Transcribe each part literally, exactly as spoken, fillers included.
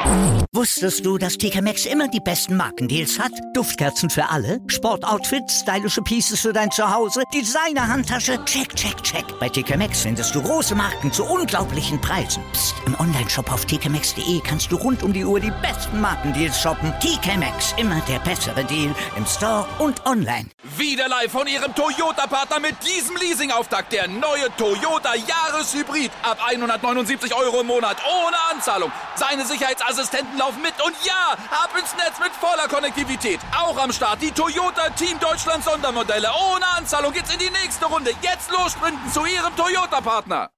Wusstest du, dass T K Maxx immer die besten Markendeals hat? Duftkerzen für alle, Sportoutfits, stylische Pieces für dein Zuhause, Designer-Handtasche, check, check, check. Bei T K Maxx findest du große Marken zu unglaublichen Preisen. Psst. Im Onlineshop auf t k maxx punkt d e kannst du rund um die Uhr die besten Markendeals shoppen. T K Maxx, immer der bessere Deal im Store und online. Wieder live von Ihrem Toyota-Partner mit diesem Leasing-Auftakt. Der neue Toyota Jahreshybrid. Ab hundertneunundsiebzig Euro im Monat. Ohne Anzahlung. Seine Sicherheitsassistenten laufen mit. Und ja, ab ins Netz mit voller Konnektivität. Auch am Start die Toyota Team Deutschland Sondermodelle. Ohne Anzahlung geht's in die nächste Runde. Jetzt los sprinten zu Ihrem Toyota-Partner.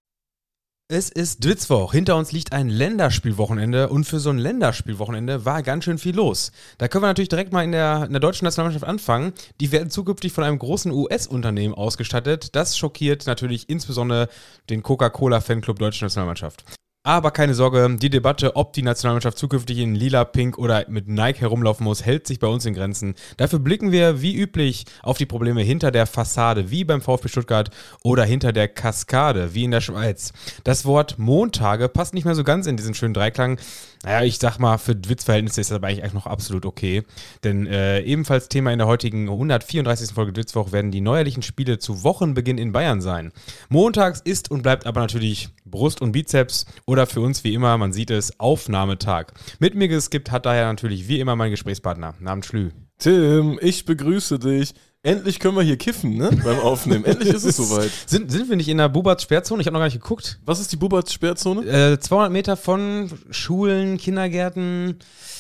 Es ist Dwitzwoch. Hinter uns liegt ein Länderspielwochenende und für so ein Länderspielwochenende war ganz schön viel los. Da können wir natürlich direkt mal in der, in der deutschen Nationalmannschaft anfangen. Die werden zukünftig von einem großen U S-Unternehmen ausgestattet. Das schockiert natürlich insbesondere den Coca-Cola-Fanclub Deutsche Nationalmannschaft. Aber keine Sorge, die Debatte, ob die Nationalmannschaft zukünftig in lila, pink oder mit Nike herumlaufen muss, hält sich bei uns in Grenzen. Dafür blicken wir wie üblich auf die Probleme hinter der Fassade, wie beim VfB Stuttgart oder hinter der Kaskade, wie in der Schweiz. Das Wort Montage passt nicht mehr so ganz in diesen schönen Dreiklang. Naja, ich sag mal, für Dwitz-Verhältnisse ist das aber eigentlich noch absolut okay. Denn äh, ebenfalls Thema in der heutigen hundertvierunddreißigsten Folge Dwitzwoch werden die neuerlichen Spiele zu Wochenbeginn in Bayern sein. Montags ist und bleibt aber natürlich Brust und Bizeps oder für uns wie immer, man sieht es, Aufnahmetag. Mit mir geskippt hat daher natürlich wie immer mein Gesprächspartner, namens Schlü. Tim, ich begrüße dich. Endlich können wir hier kiffen, ne? Beim Aufnehmen. Endlich ist es soweit. Sind, sind wir nicht in der Buberts-Sperrzone? Ich habe noch gar nicht geguckt. Was ist die Buberts-Sperrzone? Äh, zweihundert Meter von Schulen, Kindergärten,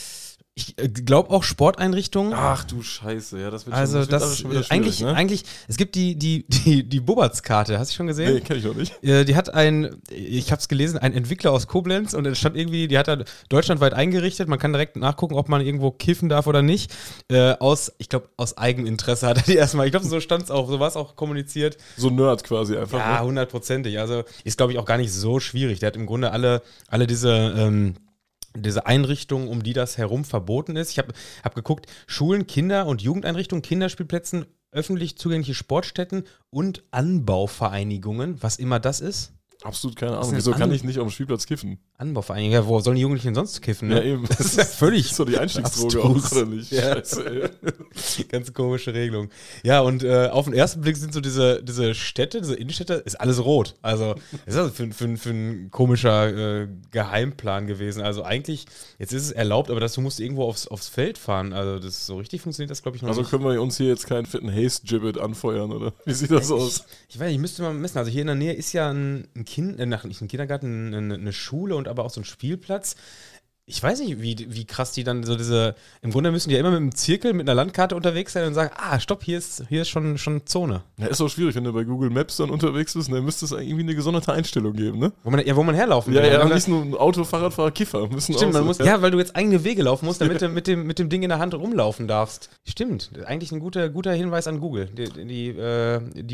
ich äh, glaube auch Sporteinrichtungen. Ach du Scheiße, ja, das wird also schon, das das, wird schon wieder eigentlich, ne? eigentlich, es gibt die, die, die, die Buberts-Karte, hast du schon gesehen? Nee, kenn ich noch nicht. Äh, die hat ein, ich habe es gelesen, ein Entwickler aus Koblenz und es stand irgendwie, die hat er deutschlandweit eingerichtet, man kann direkt nachgucken, ob man irgendwo kiffen darf oder nicht. Äh, aus, ich glaube, aus Eigeninteresse hat er die erstmal, ich glaube, so stand es auch, so war es auch kommuniziert. So Nerd quasi einfach. Ja, hundertprozentig, also ist, glaube ich, auch gar nicht so schwierig. Der hat im Grunde alle, alle diese, ähm, diese Einrichtungen, um die das herum verboten ist. Ich habe hab geguckt, Schulen, Kinder- und Jugendeinrichtungen, Kinderspielplätzen, öffentlich zugängliche Sportstätten und Anbauvereinigungen, was immer das ist. Absolut keine Ahnung. ist Wieso ein kann An- ich nicht auf dem Spielplatz kiffen? Anbauvereinigung, ja, wo sollen die Jugendlichen sonst kiffen? Ne? Ja, eben. Das ist ja völlig Das ist so die Einstiegsdroge abstrus. auch, oder nicht? Ja. Scheiße, ey. Ganz komische Regelung. Ja, und äh, auf den ersten Blick sind so diese, diese Städte, diese Innenstädte, ist alles rot. Also, das ist also für, für, für ein komischer äh, Geheimplan gewesen. Also eigentlich, jetzt ist es erlaubt, aber das, du musst irgendwo aufs, aufs Feld fahren. Also das so richtig funktioniert das, glaube ich, noch Also nicht. können wir uns hier jetzt keinen fetten Haste-Gibbet anfeuern, oder? Wie sieht das aus? Ich, ich weiß nicht, ich müsste mal messen. Also hier in der Nähe ist ja ein, ein Kind, äh, nicht ein Kindergarten, eine, eine Schule und aber auch so ein Spielplatz. Ich weiß nicht, wie, wie krass die dann so diese, im Grunde müssen die ja immer mit einem Zirkel, mit einer Landkarte unterwegs sein und sagen, ah, stopp, hier ist, hier ist schon, schon Zone. Ja, ist auch schwierig, wenn du bei Google Maps dann unterwegs bist, dann müsste es irgendwie eine gesonderte Einstellung geben, ne? Wo man, ja, wo man herlaufen Ja, will. ja, Man- nicht nur ein Auto, Fahrradfahrer, Kiffer müssen Stimmt, auch man so- muss, ja, weil du jetzt eigene Wege laufen musst, damit du mit dem, mit dem Ding in der Hand rumlaufen darfst. Stimmt, eigentlich ein guter, guter Hinweis an Google. Die, die, äh, die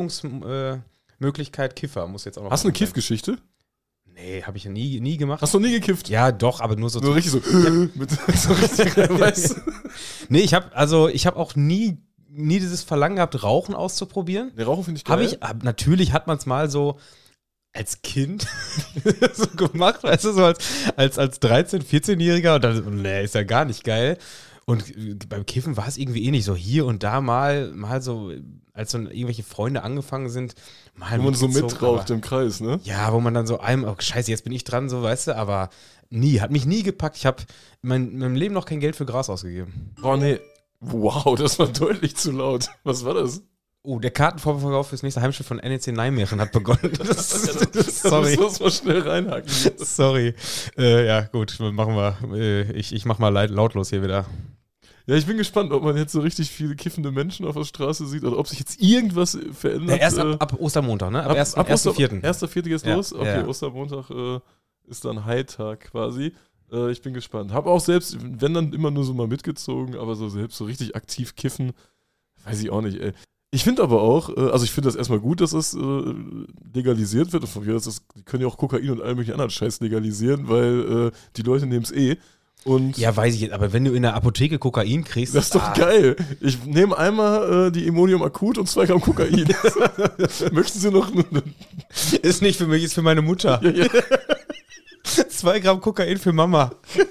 Bewegungsmöglichkeit Kiffer muss jetzt auch noch. Hast du eine sein. Kiffgeschichte? Nee, habe ich ja nie, nie gemacht. Hast du noch nie gekifft? Ja, doch, aber nur so. Nur richtig so, mit, so richtig, weißt du? Nee, ich habe also ich habe auch nie nie dieses Verlangen gehabt, Rauchen auszuprobieren. Ne, Rauchen finde ich geil. Habe ich hab, natürlich hat man es mal so als Kind so gemacht, weißt du, so als als als dreizehn-, vierzehnjähriger und dann nee, ist ja gar nicht geil. Und beim Kiffen war es irgendwie eh nicht so hier und da mal mal so, als so irgendwelche Freunde angefangen sind, mal Wo man so mitgezogen, mitraucht aber- im Kreis, ne? Ja, wo man dann so einem, oh scheiße, jetzt bin ich dran, so, weißt du, aber nie, hat mich nie gepackt. Ich habe in mein, in meinem Leben noch kein Geld für Gras ausgegeben. Boah, nee. Wow, das war deutlich zu laut. Was war das? Oh, der Kartenvorverkauf fürs nächste Heimspiel von N E C Nijmegen hat begonnen. Das, das, sorry. Das muss man schnell reinhacken. Sorry. Äh, ja, gut, machen wir. Äh, ich, ich mach mal laut, lautlos hier wieder. Ja, ich bin gespannt, ob man jetzt so richtig viele kiffende Menschen auf der Straße sieht oder ob sich jetzt irgendwas verändert. Ja, erst äh, ab, ab Ostermontag, ne? Ab, ab, ersten ab ersten Oster- Vierten. erster Vierter geht's Ja, los. Okay, ja. Ostermontag äh, ist dann Hightag quasi. Äh, ich bin gespannt. Hab auch selbst, wenn dann immer nur so mal mitgezogen, aber so selbst so richtig aktiv kiffen, weiß ich auch nicht, ey. Ich finde aber auch, äh, also ich finde das erstmal gut, dass es äh, legalisiert wird. Und von mir aus, das, die können ja auch Kokain und all möglichen anderen Scheiß legalisieren, weil äh, die Leute nehmen es eh. Und Ja, weiß ich jetzt, aber wenn du in der Apotheke Kokain kriegst. das ist doch ah, geil. Ich nehme einmal äh, die Imodium akut und zwei Gramm Kokain. Möchten Sie noch? Ist nicht für mich, ist für meine Mutter. Ja, ja. Zwei Gramm Kokain für Mama.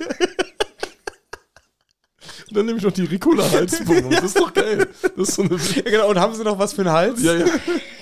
Und dann nehme ich noch die Ricola-Halspumpe. Das ist doch geil. Das ist so eine Ja, genau. Und haben sie noch was für einen Hals? Ja, ja.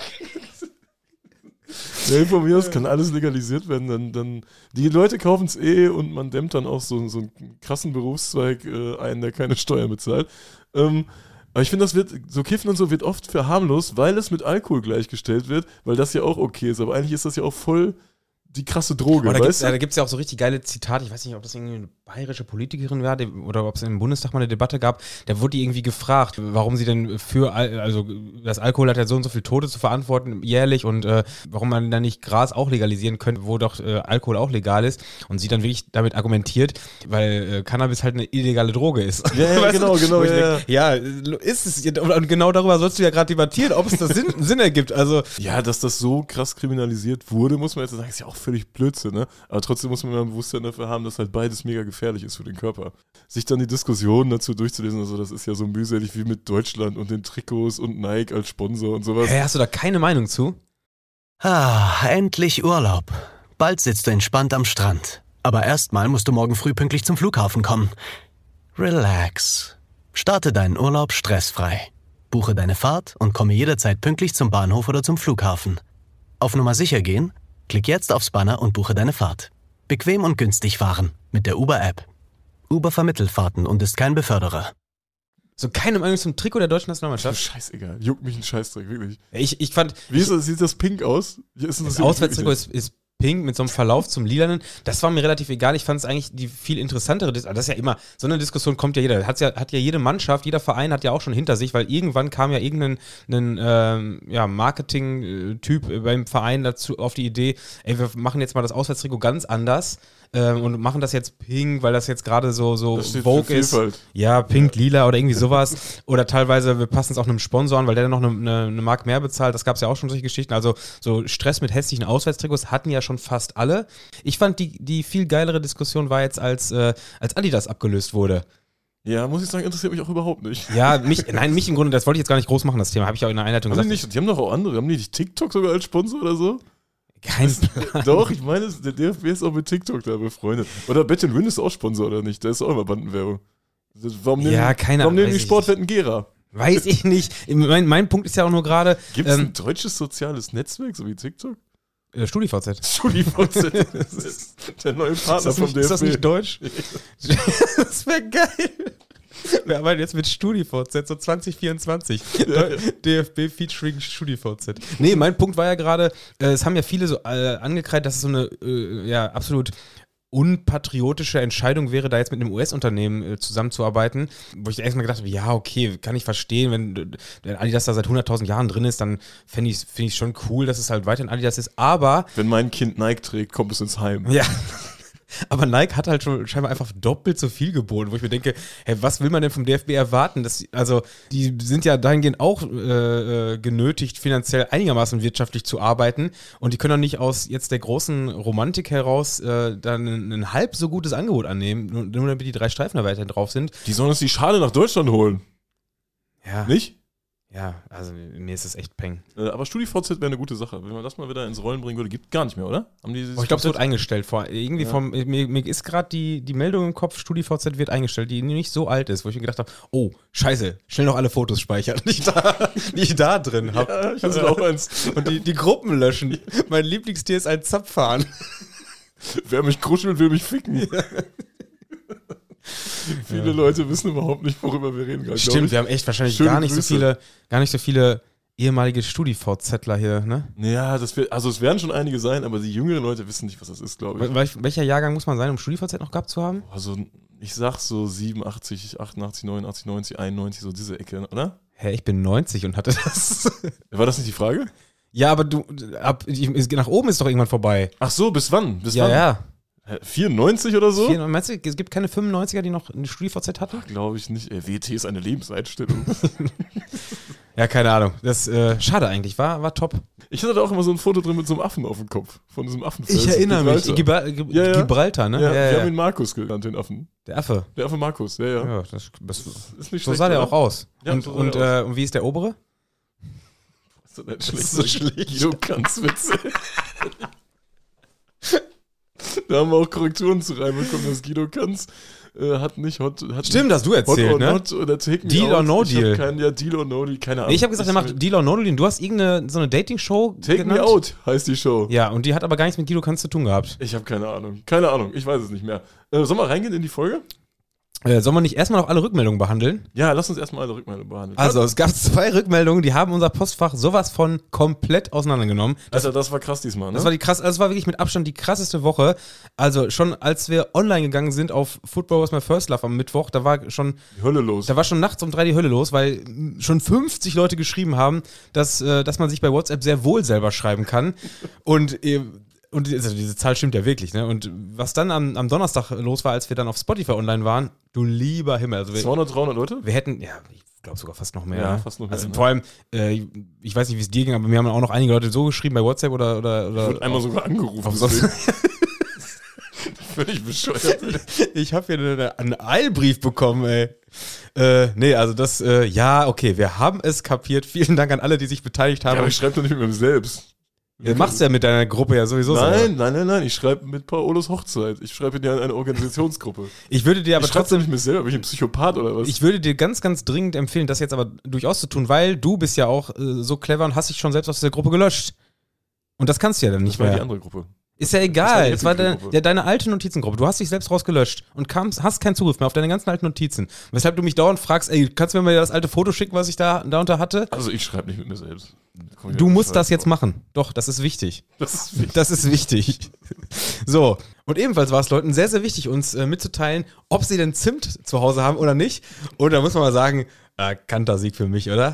Ja, von mir aus kann alles legalisiert werden. Dann, dann, die Leute kaufen es eh und man dämmt dann auch so, so einen krassen Berufszweig äh, ein, der keine Steuern bezahlt. Ähm, aber ich finde, das wird, so Kiffen und so wird oft für harmlos, weil es mit Alkohol gleichgestellt wird, weil das ja auch okay ist. Aber eigentlich ist das ja auch voll die krasse Droge, Aber da weißt gibt's, da gibt es ja auch so richtig geile Zitate. Ich weiß nicht, ob das irgendwie eine bayerische Politikerin war die, oder ob es im Bundestag mal eine Debatte gab. Da wurde die irgendwie gefragt, warum sie denn für, Al- also das Alkohol hat ja so und so viele Tote zu verantworten jährlich und äh, warum man dann nicht Gras auch legalisieren könnte, wo doch äh, Alkohol auch legal ist. Und sie dann wirklich damit argumentiert, weil äh, Cannabis halt eine illegale Droge ist. Ja, ja, Weißt du? genau, genau, Wo ich ja, denk, ja, ist es. Und genau darüber sollst du ja gerade debattieren, ob es das Sinn, Sinn ergibt. Also Ja, dass das so krass kriminalisiert wurde, muss man jetzt sagen, ist ja auch völlig Blödsinn, ne? Aber trotzdem muss man mal ein Bewusstsein dafür haben, dass halt beides mega gefährlich ist für den Körper. Sich dann die Diskussionen dazu durchzulesen, also das ist ja so mühselig wie mit Deutschland und den Trikots und Nike als Sponsor und sowas. Hä, hast du da keine Meinung zu? Ah, endlich Urlaub. Bald sitzt du entspannt am Strand. Aber erstmal musst du morgen früh pünktlich zum Flughafen kommen. Relax. Starte deinen Urlaub stressfrei. Buche deine Fahrt und komme jederzeit pünktlich zum Bahnhof oder zum Flughafen. Auf Nummer sicher gehen? Klick jetzt aufs Banner und buche deine Fahrt. Bequem und günstig fahren mit der Uber-App. Uber vermittelt Fahrten und ist kein Beförderer. So keine Meinung zum Trikot der deutschen Nationalmannschaft? Scheißegal, juckt mich ein Scheißdreck, wirklich. Ich, ich fand, Wie ist das, sieht das pink aus? Ist das das wirklich Auswärtstrikot wirklich- ist, ist pink mit so einem Verlauf zum Lilanen. Das war mir relativ egal. Ich fand es eigentlich die viel interessantere Dis- Das ist ja immer, so eine Diskussion kommt ja jeder. Hat's ja, hat ja jede Mannschaft, jeder Verein hat ja auch schon hinter sich, weil irgendwann kam ja irgendein einen, ähm, ja, Marketing-Typ beim Verein dazu auf die Idee, ey, wir machen jetzt mal das Auswärtstrikot ganz anders. Ähm, und machen das jetzt pink, weil das jetzt gerade so, so Das steht Vogue für ist. Vielfalt. Ja, pink, lila oder irgendwie sowas. Oder teilweise, wir passen es auch einem Sponsor an, weil der dann noch eine, eine, eine Mark mehr bezahlt. Das gab es ja auch schon solche Geschichten. Also so Stress mit hässlichen Auswärtstrikots hatten ja schon fast alle. Ich fand, die, die viel geilere Diskussion war jetzt, als, äh, als Adidas abgelöst wurde. Ja, muss ich sagen, interessiert mich auch überhaupt nicht. Ja, mich, nein, mich im Grunde, das wollte ich jetzt gar nicht groß machen, das Thema. Habe ich auch in der Einleitung Haben die, gesagt. nicht, die haben doch auch andere. Haben die nicht TikTok sogar als Sponsor oder so? Kein Plan. Doch, ich meine, der D F B ist auch mit TikTok da befreundet. Oder Bet and Win ist auch Sponsor, oder nicht? Da ist auch immer Bandenwerbung. Das- Warum nehmen, Ja, keine warum Ahnung, nehmen die weiß ich Sportwetten Gera? Weiß ich nicht. Mein, mein Punkt ist ja auch nur gerade, Gibt es ähm, ein deutsches soziales Netzwerk, so wie TikTok? äh, StudiVZ. StudiVZ. Das ist der neue Partner Ist das, vom nicht, D F B. ist das nicht deutsch? Das wäre geil. Wir arbeiten jetzt mit StudiVZ, so zwanzig vierundzwanzig. D F B featuring StudiVZ. Nee, mein Punkt war ja gerade, äh, es haben ja viele so äh, angekreidet, dass es so eine äh, ja, absolut unpatriotische Entscheidung wäre, da jetzt mit einem U S-Unternehmen äh, zusammenzuarbeiten, wo ich erstmal gedacht habe, ja, okay, kann ich verstehen, wenn, wenn Adidas da seit hunderttausend Jahren drin ist, dann fände ich es find ich schon cool, dass es halt weiterhin Adidas ist, aber Wenn mein Kind Nike trägt, kommt es ins Heim. ja. Aber Nike hat halt schon scheinbar einfach doppelt so viel geboten, wo ich mir denke, hey, was will man denn vom D F B erwarten? Das, also, die sind ja dahingehend auch äh, äh, genötigt, finanziell einigermaßen wirtschaftlich zu arbeiten und die können doch nicht aus jetzt der großen Romantik heraus äh, dann ein, ein halb so gutes Angebot annehmen, nur, nur damit die drei Streifen da weiterhin drauf sind. Die sollen uns die Schale nach Deutschland holen. Ja, Nicht? ja, also mir ist es echt Peng. Äh, aber StudiVZ wäre eine gute Sache. Wenn man das mal wieder ins Rollen bringen würde, gibt gar nicht mehr, oder? Haben die Oh, ich glaube, es wird eingestellt. Vor, irgendwie Ja. vom, mir, mir ist gerade die, die Meldung im Kopf, StudiVZ wird eingestellt, die nicht so alt ist, wo ich mir gedacht habe, oh, scheiße, schnell noch alle Fotos speichern, die ich da, die ich da drin habe. Ja, ich hatte auch eins. Und die, die Gruppen löschen. Mein Lieblingstier ist ein Zapfhahn. Wer mich kuschelt, will mich ficken. Viele Leute wissen überhaupt nicht, worüber wir reden gerade. glaub Stimmt, ich. wir haben echt wahrscheinlich Schöne gar nicht, so Grüße. viele, gar nicht so viele ehemalige StudiVZler hier, ne? Ja, das wird, also es werden schon einige sein, aber die jüngeren Leute wissen nicht, was das ist, glaube ich. Wel- Welcher Jahrgang muss man sein, um StudiVZ noch gehabt zu haben? Also ich sag so siebenundachtzig, achtundachtzig, neunundachtzig, neunzig, einundneunzig, so diese Ecke, oder? Hä, ich bin neunzig und hatte das. War das nicht die Frage? Ja, aber du, ab, ich, nach oben ist doch irgendwann vorbei. Ach so, bis wann? Bis Ja, wann? ja. Hä, vierundneunzig oder so? Vier- Meinst du, es gibt keine fünfundneunziger, die noch eine StudiVZ hatten? Glaube ich nicht. Ey, W T ist eine Lebenseinstellung. Ja, keine Ahnung. Das äh, schade eigentlich, war, war top. Ich hatte da auch immer so ein Foto drin mit so einem Affen auf dem Kopf. Von diesem Affenfels. Ich erinnere mich. Gibraltar. Gibral Gib Ja, ja. Gibraltar, ne? Ja, Ja, wir ja, haben ihn Markus genannt, den Affen. Der Affe. Der Affe Markus, ja, ja. Ja, das, das, Ist nicht so schlecht, sah der oder? auch aus. Ja, und so sah und, der äh, und wie ist der obere? Ist doch nicht schlecht. so schlecht. Du kannst Witze. Da haben wir auch Korrekturen zu reinbekommen, dass Guido Kanz äh, hat nicht Hot. Hat Stimmt, nicht hast du erzählt, Hot or ne? Not oder Take Me Deal Out. or No ich Deal. Hab kein, ja, Deal or No Deal, keine Ahnung. Nee, ich habe gesagt, er macht Deal or No Deal. Du hast irgendeine so eine Dating-Show Take genannt. Me Out heißt die Show. Ja, und die hat aber gar nichts mit Guido Kanz zu tun gehabt. Ich habe keine Ahnung. Keine Ahnung, ich weiß es nicht mehr. Äh, sollen wir reingehen in die Folge? Äh, sollen wir nicht erstmal noch alle Rückmeldungen behandeln? Ja, lass uns erstmal eine Rückmeldung behandeln. Also, es gab zwei Rückmeldungen, die haben unser Postfach sowas von komplett auseinandergenommen. Das, Alter, das war krass diesmal, ne? das war die krass, das war wirklich mit Abstand die krasseste Woche. Also, schon als wir online gegangen sind auf Football Was My First Love am Mittwoch, da war schon die Hölle los. Da war schon nachts um drei die Hölle los, weil schon fünfzig Leute geschrieben haben, dass, äh, dass man sich bei WhatsApp sehr wohl selber schreiben kann. Und äh, Und also diese Zahl stimmt ja wirklich, ne? Und was dann am, am Donnerstag los war, als wir dann auf Spotify online waren, du lieber Himmel. Also wir, zweihundert, dreihundert Leute? wir hätten, ja, ich glaube sogar fast noch mehr. Ja, ne? fast noch mehr, Also ne? vor allem, äh, ich weiß nicht, wie es dir ging, aber mir haben auch noch einige Leute so geschrieben bei WhatsApp oder. oder, oder Ich wurde einmal sogar angerufen. auf sonst, Völlig bescheuert. ich habe hier eine, einen Eilbrief bekommen, ey. Äh, nee, also das, äh, ja, okay, wir haben es kapiert. Vielen Dank an alle, die sich beteiligt haben. Ja, aber ich schreibe doch nicht mit mir selbst. Du machst ja mit deiner Gruppe ja sowieso so. Nein, nein, nein, nein. Ich schreibe mit Paolos Hochzeit. Ich schreibe dir an eine Organisationsgruppe. Ich würde dir aber ich schreibe trotzdem nicht mir selber. Bin ich ein Psychopath oder was? Ich würde dir ganz, ganz dringend empfehlen, das jetzt aber durchaus zu tun, weil du bist ja auch äh, so clever und hast dich schon selbst aus der Gruppe gelöscht. Und das kannst du ja dann nicht das war mehr. die andere Gruppe. Ist ja Das egal. war die Es war de, Happy-Gruppe. ja, deine alte Notizengruppe. Du hast dich selbst rausgelöscht und kamst, hast keinen Zugriff mehr auf deine ganzen alten Notizen. Weshalb du mich dauernd fragst, ey, kannst du mir mal das alte Foto schicken, was ich da darunter hatte? Also ich schreibe nicht mit mir selbst. Komm, Du ja, musst schreib das jetzt vor. machen. Doch, das ist wichtig. Das ist wichtig. Das ist wichtig. So, und ebenfalls war es Leuten sehr, sehr wichtig, uns äh, mitzuteilen, ob sie denn Zimt zu Hause haben oder nicht. Und da muss man mal sagen, äh, Kantersieg für mich, oder?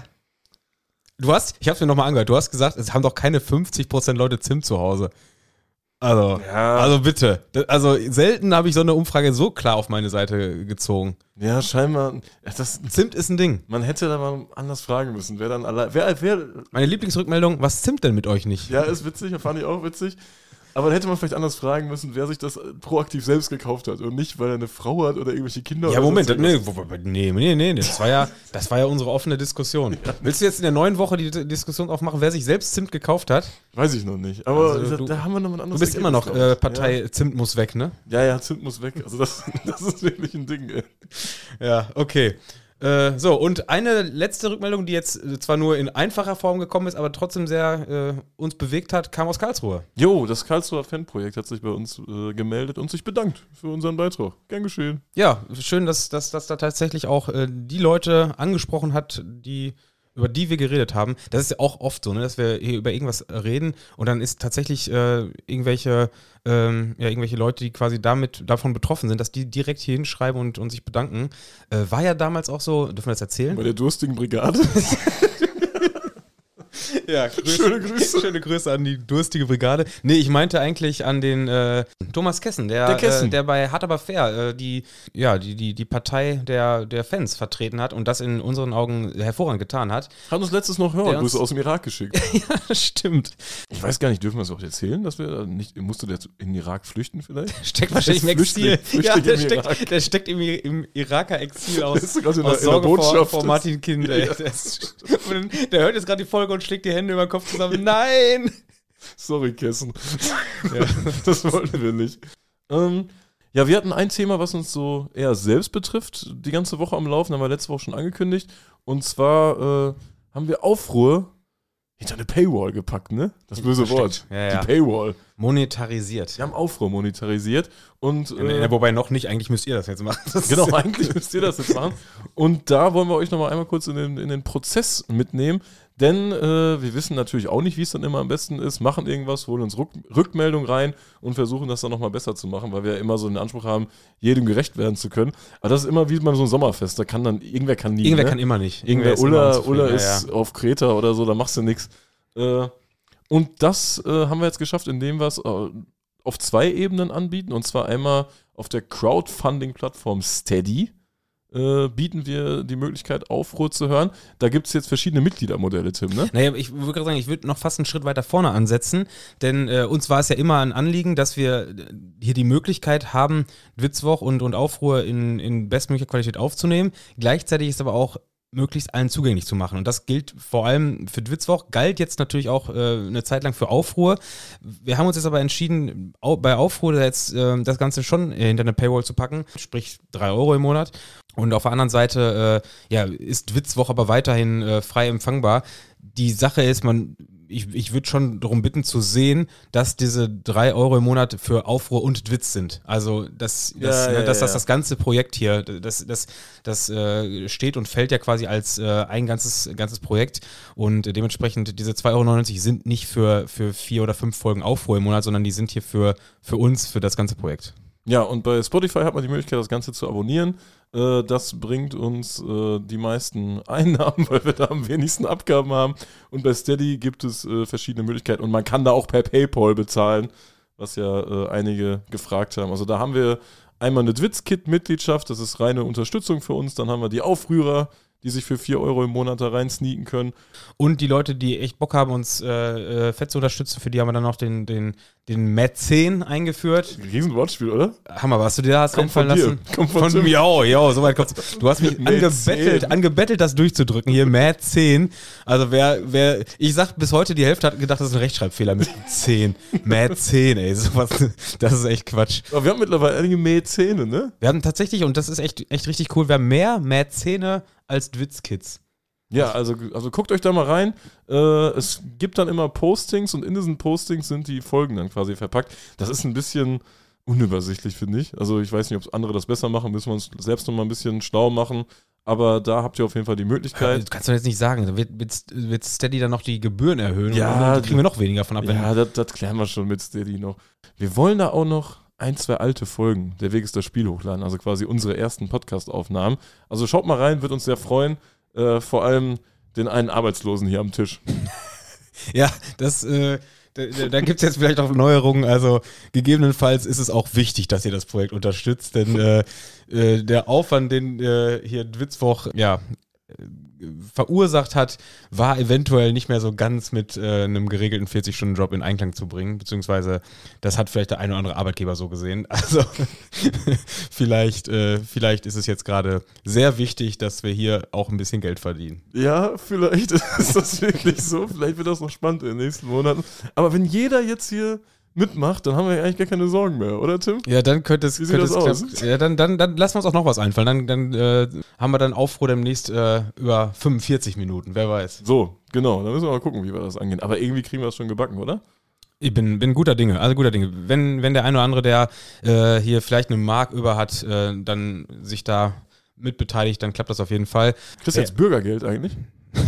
Du hast, ich hab's mir nochmal angehört, du hast gesagt, es haben doch keine fünfzig Prozent Leute Zimt zu Hause. Also, Ja. also bitte. Also selten habe ich so eine Umfrage so klar auf meine Seite gezogen. Ja, scheinbar. Ja, das, Zimt ist ein Ding. man hätte da mal anders fragen müssen. Wer dann allein. Wer, wer, Meine Lieblingsrückmeldung, was Zimt denn mit euch nicht? ja, ist witzig, fand ich auch witzig. Aber dann hätte man vielleicht anders fragen müssen, wer sich das proaktiv selbst gekauft hat und nicht, weil er eine Frau hat oder irgendwelche Kinder. Ja, oder Moment, sonst nee, irgendwas. wo- wo- nee, nee, nee, das war ja, das war ja unsere offene Diskussion. Willst du jetzt in der neuen Woche die D- Diskussion aufmachen, wer sich selbst Zimt gekauft hat? Weiß ich noch nicht. Aber Also da, du- da haben wir noch ein Du anderes bist immer noch Ergebnis, äh, glaub ich. Partei Zimt muss weg, ne? Ja, ja, ja, Zimt muss weg. Also das, das ist wirklich ein Ding, ey. Ja, okay. Äh, so, und eine letzte Rückmeldung, die jetzt äh, zwar nur in einfacher Form gekommen ist, aber trotzdem sehr äh, uns bewegt hat, kam aus Karlsruhe. Jo, das Karlsruher Fanprojekt hat sich bei uns äh, gemeldet und sich bedankt für unseren Beitrag. Gern geschehen. Ja, schön, dass, dass, dass da tatsächlich auch äh, die Leute angesprochen hat, die über die wir geredet haben. Das ist ja auch oft so, ne, dass wir hier über irgendwas reden und dann ist tatsächlich äh, irgendwelche, ähm, ja, irgendwelche Leute, die quasi damit davon betroffen sind, dass die direkt hier hinschreiben und, und sich bedanken. Äh, war ja damals auch so, dürfen wir das erzählen? Bei der durstigen Brigade. Ja, Grüße, Schöne Grüße. Schöne Grüße an die durstige Brigade. Nee, ich meinte eigentlich an den äh, Thomas Kessen, der, Der Kessen. Äh, der bei Hart aber fair äh, die, ja, die, die, die Partei der, der Fans vertreten hat und das in unseren Augen hervorragend getan hat. Hat uns letztes noch Der uns- Hörergrüße aus dem Irak geschickt. Ja, stimmt. Ich weiß gar nicht, dürfen wir es auch erzählen, dass wir nicht, musste der in den Irak flüchten vielleicht? Steckt wahrscheinlich im Flüchtling- Exil. Flüchtling Ja, der im steckt, Irak. der steckt im, im Iraker Exil aus, ist gerade in der- aus in der Sorge vor, Botschaft. vor Martin Kind. Ey. Ja. Der, ist, und der hört jetzt gerade die Folge und schlägt die Hände über den Kopf zusammen. Nein! Sorry, Kessen. Das wollten wir nicht. Ähm, ja, wir hatten ein Thema, was uns so eher selbst betrifft, die ganze Woche am Laufen, haben wir letzte Woche schon angekündigt. Und zwar äh, haben wir Aufruhr hinter eine Paywall gepackt, ne? Das böse Versteckt. Wort. Ja, ja. Die Paywall. Monetarisiert. Wir haben Aufruhr monetarisiert. Und äh, Ja, wobei noch nicht, eigentlich müsst ihr das jetzt machen. Das genau, ist- eigentlich müsst ihr das jetzt machen. Und da wollen wir euch nochmal einmal kurz in den, in den Prozess mitnehmen. Denn äh, wir wissen natürlich auch nicht, wie es dann immer am besten ist, machen irgendwas, holen uns Rück Rückmeldung rein und versuchen das dann nochmal besser zu machen, weil wir ja immer so den Anspruch haben, jedem gerecht werden zu können. Aber das ist immer wie bei so einem Sommerfest, da kann dann, irgendwer kann nie. Irgendwer ne? kann immer nicht. Irgendwer, ist immer Ulla, unzufrieden. Ulla Ja, ist ja. auf Kreta oder so, da machst du nichts. Äh, und das äh, haben wir jetzt geschafft, indem wir es äh, auf zwei Ebenen anbieten. Und zwar einmal auf der Crowdfunding-Plattform Steady äh, bieten wir die Möglichkeit, Aufruhr zu hören. Da gibt es jetzt verschiedene Mitgliedermodelle, Tim, ne? Naja, ich würde gerade sagen, ich würde noch fast einen Schritt weiter vorne ansetzen, denn äh, uns war es ja immer ein Anliegen, dass wir äh, hier die Möglichkeit haben, Witzwoch und, und Aufruhr in, in bestmöglicher Qualität aufzunehmen. Gleichzeitig ist aber auch möglichst allen zugänglich zu machen. Und das gilt vor allem für Dwitzwoch, galt jetzt natürlich auch äh, eine Zeit lang für Aufruhr. Wir haben uns jetzt aber entschieden, au- bei Aufruhr jetzt äh, das Ganze schon hinter eine Paywall zu packen, sprich drei Euro im Monat. Und auf der anderen Seite äh, ja, ist Dwitzwoch aber weiterhin äh, frei empfangbar. Die Sache ist, man ich, ich würde schon darum bitten zu sehen, dass diese drei Euro im Monat für Aufruhr und Dwitz sind. Also, dass, dass, Ja, ne, ja, dass ja. das, das ganze Projekt hier, das, das, das äh, steht und fällt ja quasi als äh, ein ganzes, ganzes Projekt und äh, dementsprechend diese zwei Euro neunundneunzig sind nicht für, für vier oder fünf Folgen Aufruhr im Monat, sondern die sind hier für, für uns, für das ganze Projekt. Ja, und bei Spotify hat man die Möglichkeit, das Ganze zu abonnieren. Äh, das bringt uns äh, die meisten Einnahmen, weil wir da am wenigsten Abgaben haben. Und bei Steady gibt es äh, verschiedene Möglichkeiten. Und man kann da auch per PayPal bezahlen, was ja äh, einige gefragt haben. Also da haben wir einmal eine Dwitz-Kit-Mitgliedschaft, das ist reine Unterstützung für uns. Dann haben wir die Aufrührer, die sich für vier Euro im Monat da rein sneaken können. Und die Leute, die echt Bock haben, uns äh, äh, fett zu unterstützen, für die haben wir dann noch den, den, den Mäzen eingeführt. Riesenwortspiel, oder? Hammer, was du dir da hast Kommt von einfallen dir. lassen. Kommt von von Tim. mir, oh, jo, so weit kommt's. Du hast mich angebettelt, Mäzen. angebettelt, das durchzudrücken. Hier, Mäzen. Also wer, wer, ich sag bis heute, die Hälfte hat gedacht, das ist ein Rechtschreibfehler mit zehn. Mäzen, ey, sowas, das ist echt Quatsch. Aber wir haben mittlerweile einige Mäzene, ne? Wir haben tatsächlich, und das ist echt, echt richtig cool, wir haben mehr Mäzene als Dwitz-Kids. Ja, also, also guckt euch da mal rein. Äh, es gibt dann immer Postings und in diesen Postings sind die Folgen dann quasi verpackt. Das ist ein bisschen unübersichtlich, finde ich. Also ich weiß nicht, ob andere das besser machen, müssen wir uns selbst noch mal ein bisschen schlau machen. Aber da habt ihr auf jeden Fall die Möglichkeit. Das kannst du jetzt nicht sagen. Da wird, wird, wird Steady dann noch die Gebühren erhöhen Ja, und dann kriegen wir noch weniger von ab. Ja, das, das klären wir schon mit Steady noch. Wir wollen da auch noch ein, zwei alte Folgen, der Weg ist das Spiel, hochladen. Also quasi unsere ersten Podcast-Aufnahmen. Also schaut mal rein, wird uns sehr freuen. Äh, vor allem den einen Arbeitslosen hier am Tisch. Ja, das, äh, da, da gibt es jetzt vielleicht auch Neuerungen. Also gegebenenfalls ist es auch wichtig, dass ihr das Projekt unterstützt, denn äh, äh, der Aufwand, den äh, hier Dwitzwoch ja, äh, verursacht hat, war eventuell nicht mehr so ganz mit äh, einem geregelten vierzig-Stunden-Job in Einklang zu bringen, beziehungsweise das hat vielleicht der ein oder andere Arbeitgeber so gesehen. Also vielleicht, äh, vielleicht ist es jetzt gerade sehr wichtig, dass wir hier auch ein bisschen Geld verdienen. Ja, vielleicht ist das wirklich so. Vielleicht wird das noch spannend in den nächsten Monaten. Aber wenn jeder jetzt hier mitmacht, dann haben wir ja eigentlich gar keine Sorgen mehr, oder Tim? Ja, dann könnte es, Wie sieht könnte das es aus? knapp, ja, dann, dann, dann lassen wir uns auch noch was einfallen. Dann, dann äh, haben wir dann Aufruhr demnächst äh, über fünfundvierzig Minuten, wer weiß. So, genau. Dann müssen wir mal gucken, wie wir das angehen. Aber irgendwie kriegen wir das schon gebacken, oder? Ich bin, bin guter Dinge, also guter Dinge. Wenn, wenn der eine oder andere, der äh, hier vielleicht eine Mark über hat, äh, dann sich da mitbeteiligt, dann klappt das auf jeden Fall. Kriegst du jetzt Bürgergeld eigentlich?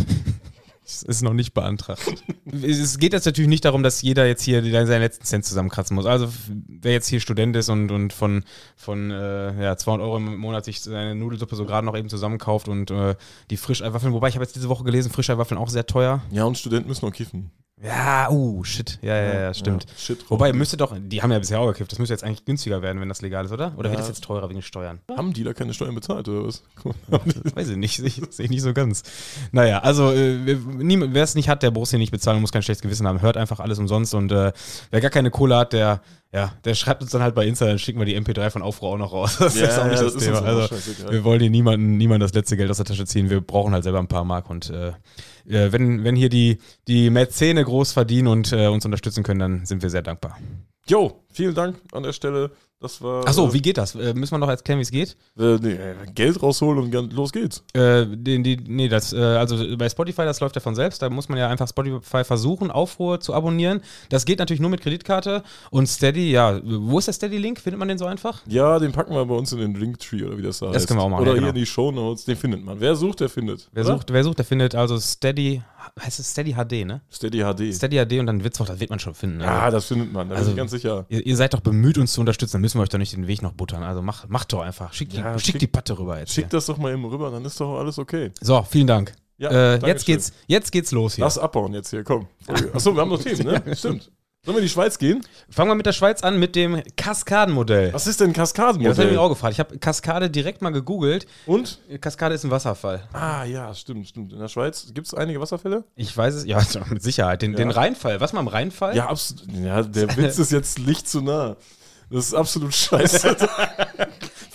Das ist noch nicht beantragt. Es geht jetzt natürlich nicht darum, dass jeder jetzt hier seinen letzten Cent zusammenkratzen muss. Also wer jetzt hier Student ist und, und von, von äh, ja, zweihundert Euro im Monat sich seine Nudelsuppe so gerade noch eben zusammenkauft und äh, die Frischeiwaffeln, wobei ich habe jetzt diese Woche gelesen, Frischeiwaffeln auch sehr teuer. Ja, und Studenten müssen noch kiffen. Ja, uh, shit. Ja, ja, ja, stimmt. Ja, shit. Wobei, müsste doch, die haben ja bisher auch gekifft, das müsste jetzt eigentlich günstiger werden, wenn das legal ist, oder? Oder Ja. wird das jetzt teurer wegen Steuern? Haben die da keine Steuern bezahlt, oder was? Das weiß ich nicht, sehe ich, seh ich nicht so ganz. Naja, also äh, wer es nicht hat, der muss hier nicht bezahlen und muss kein schlechtes Gewissen haben. Hört einfach alles umsonst und äh, wer gar keine Kohle hat, der, ja, der schreibt uns dann halt bei Insta, dann schicken wir die M P drei von Aufruhr auch noch raus. Das Ja, ist auch nicht ja, das, das ist Thema. uns auch Also scheißegal. wir wollen hier niemanden, niemanden das letzte Geld aus der Tasche ziehen. Wir brauchen halt selber ein paar Mark und äh, äh, wenn, wenn hier die, die Mäzene groß verdienen und äh, uns unterstützen können, dann sind wir sehr dankbar. Jo, vielen Dank an der Stelle. Das war. Achso, äh, wie geht das? Äh, müssen wir noch erklären, wie es geht? Äh, nee, Geld rausholen und gan- los geht's. Äh, die, die, nee, das, äh, also bei Spotify, das läuft ja von selbst. Da muss man ja einfach Spotify versuchen, Aufruhr zu abonnieren. Das geht natürlich nur mit Kreditkarte. Und Steady, ja, wo ist der Steady-Link? Findet man den so einfach? Ja, den packen wir bei uns in den Linktree oder wie das da heißt. Das können wir auch machen, Oder ja, hier genau. in die Shownotes, den findet man. Wer sucht, der findet. Wer oder? sucht, wer sucht, der findet also Steady, heißt es Steady H D, ne? Steady H D. Steady H D und dann Witzwoch, das wird man schon finden. Ne? Ja, das findet man, da Also- bin ich ganz sicher. Ihr, ihr seid doch bemüht, uns zu unterstützen, dann müssen wir euch doch nicht den Weg noch buttern. Also macht, macht doch einfach. Schickt, Ja, die, schickt schick- die Patte rüber jetzt. Schick Hier. das doch mal eben rüber, dann ist doch alles okay. So, vielen Dank. Ja, äh, danke jetzt, schön. geht's, jetzt geht's los hier. Lass abbauen jetzt hier, komm. Achso, wir haben noch Themen, ne? Stimmt. Sollen wir in die Schweiz gehen? Fangen wir mit der Schweiz an, mit dem Kaskadenmodell. Was ist denn Ja, das habe ich Kaskadenmodell? mich auch gefragt. Ich habe Kaskade direkt mal gegoogelt. Und? Kaskade ist ein Wasserfall. Ah, ja, stimmt, stimmt. In der Schweiz gibt es einige Wasserfälle? Ich weiß es, ja, mit Sicherheit. Den, Ja. den Rheinfall. Was mal im Rheinfall? Ja, absolut. Ja, der Witz ist jetzt nicht zu nah. Das ist absolut scheiße.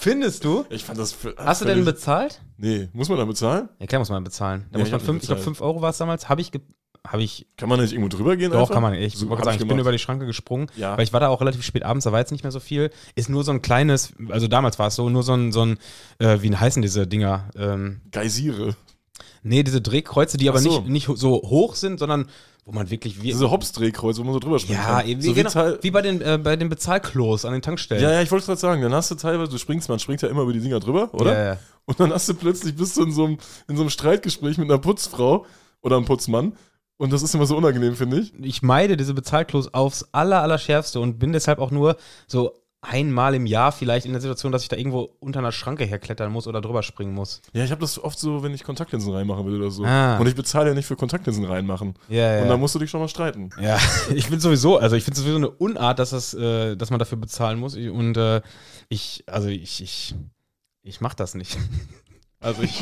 Findest du? Ich fand das für, Hast du denn bezahlt? Nee, muss man da bezahlen? Ja, klar muss man bezahlen. Da Ja, muss ich man hab fünf, nicht ich glaube bezahlt. fünf Euro war es damals, habe ich, ge- habe ich, Kann man da nicht irgendwo drüber gehen doch, einfach? kann man nicht. Ich, So, wollte hab sagen, ich ich bin gemacht. über die Schranke gesprungen, Ja. weil ich war da auch relativ spät abends, da war jetzt nicht mehr so viel. Ist nur so ein kleines, also damals war es so, nur so ein, so ein äh, wie heißen diese Dinger? Ähm, Geysire. nee, diese Drehkreuze, die aber Ach so. nicht, nicht so hoch sind, sondern wo man wirklich wie. Diese Hops-Drehkreuz, wo man so drüber springen ja, kann. eben, so wie, genau, Teil- wie bei den, äh, bei den Bezahlklos an den Tankstellen. Ja, ja, ich wollte gerade sagen, dann hast du teilweise, du springst, man springt ja immer über die Dinger drüber, oder? Ja, ja. Und dann hast du plötzlich, bist du in so einem, in so einem Streitgespräch mit einer Putzfrau oder einem Putzmann. Und das ist immer so unangenehm, finde ich. Ich meide diese Bezahlklos aufs aller, aller schärfste und bin deshalb auch nur so einmal im Jahr vielleicht in der Situation, dass ich da irgendwo unter einer Schranke herklettern muss oder drüber springen muss. Ja, ich habe das oft so, wenn ich Kontaktlinsen reinmachen will oder so. Ah. Und ich bezahle ja nicht für Kontaktlinsen reinmachen. Ja, ja. Und dann musst du dich schon mal streiten. Ja, ich finde sowieso, also ich finde sowieso eine Unart, dass das, äh, dass man dafür bezahlen muss. Ich- Und äh, ich, also ich, ich, ich mach das nicht. Also ich,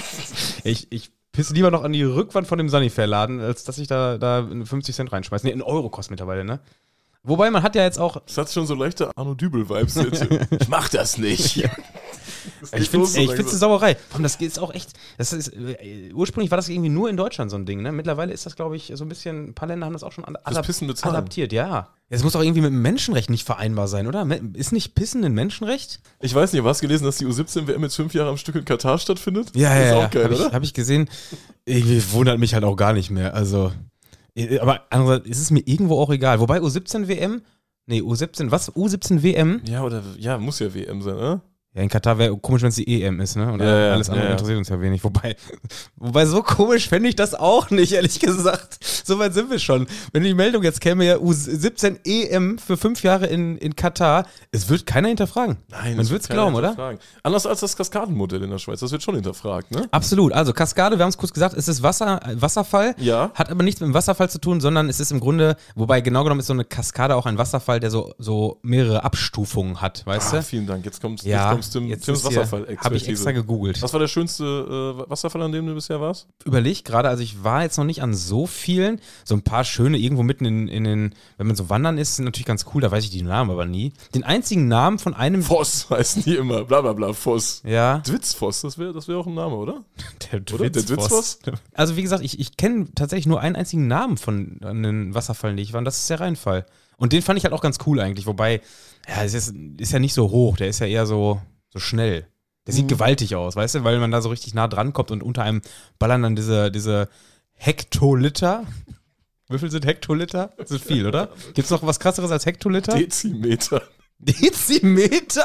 ich, ich pisse lieber noch an die Rückwand von dem Sanifair-Laden, als dass ich da, da fünfzig Cent reinschmeiße. Nee, ein Euro kostet mittlerweile, ne? Wobei man hat ja jetzt auch, Das hat schon so leichte Arno Dübel-Vibes jetzt. Ich mach das nicht. Das geht ich finde los so es eine langsam. Sauerei. Vor allem, das ist auch echt, das ist, äh, ursprünglich war das irgendwie nur in Deutschland so ein Ding, ne? Mittlerweile ist das, glaube ich, so ein bisschen, ein paar Länder haben das auch schon adap- Das Pissen bezahlen. adaptiert, ja. Es muss auch irgendwie mit dem Menschenrecht nicht vereinbar sein, oder? Me- Ist nicht Pissen ein Menschenrecht? Ich weiß nicht, hast du gelesen, dass die U siebzehn W M jetzt fünf Jahre am Stück in Katar stattfindet? Ja, das ja, ist ja. auch geil, Habe ich, oder? hab ich gesehen. Irgendwie wundert mich halt auch gar nicht mehr. Also, äh, aber andererseits ist es mir irgendwo auch egal. Wobei U siebzehn W M, nee, U siebzehn, was? U siebzehn W M? Ja, oder, ja, muss ja W M sein, oder? Ja, in Katar wäre komisch, wenn es die E M ist, ne? Und Ja, ja, alles andere ja, ja. interessiert uns ja wenig. Wobei, wobei so komisch fände ich das auch nicht, ehrlich gesagt. So weit sind wir schon. Wenn die Meldung jetzt käme, ja, U siebzehn E M für fünf Jahre in, in Katar, es wird keiner hinterfragen. Nein, Man wird es glauben, oder? Anders als das Kaskadenmodell in der Schweiz, das wird schon hinterfragt, ne? Absolut. Also Kaskade, wir haben es kurz gesagt, es ist Wasser, äh, Wasserfall. Ja. Hat aber nichts mit dem Wasserfall zu tun, sondern es ist im Grunde, wobei genau genommen ist so eine Kaskade auch ein Wasserfall, der so, so mehrere Abstufungen hat, weißt Ah, du? vielen Dank. Jetzt kommt, Ja, jetzt kommst Tim, jetzt Tims ist hier- Wasserfall-Expertise. Habe ich extra gegoogelt. Was war der schönste äh, Wasserfall, an dem du bisher warst? Überleg gerade, also ich war jetzt noch nicht an so vielen, so ein paar schöne irgendwo mitten in, in den, wenn man so wandern ist, sind natürlich ganz cool, da weiß ich die Namen aber nie. Den einzigen Namen von einem, Voss heißen die immer. Bla bla bla, Voss. ja, Dwitzvoss, das wäre das wär auch ein Name, oder? der Oder? Der Dwitzvoss. Also wie gesagt, ich, ich kenne tatsächlich nur einen einzigen Namen von den Wasserfallen, die ich war, und das ist der Rheinfall. Und den fand ich halt auch ganz cool eigentlich, wobei, ja, es ist, ist ja nicht so hoch, der ist ja eher so, so schnell. Der sieht Mhm. gewaltig aus, weißt du, weil man da so richtig nah dran kommt und unter einem ballern dann diese, diese Hektoliter. Wie viel sind Hektoliter? Das ist viel, oder? Gibt es noch was krasseres als Hektoliter? Dezimeter. Dezimeter?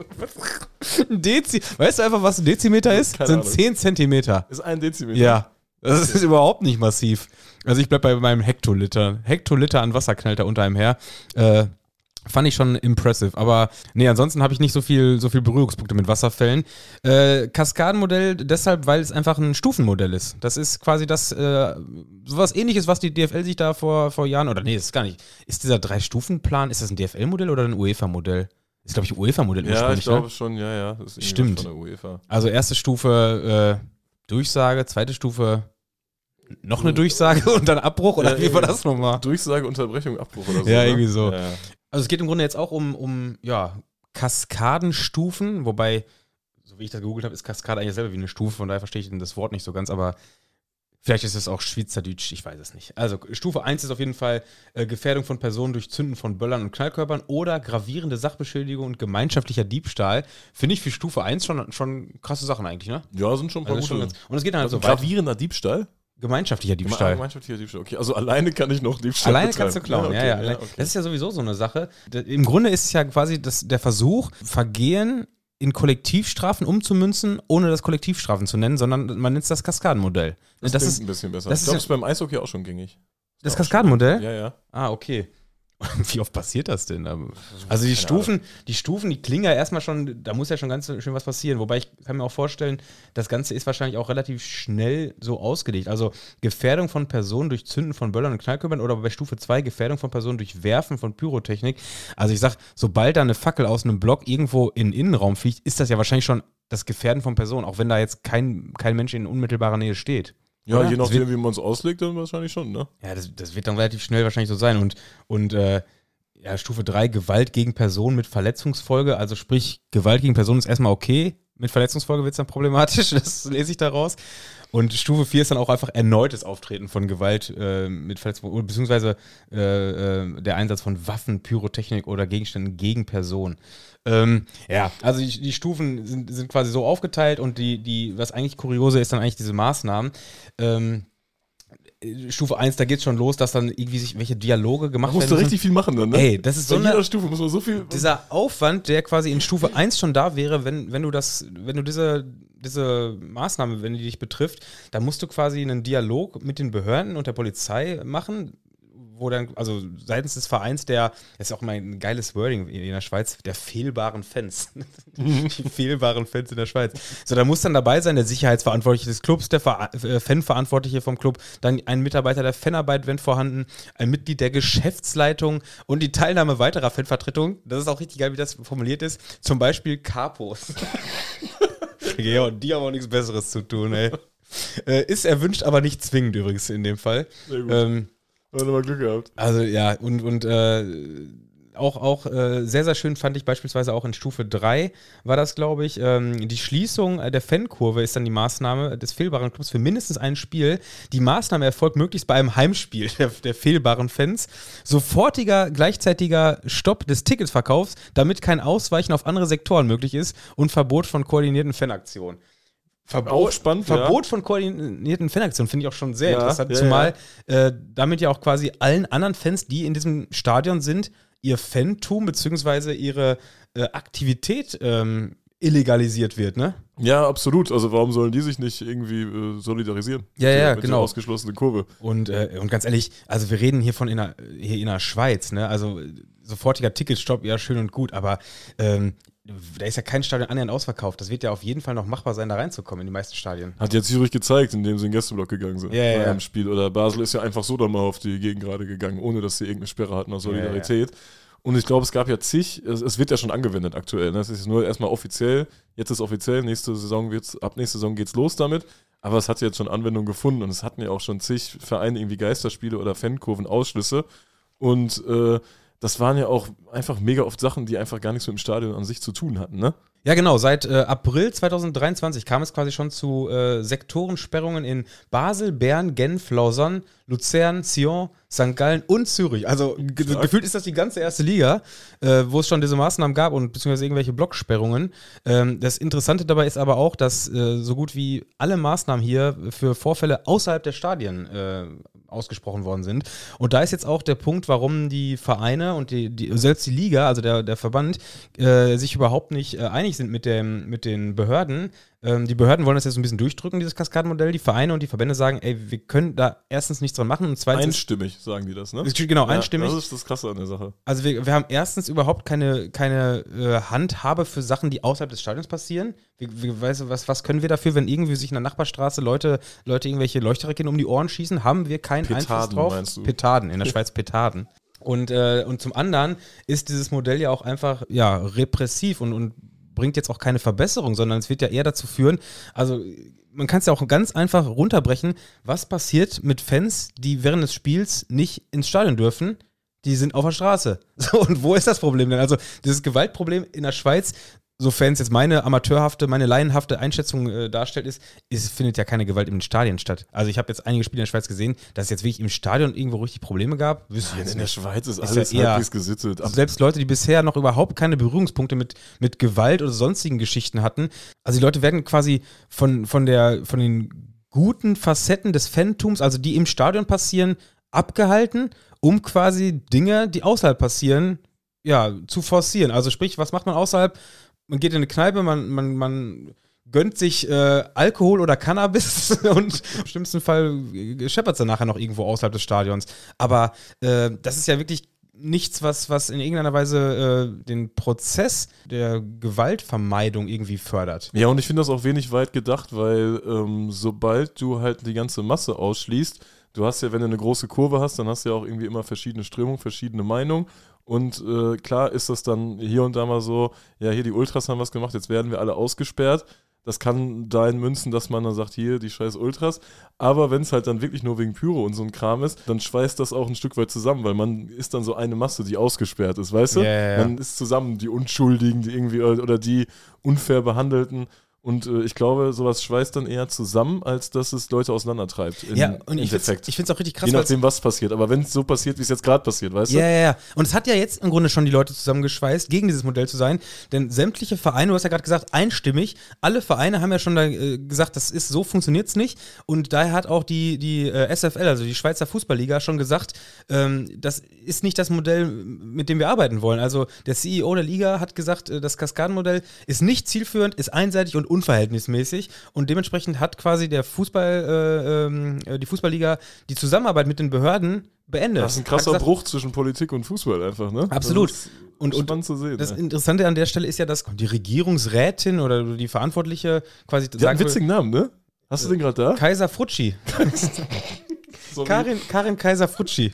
Ein Dezi. Weißt du einfach, was ein Dezimeter ist? Keine Sind Ahnung. zehn Zentimeter. Ist ein Dezimeter. Ja. Das ist überhaupt nicht massiv. Also ich bleib bei meinem Hektoliter. Hektoliter an Wasser knallt da unter einem her. Äh, fand ich schon impressive. Aber nee, ansonsten habe ich nicht so viel, so viel Berührungspunkte mit Wasserfällen. Äh, Kaskadenmodell deshalb, weil es einfach ein Stufenmodell ist. Das ist quasi das, äh, sowas ähnliches, was die D F L sich da vor, vor Jahren, oder nee, das ist gar nicht. Ist dieser Drei-Stufen-Plan, ist das ein D F L-Modell oder ein UEFA-Modell? Ist, glaube ich, ein UEFA-Modell Ja, ich ursprünglich, glaube ne? schon, ja, ja. Das ist irgendwie Stimmt. Von der UEFA. Also erste Stufe äh, Durchsage, zweite Stufe noch eine Durchsage und dann Abbruch, oder Ja, wie war irgendwie. das nochmal? Durchsage, Unterbrechung, Abbruch oder so. Ja, ne? irgendwie so. Ja, ja. Also es geht im Grunde jetzt auch um, um ja, Kaskadenstufen, wobei, so wie ich das gegoogelt habe, ist Kaskade eigentlich selber wie eine Stufe, von daher verstehe ich das Wort nicht so ganz, aber vielleicht ist es auch Schweizerdeutsch, ich weiß es nicht. Also Stufe eins ist auf jeden Fall äh, Gefährdung von Personen durch Zünden von Böllern und Knallkörpern oder gravierende Sachbeschädigung und gemeinschaftlicher Diebstahl. Finde ich für Stufe eins schon, schon krasse Sachen eigentlich, ne? Ja, sind schon ein paar Also schon gute. ganz, und es geht dann halt Also so weiter. gravierender Diebstahl? Gemeinschaftlicher Diebstahl. Gemeinschaftlicher Diebstahl, okay. Also alleine kann ich noch Diebstahl Alleine betreiben. kannst du klauen, ja, okay, ja. allein- okay. Das ist ja sowieso so eine Sache. D- Im Grunde ist es ja quasi das, der Versuch, Vergehen in Kollektivstrafen umzumünzen, ohne das Kollektivstrafen zu nennen, sondern man nennt es das Kaskadenmodell. Das, Das, klingt ist ein bisschen besser. das Ich ist glaube, ja- das ist beim Eishockey auch schon gängig. das auch Kaskadenmodell? Ja, ja. Ah, okay. Wie oft passiert das denn? Also die Stufen, die Stufen, die klingen ja erstmal schon, da muss ja schon ganz schön was passieren. Wobei ich kann mir auch vorstellen, das Ganze ist wahrscheinlich auch relativ schnell so ausgelegt. Also Gefährdung von Personen durch Zünden von Böllern und Knallkörpern oder bei Stufe zwei Gefährdung von Personen durch Werfen von Pyrotechnik. Also ich sag, sobald da eine Fackel aus einem Block irgendwo in den Innenraum fliegt, ist das ja wahrscheinlich schon das Gefährden von Personen, auch wenn da jetzt kein, kein Mensch in unmittelbarer Nähe steht. Ja, Oder? je Das nachdem, wie man es auslegt, dann wahrscheinlich schon, ne? Ja, das, das wird dann relativ schnell wahrscheinlich so sein. Und, und äh, ja, Stufe drei, Gewalt gegen Person mit Verletzungsfolge. Also sprich, Gewalt gegen Person ist erstmal okay. Mit Verletzungsfolge wird es dann problematisch, das lese ich daraus. Und Stufe vier ist dann auch einfach erneutes Auftreten von Gewalt äh, mit Verletzungsfolge, beziehungsweise äh, äh, der Einsatz von Waffen, Pyrotechnik oder Gegenständen gegen Person. Ähm, ja, also die, die Stufen sind, sind quasi so aufgeteilt und die, die, was eigentlich kuriose ist, dann eigentlich diese Maßnahmen. Ähm, Stufe eins, da geht's schon los, dass dann irgendwie sich welche Dialoge gemacht werden. Da musst du richtig viel machen dann, ne? Ey, das ist so Bei jeder eine, Stufe muss man so viel... dieser Aufwand, der quasi in Stufe eins schon da wäre, wenn, wenn du das, wenn du diese, diese Maßnahme, wenn die dich betrifft, dann musst du quasi einen Dialog mit den Behörden und der Polizei machen, wo dann, also seitens des Vereins der, das ist auch mal ein geiles Wording in der Schweiz, der fehlbaren Fans. Die fehlbaren Fans in der Schweiz. So, da muss dann dabei sein, der Sicherheitsverantwortliche des Clubs, der Ver- äh, Fanverantwortliche vom Club, dann ein Mitarbeiter der Fanarbeit, wenn vorhanden, ein Mitglied der Geschäftsleitung und die Teilnahme weiterer Fanvertretungen. Das ist auch richtig geil, wie das formuliert ist. Zum Beispiel Capos. Ja, und die haben auch nichts Besseres zu tun, ey. Äh, ist erwünscht, aber nicht zwingend übrigens in dem Fall. Sehr gut. Ähm, Haben wir mal Glück gehabt. Also ja, und, und äh, auch, auch äh, sehr, sehr schön fand ich beispielsweise auch in Stufe drei war das, glaube ich, ähm, die Schließung der Fankurve ist dann die Maßnahme des fehlbaren Clubs für mindestens ein Spiel. Die Maßnahme erfolgt möglichst bei einem Heimspiel der, der fehlbaren Fans. Sofortiger, gleichzeitiger Stopp des Ticketverkaufs, damit kein Ausweichen auf andere Sektoren möglich ist und Verbot von koordinierten Fanaktionen. Verbot, auch spannend, Verbot ja. von koordinierten Fanaktionen finde ich auch schon sehr Ja, interessant, ja, zumal äh, damit ja auch quasi allen anderen Fans, die in diesem Stadion sind, ihr Fantum bzw. ihre äh, Aktivität ähm, illegalisiert wird, ne? Ja, absolut. Also warum sollen die sich nicht irgendwie äh, solidarisieren? Ja, mit ja, der, mit genau. der ausgeschlossenen Kurve. Und, äh, und ganz ehrlich, also wir reden hier von in der, hier in der Schweiz, ne? Also sofortiger Ticketstopp, ja, schön und gut, aber ähm, da ist ja kein Stadion annähernd ausverkauft. Das wird ja auf jeden Fall noch machbar sein, da reinzukommen in die meisten Stadien. Hat ja Zürich gezeigt, indem sie in den Gästeblock gegangen sind Ja, ja, bei ja. einem Spiel. Oder Basel ist ja einfach so dann mal auf die Gegengrade gegangen, ohne dass sie irgendeine Sperre hatten aus Solidarität. Ja, ja. Und ich glaube, es gab ja zig, es, es wird ja schon angewendet aktuell. Ne? Es ist nur erstmal offiziell, jetzt ist offiziell, nächste Saison wird's, ab nächste Saison geht's los damit. Aber es hat jetzt schon Anwendung gefunden und es hatten ja auch schon zig Vereine irgendwie Geisterspiele oder Fankurven-Ausschlüsse. Und äh, das waren ja auch einfach mega oft Sachen, die einfach gar nichts mit dem Stadion an sich zu tun hatten, ne? Ja, genau. Seit äh, April zweitausenddreiundzwanzig kam es quasi schon zu äh, Sektorensperrungen in Basel, Bern, Genf, Lausanne, Luzern, Sion, Sankt Gallen und Zürich. Also ge gefühlt ist das die ganze erste Liga, äh, wo es schon diese Maßnahmen gab und beziehungsweise irgendwelche Blocksperrungen. Ähm, das Interessante dabei ist aber auch, dass äh, so gut wie alle Maßnahmen hier für Vorfälle außerhalb der Stadien äh, ausgesprochen worden sind. Und da ist jetzt auch der Punkt, warum die Vereine und die, die selbst die Liga, also der, der Verband, äh, sich überhaupt nicht äh, einig sind mit, dem, mit den Behörden. Ähm, die Behörden wollen das jetzt ein bisschen durchdrücken, dieses Kaskadenmodell. Die Vereine und die Verbände sagen, ey, wir können da erstens nichts dran machen und zweitens... Einstimmig, sagen die das, ne? Genau, einstimmig. Ja, das ist das Krasse an der Sache. Also wir, wir haben erstens überhaupt keine, keine äh, Handhabe für Sachen, die außerhalb des Stadions passieren. Wir, wir, weißt du, was, was können wir dafür, wenn irgendwie sich in der Nachbarstraße Leute, Leute irgendwelche Leuchtraketen um die Ohren schießen? Haben wir keinen Petarden, Einfluss drauf? meinst du? Petarden, in der Schweiz Petarden. Und, äh, und zum anderen ist dieses Modell ja auch einfach ja, repressiv und, und bringt jetzt auch keine Verbesserung, sondern es wird ja eher dazu führen, also man kann es ja auch ganz einfach runterbrechen, was passiert mit Fans, die während des Spiels nicht ins Stadion dürfen, die sind auf der Straße. So, und wo ist das Problem denn? Also dieses Gewaltproblem in der Schweiz, sofern es jetzt meine amateurhafte, meine laienhafte Einschätzung äh, darstellt, ist, es findet ja keine Gewalt in den Stadien statt. Also ich habe jetzt einige Spiele in der Schweiz gesehen, dass es jetzt wirklich im Stadion irgendwo richtig Probleme gab. Wüsste ich jetzt In der nicht. Schweiz ist, Ist alles ja eher- halbwegs gesittet. Also selbst Leute, die bisher noch überhaupt keine Berührungspunkte mit, mit Gewalt oder sonstigen Geschichten hatten. Also die Leute werden quasi von, von, der, von den guten Facetten des Fantums, also die im Stadion passieren, abgehalten, um quasi Dinge, die außerhalb passieren, ja, zu forcieren. Also sprich, was macht man außerhalb? Man geht in eine Kneipe, man, man, man gönnt sich äh, Alkohol oder Cannabis und im schlimmsten Fall scheppert es dann nachher noch irgendwo außerhalb des Stadions. Aber äh, das ist ja wirklich nichts, was, was in irgendeiner Weise äh, den Prozess der Gewaltvermeidung irgendwie fördert. Ja, und ich finde das auch wenig weit gedacht, weil ähm, sobald du halt die ganze Masse ausschließt, du hast ja, wenn du eine große Kurve hast, dann hast du ja auch irgendwie immer verschiedene Strömungen, verschiedene Meinungen. Und äh, klar ist das dann hier und da mal so, ja, hier die Ultras haben was gemacht, jetzt werden wir alle ausgesperrt. Das kann dahin münzen, dass man dann sagt, hier, die scheiß Ultras. Aber wenn es halt dann wirklich nur wegen Pyro und so ein Kram ist, dann schweißt das auch ein Stück weit zusammen, weil man ist dann so eine Masse, die ausgesperrt ist, weißt du? Ja, ja, ja. Man ist zusammen die Unschuldigen, die irgendwie, oder die unfair Behandelten. Und äh, ich glaube, sowas schweißt dann eher zusammen, als dass es Leute auseinandertreibt. In, Ja, und ich finde es auch richtig krass. Je nachdem, was passiert. Aber wenn es so passiert, wie es jetzt gerade passiert, weißt du? Ja, ja, ja. Und es hat ja jetzt im Grunde schon die Leute zusammengeschweißt, gegen dieses Modell zu sein. Denn sämtliche Vereine, du hast ja gerade gesagt, einstimmig, alle Vereine haben ja schon da, äh, gesagt, das ist so, funktioniert es nicht. Und daher hat auch die, die äh, S F L, also die Schweizer Fußballliga, schon gesagt, ähm, das ist nicht das Modell, mit dem wir arbeiten wollen. Also der C E O der Liga hat gesagt, äh, das Kaskadenmodell ist nicht zielführend, ist einseitig und unverhältnismäßig. Und dementsprechend hat quasi der Fußball, äh, äh, die Fußballliga die Zusammenarbeit mit den Behörden beendet. Das ist ein krasser gesagt, Bruch zwischen Politik und Fußball einfach, ne? Absolut. Das ist und, und spannend zu sehen. Das ja. Interessante an der Stelle ist ja, dass die Regierungsrätin oder die Verantwortliche quasi die sagen hat einen witzigen Namen, ne? Hast du den gerade da? Kaiser Frutschi. Karin, Karin Kaiser-Frutschi.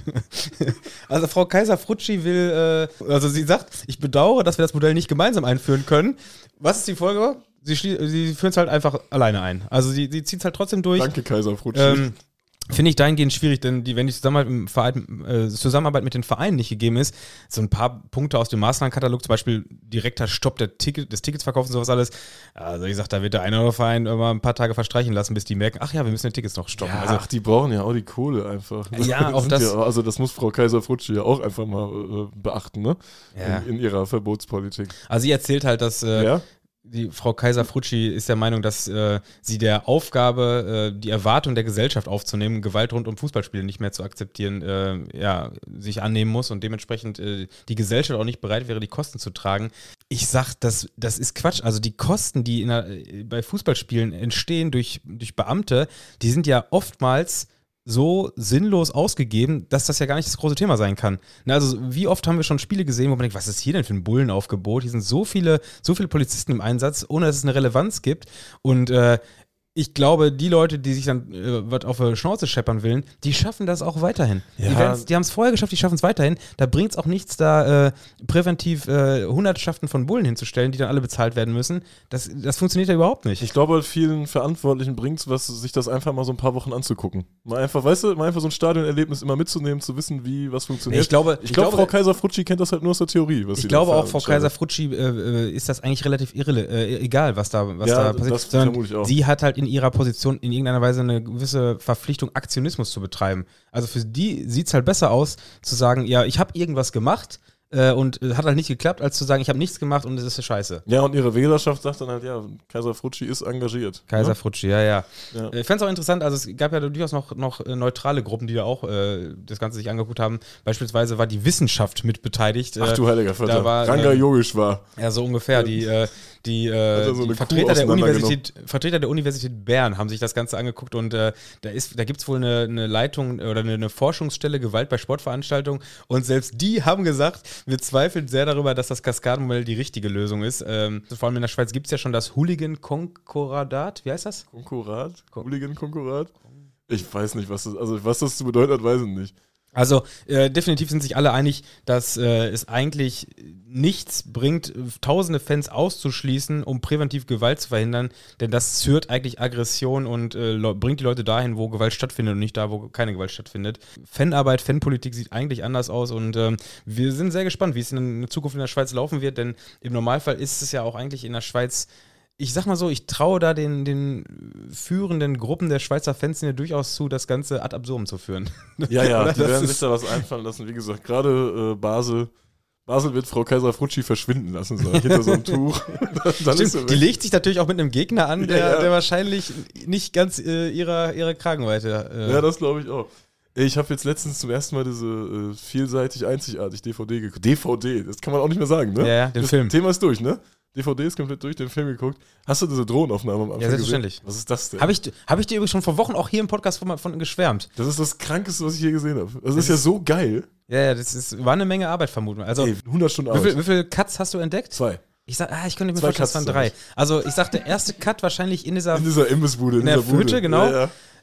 Also Frau Kaiser-Frutschi will, äh, also sie sagt, ich bedauere, dass wir das Modell nicht gemeinsam einführen können. Was ist die Folge? Sie, sie führen es halt einfach alleine ein. Also sie, sie zieht es halt trotzdem durch. Danke, Kaiser-Frutschi. Ähm, Finde ich dahingehend schwierig, denn die, wenn die Zusammenarbeit, im Verein, äh, Zusammenarbeit mit den Vereinen nicht gegeben ist, so ein paar Punkte aus dem Maßnahmenkatalog, zum Beispiel direkter Stopp der Ticket, des Ticketsverkaufs und sowas alles. Also ich sag, da wird der eine oder andere Verein immer ein paar Tage verstreichen lassen, bis die merken, ach ja, wir müssen die Tickets noch stoppen. Ja, also, ach, die brauchen ja auch die Kohle einfach. Ja, auch das. Ja, also das muss Frau Kaiser-Frutschi ja auch einfach mal äh, beachten, ne? Ja. In, in ihrer Verbotspolitik. Also sie erzählt halt, dass äh, ja? die Frau Kaiser-Frutschi ist der Meinung, dass äh, sie der Aufgabe, äh, die Erwartung der Gesellschaft aufzunehmen, Gewalt rund um Fußballspiele nicht mehr zu akzeptieren, äh, ja, sich annehmen muss und dementsprechend äh, die Gesellschaft auch nicht bereit wäre, die Kosten zu tragen. Ich sag, das, das ist Quatsch. Also die Kosten, die in der, bei Fußballspielen entstehen durch, durch Beamte, die sind ja oftmals so sinnlos ausgegeben, dass das ja gar nicht das große Thema sein kann. Na, also wie oft haben wir schon Spiele gesehen, wo man denkt, was ist hier denn für ein Bullenaufgebot? Hier sind so viele, so viele Polizisten im Einsatz, ohne dass es eine Relevanz gibt. Und äh, ich glaube, die Leute, die sich dann äh, was auf die Schnauze scheppern willen, die schaffen das auch weiterhin. Ja. Die, die haben es vorher geschafft, die schaffen es weiterhin. Da bringt es auch nichts, da äh, präventiv äh, Hundertschaften von Bullen hinzustellen, die dann alle bezahlt werden müssen. Das, das funktioniert ja überhaupt nicht. Ich glaube, vielen Verantwortlichen bringt es was, sich das einfach mal so ein paar Wochen anzugucken. Mal einfach, weißt du, mal einfach so ein Stadionerlebnis immer mitzunehmen, zu wissen, wie was funktioniert. Nee, ich glaube, ich ich glaube, glaube Frau Kaiser-Frutschi kennt das halt nur aus der Theorie. Was ich sie glaube da auch, Frau Kaiser-Frutschi äh, ist das eigentlich relativ irre, äh, egal, was da, was ja, da passiert. das vermute ich auch. Sie hat halt in ihrer Position in irgendeiner Weise eine gewisse Verpflichtung, Aktionismus zu betreiben. Also für die sieht es halt besser aus, zu sagen, ja, ich habe irgendwas gemacht äh, und äh, hat halt nicht geklappt, als zu sagen, ich habe nichts gemacht und es ist scheiße. Ja, und ihre Wählerschaft sagt dann halt, ja, Kaiser-Frutschi ist engagiert. Kaiser-Frutschi, ja, ja. ja. Ich fände es auch interessant, also es gab ja durchaus noch, noch neutrale Gruppen, die da auch äh, das Ganze sich angeguckt haben. Beispielsweise war die Wissenschaft mit beteiligt. Ach du heiliger Vater, da war, Ranga äh, Yogeshwar. Ja, so ungefähr. Die, äh, die, äh, so die Vertreter, der Universität, Vertreter der Universität Bern haben sich das Ganze angeguckt und äh, da, ist, da gibt es wohl eine, eine Leitung oder eine, eine Forschungsstelle Gewalt bei Sportveranstaltungen und selbst die haben gesagt, wir zweifeln sehr darüber, dass das Kaskadenmodell die richtige Lösung ist. Ähm, vor allem in der Schweiz gibt es ja schon das Hooligan-Konkordat. Wie heißt das? Konkordat? Hooligan-Konkordat? Ich weiß nicht, was das, also was das zu bedeuten hat, weiß ich nicht. Also äh, definitiv sind sich alle einig, dass äh, es eigentlich nichts bringt, tausende Fans auszuschließen, um präventiv Gewalt zu verhindern, denn das schürt eigentlich Aggression und äh, bringt die Leute dahin, wo Gewalt stattfindet und nicht da, wo keine Gewalt stattfindet. Fanarbeit, Fanpolitik sieht eigentlich anders aus und ähm, wir sind sehr gespannt, wie es in der Zukunft in der Schweiz laufen wird, denn im Normalfall ist es ja auch eigentlich in der Schweiz. Ich sag mal so, ich traue da den, den führenden Gruppen der Schweizer Fanszene durchaus zu, das Ganze ad absurdum zu führen. Ja, ja, die das werden ist sich da was einfallen lassen. Wie gesagt, gerade äh, Basel, Basel wird Frau Kaiser-Frutschi verschwinden lassen, so, hinter so einem Tuch. Dann ist Stimmt, die legt sich natürlich auch mit einem Gegner an, der, ja, ja. der wahrscheinlich nicht ganz äh, ihrer, ihrer Kragenweite. Äh, ja, das glaube ich auch. Ich habe jetzt letztens zum ersten Mal diese äh, vielseitig einzigartig D V D geguckt. D V D, das kann man auch nicht mehr sagen, ne? Ja, ja, den das Film. Thema ist durch, ne? D V D ist komplett durch, den Film geguckt. Hast du diese Drohnenaufnahme am Anfang Ja, selbstverständlich. gesehen? Was ist das denn? Habe ich, hab ich dir übrigens schon vor Wochen auch hier im Podcast von, von geschwärmt. Das ist das Krankeste, was ich je gesehen habe. Das, das ist ja so geil. Ja, ja, das ist, war eine Menge Arbeit vermutlich. Also, Ey, hundert Stunden wie, Arbeit. viel, wie viele Cuts hast du entdeckt? Zwei. Ich sag, ah, ich könnte mir Zwei vorstellen, es waren Cuts, drei. Also ich sag, der erste Cut wahrscheinlich in dieser, In dieser Imbissbude. in der dieser Bude. Flöte, genau. Ja, ja.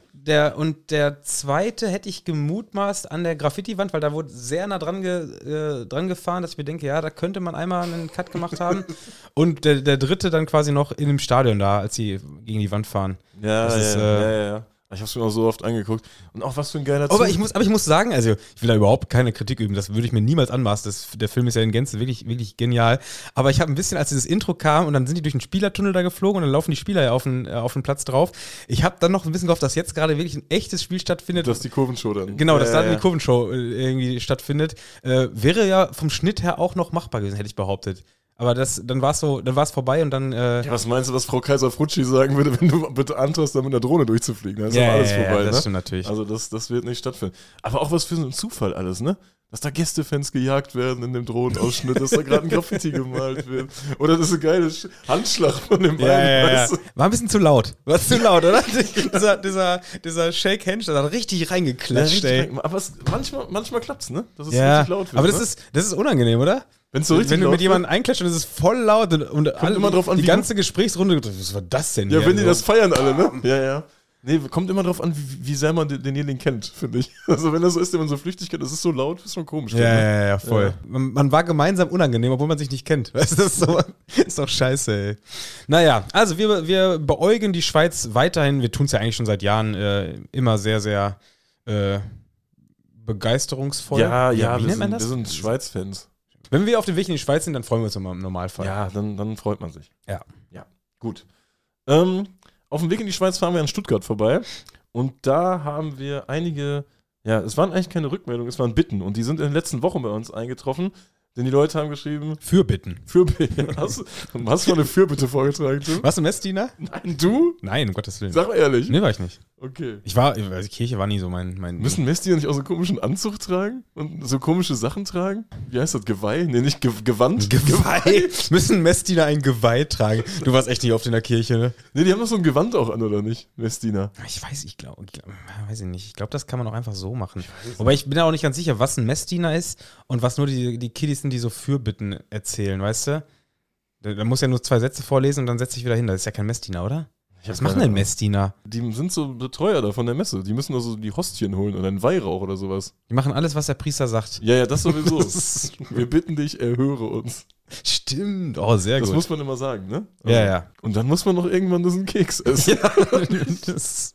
der, und der zweite hätte ich gemutmaßt an der Graffiti-Wand, weil da wurde sehr nah dran, ge, äh, dran gefahren, dass ich mir denke, ja, da könnte man einmal einen Cut gemacht haben. Und der, der dritte dann quasi noch in dem Stadion da, als sie gegen die Wand fahren. Ja, das ja, ist, ja, äh, ja, ja. Ich hab's mir auch so oft angeguckt. Und auch was für ein geiler Aber Zug. ich muss, aber ich muss sagen, also ich will da überhaupt keine Kritik üben, das würde ich mir niemals anmaßen. Das, der Film ist ja in Gänze wirklich, wirklich genial. Aber ich habe ein bisschen, als dieses Intro kam und dann sind die durch den Spielertunnel da geflogen und dann laufen die Spieler ja auf den, äh, auf den Platz drauf. Ich habe dann noch ein bisschen gehofft, dass jetzt gerade wirklich ein echtes Spiel stattfindet. Dass die Kurvenshow dann. Genau, ja, dass da ja, ja. die Kurvenshow äh, irgendwie stattfindet. Äh, wäre ja vom Schnitt her auch noch machbar gewesen, hätte ich behauptet. Aber das, dann war es so, dann war es vorbei und dann. Äh Ja, was meinst du, was Frau Kaiser-Frutschi sagen würde, wenn du bitte antraust, da mit einer Drohne durchzufliegen? Dann ist Ja, doch alles ja, ja, vorbei, das ne? stimmt natürlich. Also das, das wird nicht stattfinden. Aber auch was für so ein Zufall alles, ne? Dass da Gästefans gejagt werden in dem Drohnenausschnitt, dass da gerade ein Graffiti gemalt wird. Oder das ist ein geiler Sch- Handschlag von dem Ja, beiden, ja, ja. weißt du? War ein bisschen zu laut. War zu laut, oder? dieser, dieser, dieser Shake-Handshake hat richtig Ja, reingeklatscht, richtig ey. lang. Aber es, manchmal, manchmal klappt's, ne? Dass es Ja, richtig laut wird. aber das ne? ist, das ist unangenehm, oder? Wenn's so richtig Wenn du laut mit jemandem wird. einklatscht und es ist voll laut und, und alle, immer drauf an, die wie ganze Gesprächsrunde, was war das denn Ja, hier? wenn die So. das feiern alle, ne? Ja, ja. Nee, kommt immer drauf an, wie, wie sehr man den, denjenigen kennt, finde ich. Also wenn das so ist, den man so flüchtig kennt, das ist so laut, ist schon komisch. Ja, ne? ja, ja, voll. Ja. Man, man war gemeinsam unangenehm, obwohl man sich nicht kennt. Weißt du, das ist, so, ist doch scheiße, ey. Naja, also wir, wir beäugen die Schweiz weiterhin, wir tun es ja eigentlich schon seit Jahren äh, immer sehr, sehr äh, begeisterungsvoll. Ja, ja, wie wir, nennt man sind, das? wir sind Schweiz-Fans. Wenn wir auf dem Weg in die Schweiz sind, dann freuen wir uns immer im Normalfall. Ja, dann, dann freut man sich. Ja. Ja, gut. Ähm, auf dem Weg in die Schweiz fahren wir an Stuttgart vorbei und da haben wir einige, ja, es waren eigentlich keine Rückmeldungen, es waren Bitten und die sind in den letzten Wochen bei uns eingetroffen, denn die Leute haben geschrieben, Fürbitten. Fürbitte, hast, hast du mal eine Fürbitte vorgetragen, Tim? Warst du Messdiener? Nein, du? Nein, um Gottes Willen. Sag mal ehrlich. Nee, war ich nicht. Okay. Ich war, also die Kirche war nie so mein... mein Müssen Messdiener nicht auch so einen komischen Anzug tragen und so komische Sachen tragen? Wie heißt das, Geweih? Nee, nicht Ge Gewand? Geweih? Müssen Messdiener ein Geweih tragen? Du warst echt nicht oft in der Kirche, ne? Nee, die haben doch so ein Gewand auch an, oder nicht? Messdiener. Ich weiß, ich glaube, glaub, weiß ich nicht. Ich glaube, das kann man auch einfach so machen. Wobei ich bin ja auch nicht ganz sicher, was ein Messdiener ist und was nur die, die Kiddies sind, die so Fürbitten erzählen, weißt du? Da, da muss ja nur zwei Sätze vorlesen und dann setze ich wieder hin. Das ist ja kein Messdiener, oder? Was machen denn Messdiener? Die sind so Betreuer da von der Messe. Die müssen doch so die Hostien holen oder einen Weihrauch oder sowas. Die machen alles, was der Priester sagt. Ja, ja, das sowieso. Das ist- Wir bitten dich, erhöre uns. Stimmt. Oh, sehr Das gut. muss man immer sagen, ne? ja, ja. Und dann muss man noch irgendwann diesen Keks essen. ja das,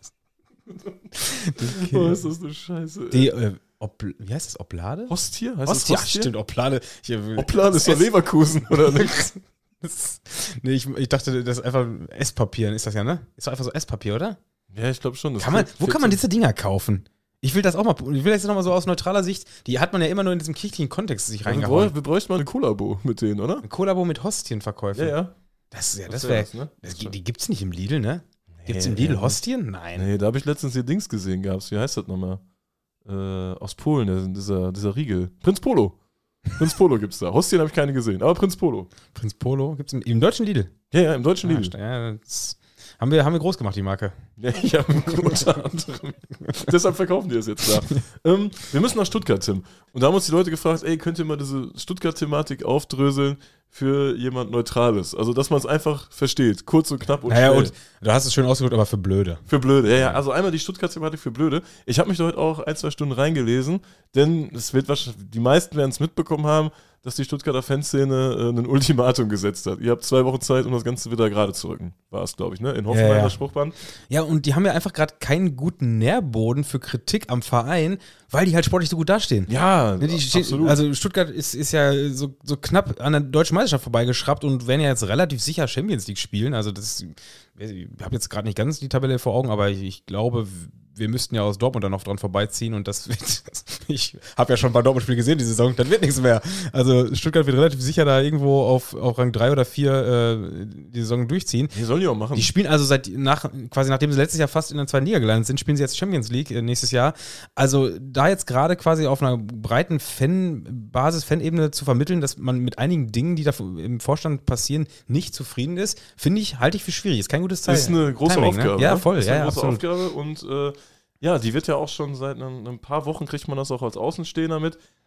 die, Oh, ist das eine Scheiße. die äh, Obl- wie heißt das? Oblade? Hostie? Heißt Hostie, das ja, Hostie? stimmt, Oblade. Ich, äh, Oblan ist doch Leverkusen, oder nicht? Das- nee, ich, ich dachte, das ist einfach Esspapier, ist das ja, ne? Ist doch einfach so Esspapier, oder? Ja, ich glaube schon. Das Kann man, fehlt- wo fehlt kann man so- diese Dinger kaufen? Ich will das auch mal, ich will das jetzt nochmal so aus neutraler Sicht, die hat man ja immer nur in diesem kirchlichen Kontext sich Wir, reingehauen. bräuch, wir bräuchten mal eine Kollabo mit denen, oder? Ein Kollabo mit Hostienverkäufen. Ja, ja. Das, ja, Das das wär wäre, das, ne? das, Das wär- die gibt's nicht im Lidl, ne? Gibt's im Nee, Lidl nee. Hostien? Nein. Nee, da habe ich letztens hier Dings gesehen gehabt. Wie heißt das nochmal? Äh, aus Polen, der- dieser, dieser Riegel. Prinz Polo. Prinz Polo gibt's da. Hostien habe ich keine gesehen, aber Prinz Polo. Prinz Polo gibt's im, im deutschen Lidl. Ja, ja, im deutschen Ah, Lidl. sta- ja, das haben wir, haben wir groß gemacht, die Marke. Ja, ich habe unter anderem. Deshalb verkaufen die es jetzt da. ähm, wir müssen nach Stuttgart, Tim. Und da haben uns die Leute gefragt, ey, könnt ihr mal diese Stuttgart-Thematik aufdröseln für jemand Neutrales? Also, dass man es einfach versteht. Kurz und knapp und Naja, schnell. und du hast es schön ausgedrückt, aber für Blöde. Für Blöde, ja, ja. Also einmal die Stuttgart-Thematik für Blöde. Ich habe mich da heute auch ein, zwei Stunden reingelesen, denn es wird wahrscheinlich, die meisten werden es mitbekommen haben, dass die Stuttgarter Fanszene äh, ein Ultimatum gesetzt hat. Ihr habt zwei Wochen Zeit, um das Ganze wieder gerade zu rücken. War es, glaube ich, ne? In Hoffenheim Ja, ja. das Spruchband. Ja, und die haben ja einfach gerade keinen guten Nährboden für Kritik am Verein, weil die halt sportlich so gut dastehen. Ja, Ja, die steht, absolut. also Stuttgart ist, ist ja so, so knapp an der deutschen Meisterschaft vorbeigeschraubt und werden ja jetzt relativ sicher Champions League spielen. Also das, ich habe jetzt gerade nicht ganz die Tabelle vor Augen, aber ich, ich glaube, wir müssten ja aus Dortmund dann noch dran vorbeiziehen und das wird, ich habe ja schon ein paar Dortmund-Spiele gesehen die Saison, dann wird nichts mehr. Also Stuttgart wird relativ sicher da irgendwo auf, auf Rang drei oder vier äh, die Saison durchziehen. Die sollen die auch machen. Die spielen also seit nach, quasi nachdem sie letztes Jahr fast in der zweiten Liga gelandet sind, spielen sie jetzt Champions League äh, nächstes Jahr. Also da jetzt gerade quasi auf einer breiten Fan-Basis, Fan-Ebene zu vermitteln, dass man mit einigen Dingen, die da im Vorstand passieren, nicht zufrieden ist, finde ich, halte ich für schwierig. Ist kein gutes Zeichen. ist eine große Timing, Aufgabe. Ne? Ja, ne? voll. Ist Ja, eine ja, große absolut. Aufgabe und äh, ja, die wird ja auch schon seit ein, ein paar Wochen kriegt man das auch als Außenstehender mit.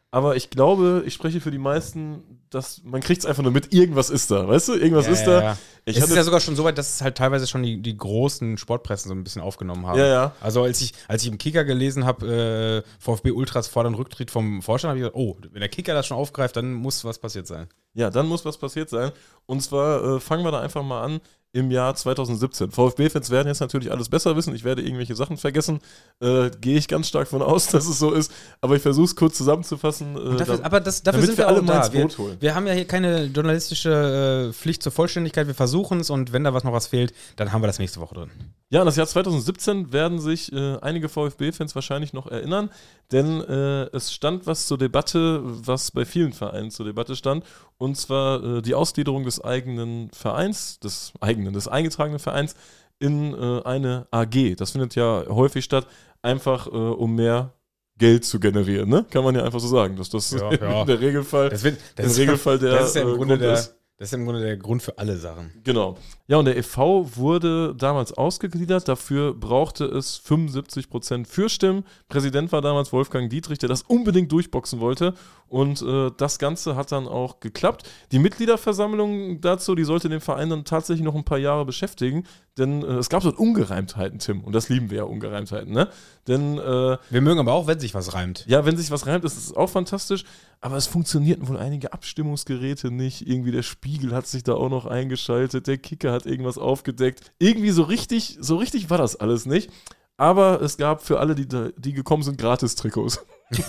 Aber ich glaube, ich spreche für die meisten, dass man kriegt es einfach nur mit, irgendwas ist da, weißt du? Irgendwas Ja, ist ja, da. ja. Ich es hatte, ist ja sogar schon so weit, dass es halt teilweise schon die, die großen Sportpressen so ein bisschen aufgenommen haben. Ja, ja. Also als ich, als ich im Kicker gelesen habe, äh, VfB Ultras fordern Rücktritt vom Vorstand, habe ich gesagt, oh, wenn der Kicker das schon aufgreift, dann muss was passiert sein. Ja, dann muss was passiert sein. Und zwar äh, fangen wir da einfach mal an im Jahr zweitausendsiebzehn. VfB-Fans werden jetzt natürlich alles besser wissen. Ich werde irgendwelche Sachen vergessen. Äh, Gehe ich ganz stark von aus, dass es so ist. Aber ich versuche es kurz zusammenzufassen. Äh, Dafür, da, aber das, dafür damit sind wir wir alle auch mal da. ins Wir, Boot holen. wir haben ja hier keine journalistische äh, Pflicht zur Vollständigkeit. Wir versuchen es und wenn da was noch was fehlt, dann haben wir das nächste Woche drin. Ja, an das Jahr zweitausendsiebzehn werden sich äh, einige VfB-Fans wahrscheinlich noch erinnern, denn äh, es stand was zur Debatte, was bei vielen Vereinen zur Debatte stand, und zwar äh, die Ausgliederung des eigenen Vereins, des eigenen, des eingetragenen Vereins in äh, eine A G. Das findet ja häufig statt, einfach äh, um mehr Geld zu generieren, ne? Kann man ja einfach so sagen, dass das Ja, ja. der Regelfall, Das, wird, das, im ist, Regelfall der das ist ja im äh, Grunde Grund der, ist. das ist im Grunde der Grund für alle Sachen. Genau. Ja, und der e V wurde damals ausgegliedert. Dafür brauchte es fünfundsiebzig Prozent Fürstimmen. Präsident war damals Wolfgang Dietrich, der das unbedingt durchboxen wollte. Und äh, das Ganze hat dann auch geklappt. Die Mitgliederversammlung dazu, die sollte den Verein dann tatsächlich noch ein paar Jahre beschäftigen. Denn äh, es gab dort Ungereimtheiten, Tim. Und das lieben wir ja, Ungereimtheiten, ne? Denn äh, Wir mögen aber auch, wenn sich was reimt. ja, wenn sich was reimt, ist es auch fantastisch. Aber es funktionierten wohl einige Abstimmungsgeräte nicht. Irgendwie der Spiegel hat sich da auch noch eingeschaltet. Der Kicker hat irgendwas aufgedeckt. Irgendwie so richtig, so richtig war das alles nicht. Aber es gab für alle, die, die gekommen sind, Gratis-Trikots.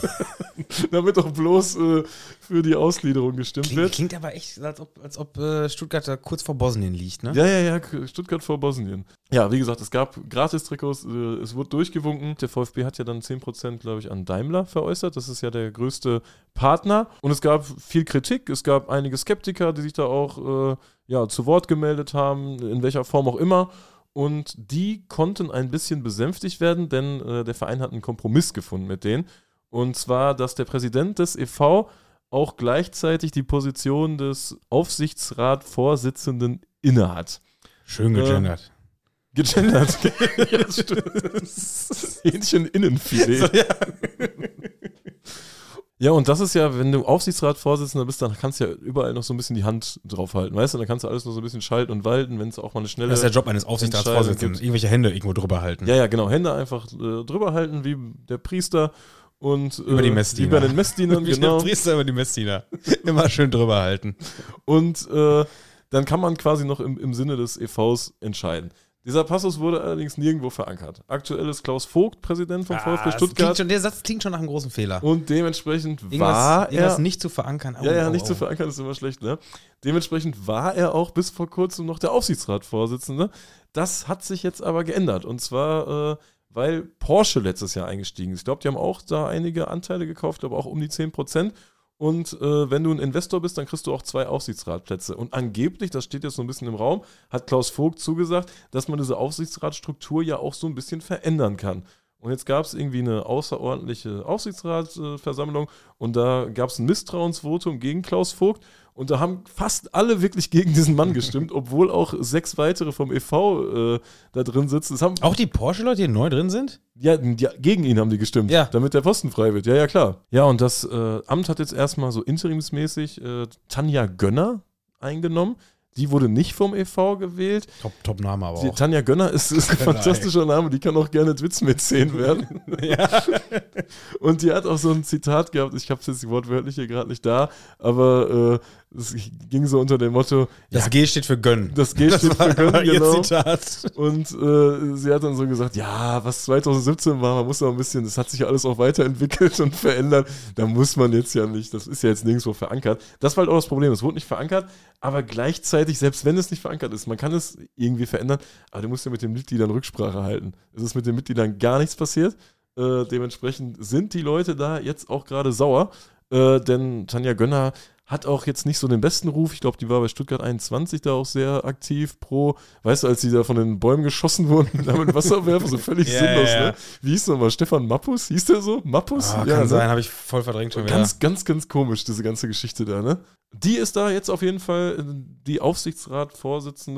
Damit auch bloß äh, für die Ausgliederung gestimmt Klingt, wird. klingt aber echt, als ob, als ob äh, Stuttgart da kurz vor Bosnien liegt, ne? Ja, ja, ja, Stuttgart vor Bosnien. Ja, wie gesagt, es gab Gratis-Trikots, äh, es wurde durchgewunken. Der VfB hat ja dann zehn Prozent, glaube ich, an Daimler veräußert. Das ist ja der größte Partner. Und es gab viel Kritik, es gab einige Skeptiker, die sich da auch äh, ja, zu Wort gemeldet haben, in welcher Form auch immer. Und die konnten ein bisschen besänftigt werden, denn äh, der Verein hat einen Kompromiss gefunden mit denen. Und zwar, dass der Präsident des e V auch gleichzeitig die Position des Aufsichtsratsvorsitzenden innehat. Schön gegendert. Äh, gegendert. Ja, das stimmt. Hähnchen-Innenfilet. Ja. Ja, und das ist ja, wenn du Aufsichtsratsvorsitzender bist, dann kannst du ja überall noch so ein bisschen die Hand draufhalten, weißt du? Dann kannst du alles noch so ein bisschen schalten und walten, wenn es auch mal eine schnelle... Das ist der Job eines Aufsichtsratsvorsitzenden. Irgendwelche Hände irgendwo drüber halten. Ja, ja, genau. Hände einfach äh, drüber halten, wie der Priester und... Äh, Über die Messdiener. Wie bei den Messdienern, Wie genau. der Priester über die Messdiener. Immer schön drüber halten. Und äh, dann kann man quasi noch im, im Sinne des e Vs entscheiden. Dieser Passus wurde allerdings nirgendwo verankert. Aktuell ist Klaus Vogt Präsident vom Ah, VfB das Stuttgart. klingt schon, der Satz klingt schon nach einem großen Fehler. Und dementsprechend Irgendwas, war irgendwas er... nicht zu verankern. Oh, Ja, ja, oh, nicht oh. zu verankern ist immer schlecht, ne? Dementsprechend war er auch bis vor kurzem noch der Aufsichtsratsvorsitzende. Das hat sich jetzt aber geändert. Und zwar, äh, weil Porsche letztes Jahr eingestiegen ist. Ich glaube, die haben auch da einige Anteile gekauft, aber auch um die zehn Prozent. Und äh, wenn du ein Investor bist, dann kriegst du auch zwei Aufsichtsratplätze. Und angeblich, das steht jetzt so ein bisschen im Raum, hat Klaus Vogt zugesagt, dass man diese Aufsichtsratsstruktur ja auch so ein bisschen verändern kann. Und jetzt gab es irgendwie eine außerordentliche Aufsichtsratsversammlung und da gab es ein Misstrauensvotum gegen Klaus Vogt und da haben fast alle wirklich gegen diesen Mann gestimmt, obwohl auch sechs weitere vom e V äh, da drin sitzen. Es haben, Auch die Porsche-Leute, die neu drin sind? ja, ja, gegen ihn haben die gestimmt, Ja. damit der Posten frei wird. Ja, ja, klar. Ja, und das äh, Amt hat jetzt erstmal so interimsmäßig äh, Tanja Gönner eingenommen. Die wurde nicht vom e V gewählt. Top, top Name aber Die, auch. Tanja Gönner ist, ist ein Gönner, fantastischer Name, die kann auch gerne Twitz-Mäzen werden. Ja. Und die hat auch so ein Zitat gehabt, ich habe es jetzt wortwörtlich hier gerade nicht da, aber äh, es ging so unter dem Motto, Das ja, G steht für Gönnen. das G steht für Gönnen, ihr genau. Zitat. Und äh, sie hat dann so gesagt, ja, was zweitausendsiebzehn war, man muss noch ein bisschen, das hat sich ja alles auch weiterentwickelt und verändert, da muss man jetzt ja nicht, das ist ja jetzt nirgendwo verankert. Das war halt auch das Problem, es wurde nicht verankert, aber gleichzeitig, selbst wenn es nicht verankert ist, man kann es irgendwie verändern, aber du musst ja mit den Mitgliedern Rücksprache halten. Es ist mit den Mitgliedern gar nichts passiert, äh, dementsprechend sind die Leute da jetzt auch gerade sauer, äh, denn Tanja Gönner hat auch jetzt nicht so den besten Ruf. Ich glaube, die war bei Stuttgart einundzwanzig da auch sehr aktiv pro, weißt du, als die da von den Bäumen geschossen wurden, da mit Wasserwerfer, so völlig Ja, sinnlos, ja, ja. ne? Wie hieß der nochmal? Stefan Mappus? Hieß der so? Mappus? Ah, Ja, kann ne? sein, habe ich voll verdrängt schon wieder. Ganz, ganz, ganz komisch, diese ganze Geschichte da, ne? Die ist da jetzt auf jeden Fall die Aufsichtsratsvorsitzende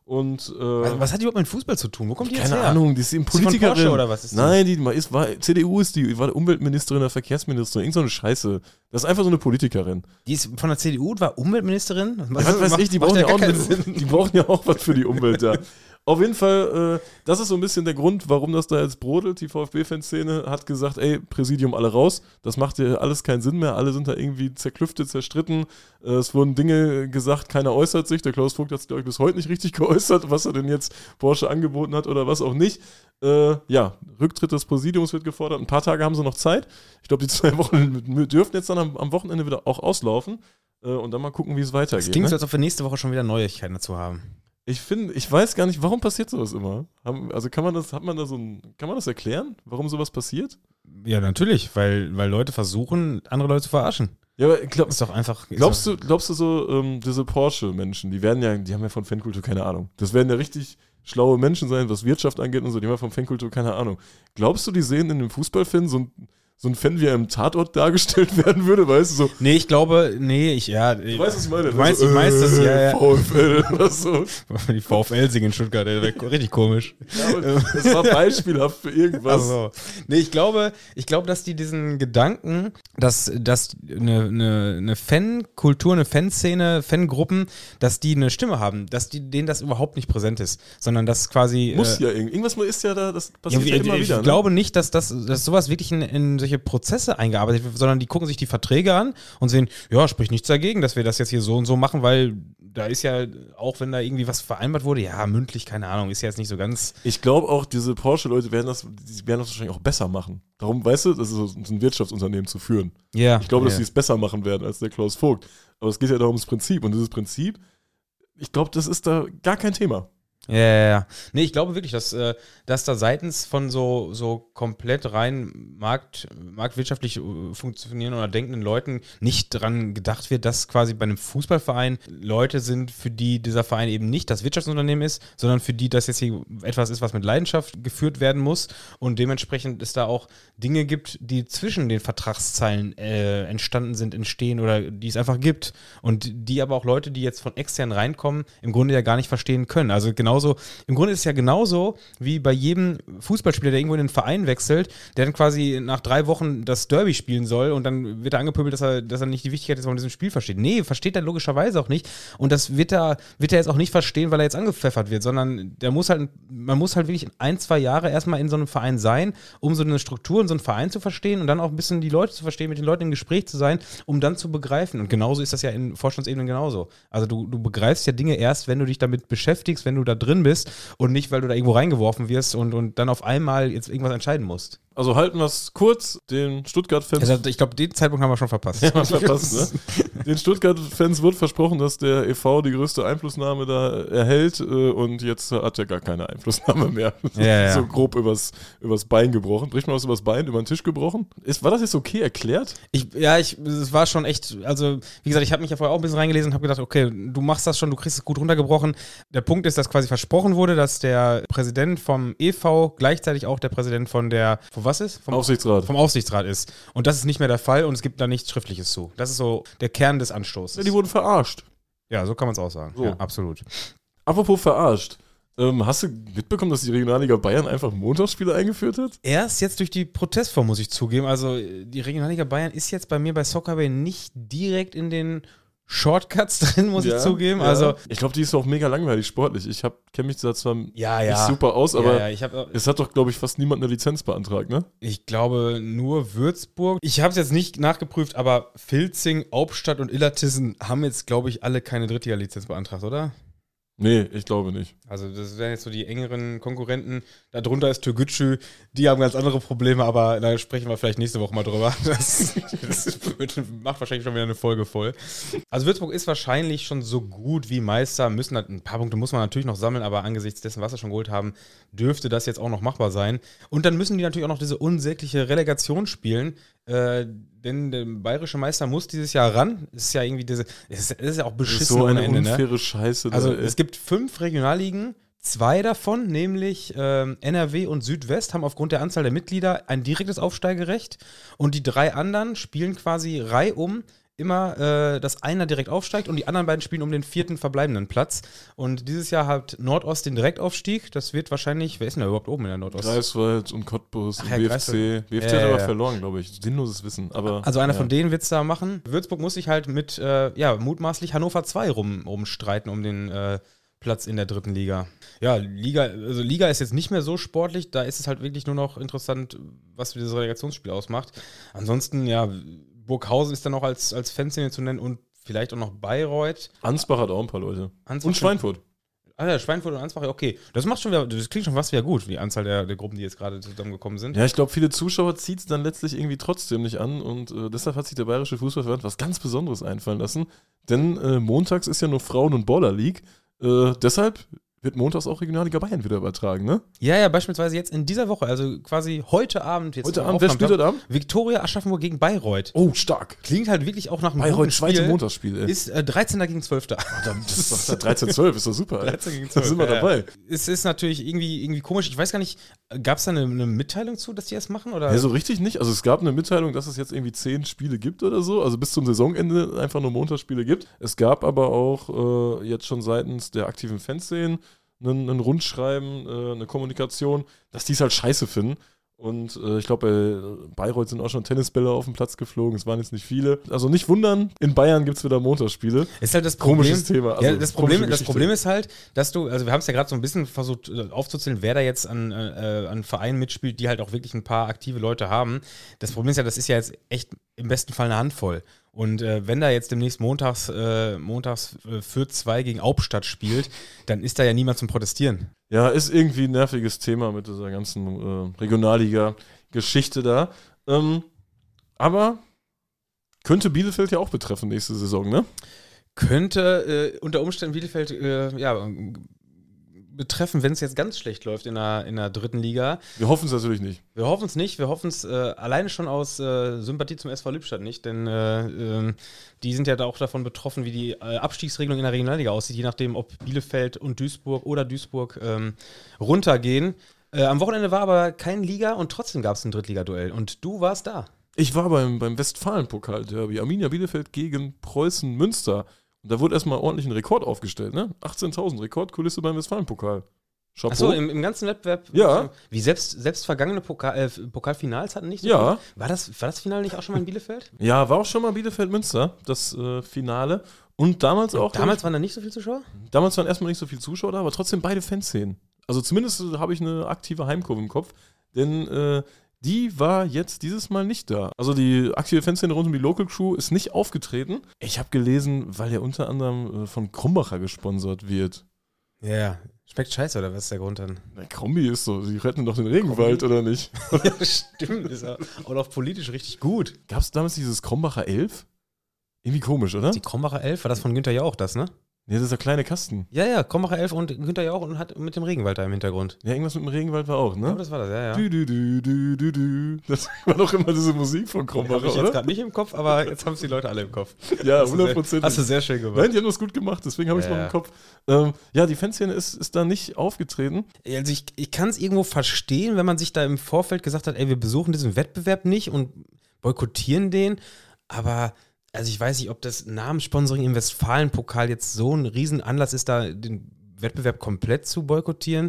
Und, äh, was, was hat die überhaupt mit Fußball zu tun? Wo kommt die jetzt keine her? Ahnung, die ist eben Ist die von Politikerin. Porsche oder was ist die? Nein, die ist, war, C D U ist die, die war Umweltministerin oder Verkehrsministerin, irgend so eine Scheiße. Das ist einfach so eine Politikerin. Die ist von der C D U und war Umweltministerin? Was, was weiß macht, ich, die macht brauchen, ja gar auch, keinen Sinn. die brauchen ja auch was für die Umwelt da. Auf jeden Fall, äh, das ist so ein bisschen der Grund, warum das da jetzt brodelt. Die VfB-Fanszene hat gesagt, ey, Präsidium, alle raus. Das macht ja alles keinen Sinn mehr. Alle sind da irgendwie zerklüftet, zerstritten. Äh, es wurden Dinge gesagt, keiner äußert sich. Der Klaus Vogt hat sich, glaube ich, bis heute nicht richtig geäußert, was er denn jetzt Porsche angeboten hat oder was auch nicht. Äh, ja, Rücktritt des Präsidiums wird gefordert. Ein paar Tage haben sie noch Zeit. Ich glaube, die zwei Wochen dürften jetzt dann am, am Wochenende wieder auch auslaufen. Äh, und dann mal gucken, wie es weitergeht. Es klingt ne? so, als ob wir nächste Woche schon wieder Neuigkeiten dazu haben. Ich finde, ich weiß gar nicht, warum passiert sowas immer? Haben, also kann man das, hat man da so ein, kann man das erklären, warum sowas passiert? Ja, natürlich, weil, weil Leute versuchen, andere Leute zu verarschen. Ja, aber glaub, Ist doch einfach. Ist glaubst doch, du, glaubst du so, ähm, diese Porsche-Menschen, die werden ja, die haben ja von Fankultur keine Ahnung. Das werden ja richtig schlaue Menschen sein, was Wirtschaft angeht und so, die haben ja von Fankultur keine Ahnung. Glaubst du, die sehen in dem Fußballfan so ein so ein Fan, wie er im Tatort dargestellt werden würde, weißt du, so. Nee, ich glaube, nee, ich, ja. Du weißt, was ich meine. Du weißt, so, ich weiß das, ja, ja. VfL oder so. Die VfL singen in Stuttgart, ey, richtig komisch. Ja, aber das war beispielhaft für irgendwas. Also, nee, ich glaube, ich glaube, dass die diesen Gedanken, dass, dass eine, eine, eine Fankultur, eine Fanszene, Fangruppen, dass die eine Stimme haben, dass die, denen das überhaupt nicht präsent ist, sondern dass quasi. Muss äh, ja irgend, irgendwas ist ja da, das passiert ja, ja, ich, immer ich wieder. Ich ne? glaube nicht, dass, das, dass sowas wirklich in, in solche Prozesse eingearbeitet wird, sondern die gucken sich die Verträge an und sehen, ja, spricht nichts dagegen, dass wir das jetzt hier so und so machen, weil da ist ja, auch wenn da irgendwie was vereinbart wurde, ja, mündlich, keine Ahnung, ist ja jetzt nicht so ganz. Ich glaube auch, diese Porsche-Leute werden das, die werden das wahrscheinlich auch besser machen. Darum, weißt du, das ist so ein Wirtschaftsunternehmen zu führen. Ja. Ich glaube, dass ja. sie es besser machen werden als der Klaus Vogt. Aber es geht ja darum, das Prinzip. Und dieses Prinzip, ich glaube, das ist da gar kein Thema. Ja, ja, ja. Nee, ich glaube wirklich, dass, äh, dass da seitens von so, so komplett rein Markt, marktwirtschaftlich äh, funktionierenden oder denkenden Leuten nicht dran gedacht wird, dass quasi bei einem Fußballverein Leute sind, für die dieser Verein eben nicht das Wirtschaftsunternehmen ist, sondern für die das jetzt hier etwas ist, was mit Leidenschaft geführt werden muss und dementsprechend es da auch Dinge gibt, die zwischen den Vertragszeilen äh, entstanden sind, entstehen oder die es einfach gibt und die aber auch Leute, die jetzt von extern reinkommen, im Grunde ja gar nicht verstehen können. Also genau Genauso, im Grunde ist es ja genauso wie bei jedem Fußballspieler, der irgendwo in den Verein wechselt, der dann quasi nach drei Wochen das Derby spielen soll und dann wird er angepöbelt, dass er, dass er nicht die Wichtigkeit von diesem Spiel versteht. Nee, versteht er logischerweise auch nicht und das wird er, wird er jetzt auch nicht verstehen, weil er jetzt angepfeffert wird, sondern der muss halt, man muss halt wirklich ein, zwei Jahre erstmal in so einem Verein sein, um so eine Struktur in so einen Verein zu verstehen und dann auch ein bisschen die Leute zu verstehen, mit den Leuten im Gespräch zu sein, um dann zu begreifen. Und genauso ist das ja in Vorstandsebenen genauso. Also du, du begreifst ja Dinge erst, wenn du dich damit beschäftigst, wenn du da drin bist und nicht, weil du da irgendwo reingeworfen wirst und, und dann auf einmal jetzt irgendwas entscheiden musst. Also halten wir es kurz, den Stuttgart-Fans... Also ich glaube, den Zeitpunkt haben wir schon verpasst. Ja, verpasst, ne? Den Stuttgart-Fans wird versprochen, dass der E V die größte Einflussnahme da erhält äh, und jetzt hat er gar keine Einflussnahme mehr. Ja, ja. So grob übers, übers Bein gebrochen. Bricht man was übers Bein, über den Tisch gebrochen? Ist, war das jetzt okay erklärt? Ich, ja, ich, es war schon echt, also wie gesagt, ich habe mich ja vorher auch ein bisschen reingelesen und habe gedacht, okay, du machst das schon, du kriegst es gut runtergebrochen. Der Punkt ist, dass quasi versprochen wurde, dass der Präsident vom E V gleichzeitig auch der Präsident von der, von was ist? Vom Aufsichtsrat. Vom Aufsichtsrat ist. Und das ist nicht mehr der Fall und es gibt da nichts Schriftliches zu. Das ist so der Kern des Anstoßes. Ja, die wurden verarscht. Ja, so kann man es auch sagen. So. Ja, absolut. Apropos verarscht. Ähm, hast du mitbekommen, dass die Regionalliga Bayern einfach Montagsspiele eingeführt hat? Erst jetzt durch die Protestform, muss ich zugeben. Also die Regionalliga Bayern ist jetzt bei mir bei Soccerbay nicht direkt in den Shortcuts drin, muss Ja, ich zugeben. ja. Also ich glaube, die ist auch mega langweilig sportlich. Ich kenne mich da zwar ja, nicht ja. super aus, aber ja, ja, ich, hab, es hat doch, glaube ich, fast niemand eine Lizenz beantragt, ne? ich glaube nur Würzburg. Ich habe es jetzt nicht nachgeprüft, aber Filzing, Hauptstadt und Illertissen haben jetzt, glaube ich, alle keine Drittliga-Lizenz beantragt, oder? Nee, ich glaube nicht. Also das wären jetzt so die engeren Konkurrenten. Darunter ist Türgücü, die haben ganz andere Probleme, aber da sprechen wir vielleicht nächste Woche mal drüber. Das, das macht wahrscheinlich schon wieder eine Folge voll. Also Würzburg ist wahrscheinlich schon so gut wie Meister. Müssen ein paar Punkte muss man natürlich noch sammeln, aber angesichts dessen, was sie schon geholt haben, dürfte das jetzt auch noch machbar sein. Und dann müssen die natürlich auch noch diese unsägliche Relegation spielen. Äh, denn der bayerische Meister muss dieses Jahr ran. Das ist ja irgendwie diese, das ist, das ist ja auch beschissen Das ist so eine ohne Ende, unfaire ne? Scheiße. Also da, ey. es gibt fünf Regionalligen, zwei davon, nämlich ähm, N R W und Südwest, haben aufgrund der Anzahl der Mitglieder ein direktes Aufsteigerecht und die drei anderen spielen quasi reihum immer, äh, dass einer direkt aufsteigt und die anderen beiden spielen um den vierten verbleibenden Platz. Und dieses Jahr hat Nordost den Direktaufstieg. Das wird wahrscheinlich, wer ist denn da überhaupt oben in der Nordost? Greifswald und Cottbus und ja, W F C. W F C ja, hat aber ja. verloren, glaube ich. Sinnloses Wissen. Aber, Also einer ja. von denen wird es da machen. Würzburg muss sich halt mit, äh, ja, mutmaßlich Hannover zwei rum, rumstreiten um den äh, Platz in der dritten Liga. Ja, Liga, also Liga ist jetzt nicht mehr so sportlich, da ist es halt wirklich nur noch interessant, was dieses Relegationsspiel ausmacht. Ansonsten, ja, Burghausen ist dann noch als, als Fanszene zu nennen und vielleicht auch noch Bayreuth. Ansbach hat auch ein paar Leute. Ansbach Und Schweinfurt. Ah ja, Schweinfurt und Ansbach, okay. Das macht schon wieder, das klingt schon fast wieder gut, die Anzahl der, der Gruppen, die jetzt gerade zusammengekommen sind. Ja, ich glaube, viele Zuschauer zieht es dann letztlich irgendwie trotzdem nicht an und äh, deshalb hat sich der Bayerische Fußballverband was ganz Besonderes einfallen lassen. Denn äh, montags ist ja nur Frauen- und Baller League. Äh, deshalb wird montags auch Regionalliga Bayern wieder übertragen, ne? Ja, ja, beispielsweise jetzt in dieser Woche, also quasi heute Abend. Jetzt Heute zum Abend, wer spielt Aufnahmetag, heute Abend? Viktoria Aschaffenburg gegen Bayreuth. Oh, stark. Klingt halt wirklich auch nach einem Bayreuth, guten zweite Spiel. Montagsspiel, ey. Ist äh, dreizehnter gegen zwölfter Das ist doch dreizehn zwölf, ist doch super, ey. dreizehn gegen Da zwölf. sind wir ja, dabei. Ja. Es ist natürlich irgendwie, irgendwie komisch. Ich weiß gar nicht, gab es da eine, eine Mitteilung zu, dass die das machen? Oder? Ja, so richtig nicht. Also es gab eine Mitteilung, dass es jetzt irgendwie zehn Spiele gibt oder so. Also bis zum Saisonende einfach nur Montagsspiele gibt. Es gab aber auch äh, jetzt schon seitens der aktiven Fanszenen ein, ein Rundschreiben, äh, eine Kommunikation, dass die es halt scheiße finden. Und äh, ich glaube, bei Bayreuth sind auch schon Tennisbälle auf den Platz geflogen. Es waren jetzt nicht viele. Also nicht wundern, in Bayern gibt es wieder Montagsspiele. Ist halt das Problem. Komisches Thema. Also ja, das Problem, komische das Geschichte. Problem ist halt, dass du, also wir haben es ja gerade so ein bisschen versucht äh, aufzuzählen, wer da jetzt an, äh, an Vereinen mitspielt, die halt auch wirklich ein paar aktive Leute haben. Das Problem ist ja, das ist ja jetzt echt im besten Fall eine Handvoll. Und äh, wenn da jetzt demnächst montags, äh, montags äh, Fürth zwei gegen Hauptstadt spielt, dann ist da ja niemand zum Protestieren. Ja, ist irgendwie ein nerviges Thema mit dieser ganzen äh, Regionalliga-Geschichte da. Ähm, aber könnte Bielefeld ja auch betreffen nächste Saison, ne? Könnte äh, unter Umständen Bielefeld äh, ja, betreffen, wenn es jetzt ganz schlecht läuft in der, in der dritten Liga. Wir hoffen es natürlich nicht. Wir hoffen es nicht. Wir hoffen es äh, alleine schon aus äh, Sympathie zum S V Lippstadt nicht, denn äh, äh, die sind ja da auch davon betroffen, wie die äh, Abstiegsregelung in der Regionalliga aussieht, je nachdem, ob Bielefeld und Duisburg oder Duisburg ähm, runtergehen. Äh, am Wochenende war aber kein Liga und trotzdem gab es ein Drittligaduell und du warst da. Ich war beim, beim Westfalen-Pokal-Derby. Arminia Bielefeld gegen Preußen Münster. Und da wurde erstmal ordentlich ein Rekord aufgestellt, ne? achtzehntausend, Rekordkulisse beim Westfalen-Pokal. Chapeau. Achso, im, im ganzen Wettbewerb? Ja. Wie selbst, selbst vergangene Pokal, äh, Pokalfinals hatten nicht so Ja. viel? War das, war das Finale nicht auch schon mal in Bielefeld? Ja, war auch schon mal Bielefeld-Münster, das äh, Finale. Und damals auch. Damals waren da nicht so viele Zuschauer? Damals waren erstmal nicht so viele Zuschauer da, aber trotzdem beide Fanszenen. Also zumindest äh, habe ich eine aktive Heimkurve im Kopf, denn äh, die war jetzt dieses Mal nicht da. Also die aktive Fanszene rund um die Local Crew ist nicht aufgetreten. Ich habe gelesen, weil er unter anderem äh, von Krombacher gesponsert wird. Ja, yeah. Schmeckt scheiße, oder was ist der Grund dann? Na, Krombi ist so, sie retten doch den Regenwald, oder nicht? Ja, stimmt. Ist ja auch noch politisch richtig gut. Gab es damals dieses Krombacher elf? Irgendwie komisch, oder? Die Krombacher elf, war das von Günther Jauch, das, ne? Ja, das ist der kleine Kasten. Ja, ja, Krombacher elf und Günther Jauch und hat mit dem Regenwald da im Hintergrund. Ja, irgendwas mit dem Regenwald war auch, Ja, ne? das war das, ja, ja. Du, du, du, du, du, du. Das war doch immer diese Musik von Habe Krombacher, ich jetzt oder? gerade nicht im Kopf, aber jetzt haben es die Leute alle im Kopf. Ja, Hast du hundert sehr- Prozent. Hast du sehr schön gemacht. Nein, die haben das gut gemacht, deswegen habe ich es Ja, noch ja. im Kopf. Ähm, ja, die Fanszene ist, ist da nicht aufgetreten. Also ich, ich kann es irgendwo verstehen, wenn man sich da im Vorfeld gesagt hat, ey, wir besuchen diesen Wettbewerb nicht und boykottieren den, aber also ich weiß nicht, ob das Namenssponsoring im Westfalen-Pokal jetzt so ein Riesenanlass ist, da den Wettbewerb komplett zu boykottieren.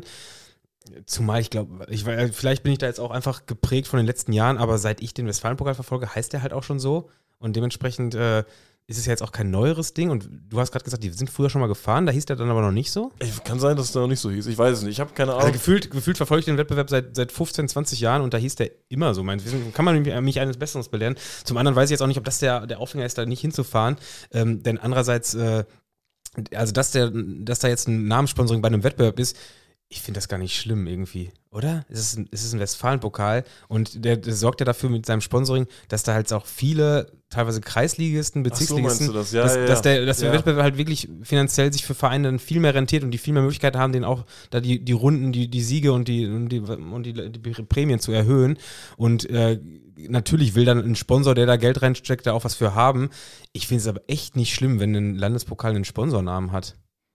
Zumal ich glaube, ich, weiß- vielleicht bin ich da jetzt auch einfach geprägt von den letzten Jahren, aber seit ich den Westfalen-Pokal verfolge, heißt der halt auch schon so und dementsprechend äh, ist es ja jetzt auch kein neueres Ding und du hast gerade gesagt, die sind früher schon mal gefahren, da hieß der dann aber noch nicht so. Ey, kann sein, dass es da noch nicht so hieß. Ich weiß es nicht. Ich habe keine Also Ahnung. gefühlt, gefühlt verfolge ich den Wettbewerb seit, seit fünfzehn, zwanzig Jahren und da hieß der immer so. Mein Wissen kann man mich, mich eines Besseren belehren. Zum anderen weiß ich jetzt auch nicht, ob das der, der Aufhänger ist, da nicht hinzufahren. Ähm, denn andererseits, äh, also dass, der, dass da jetzt ein Namenssponsoring bei einem Wettbewerb ist, ich finde das gar nicht schlimm irgendwie, oder? Es ist ein, es ist ein Westfalen-Pokal und der, der sorgt ja dafür mit seinem Sponsoring, dass da halt auch viele, teilweise Kreisligisten, Ach so, meinst Bezirksligisten, du das? Ja, dass, ja, ja. dass der, dass der Ja. Wettbewerb halt wirklich finanziell sich für Vereine dann viel mehr rentiert und die viel mehr Möglichkeiten haben, den auch da die, die Runden, die, die Siege und die, und die, und die, die Prämien zu erhöhen. Und äh, natürlich will dann ein Sponsor, der da Geld reinsteckt, da auch was für haben. Ich finde es aber echt nicht schlimm, wenn ein Landespokal einen Sponsornamen hat.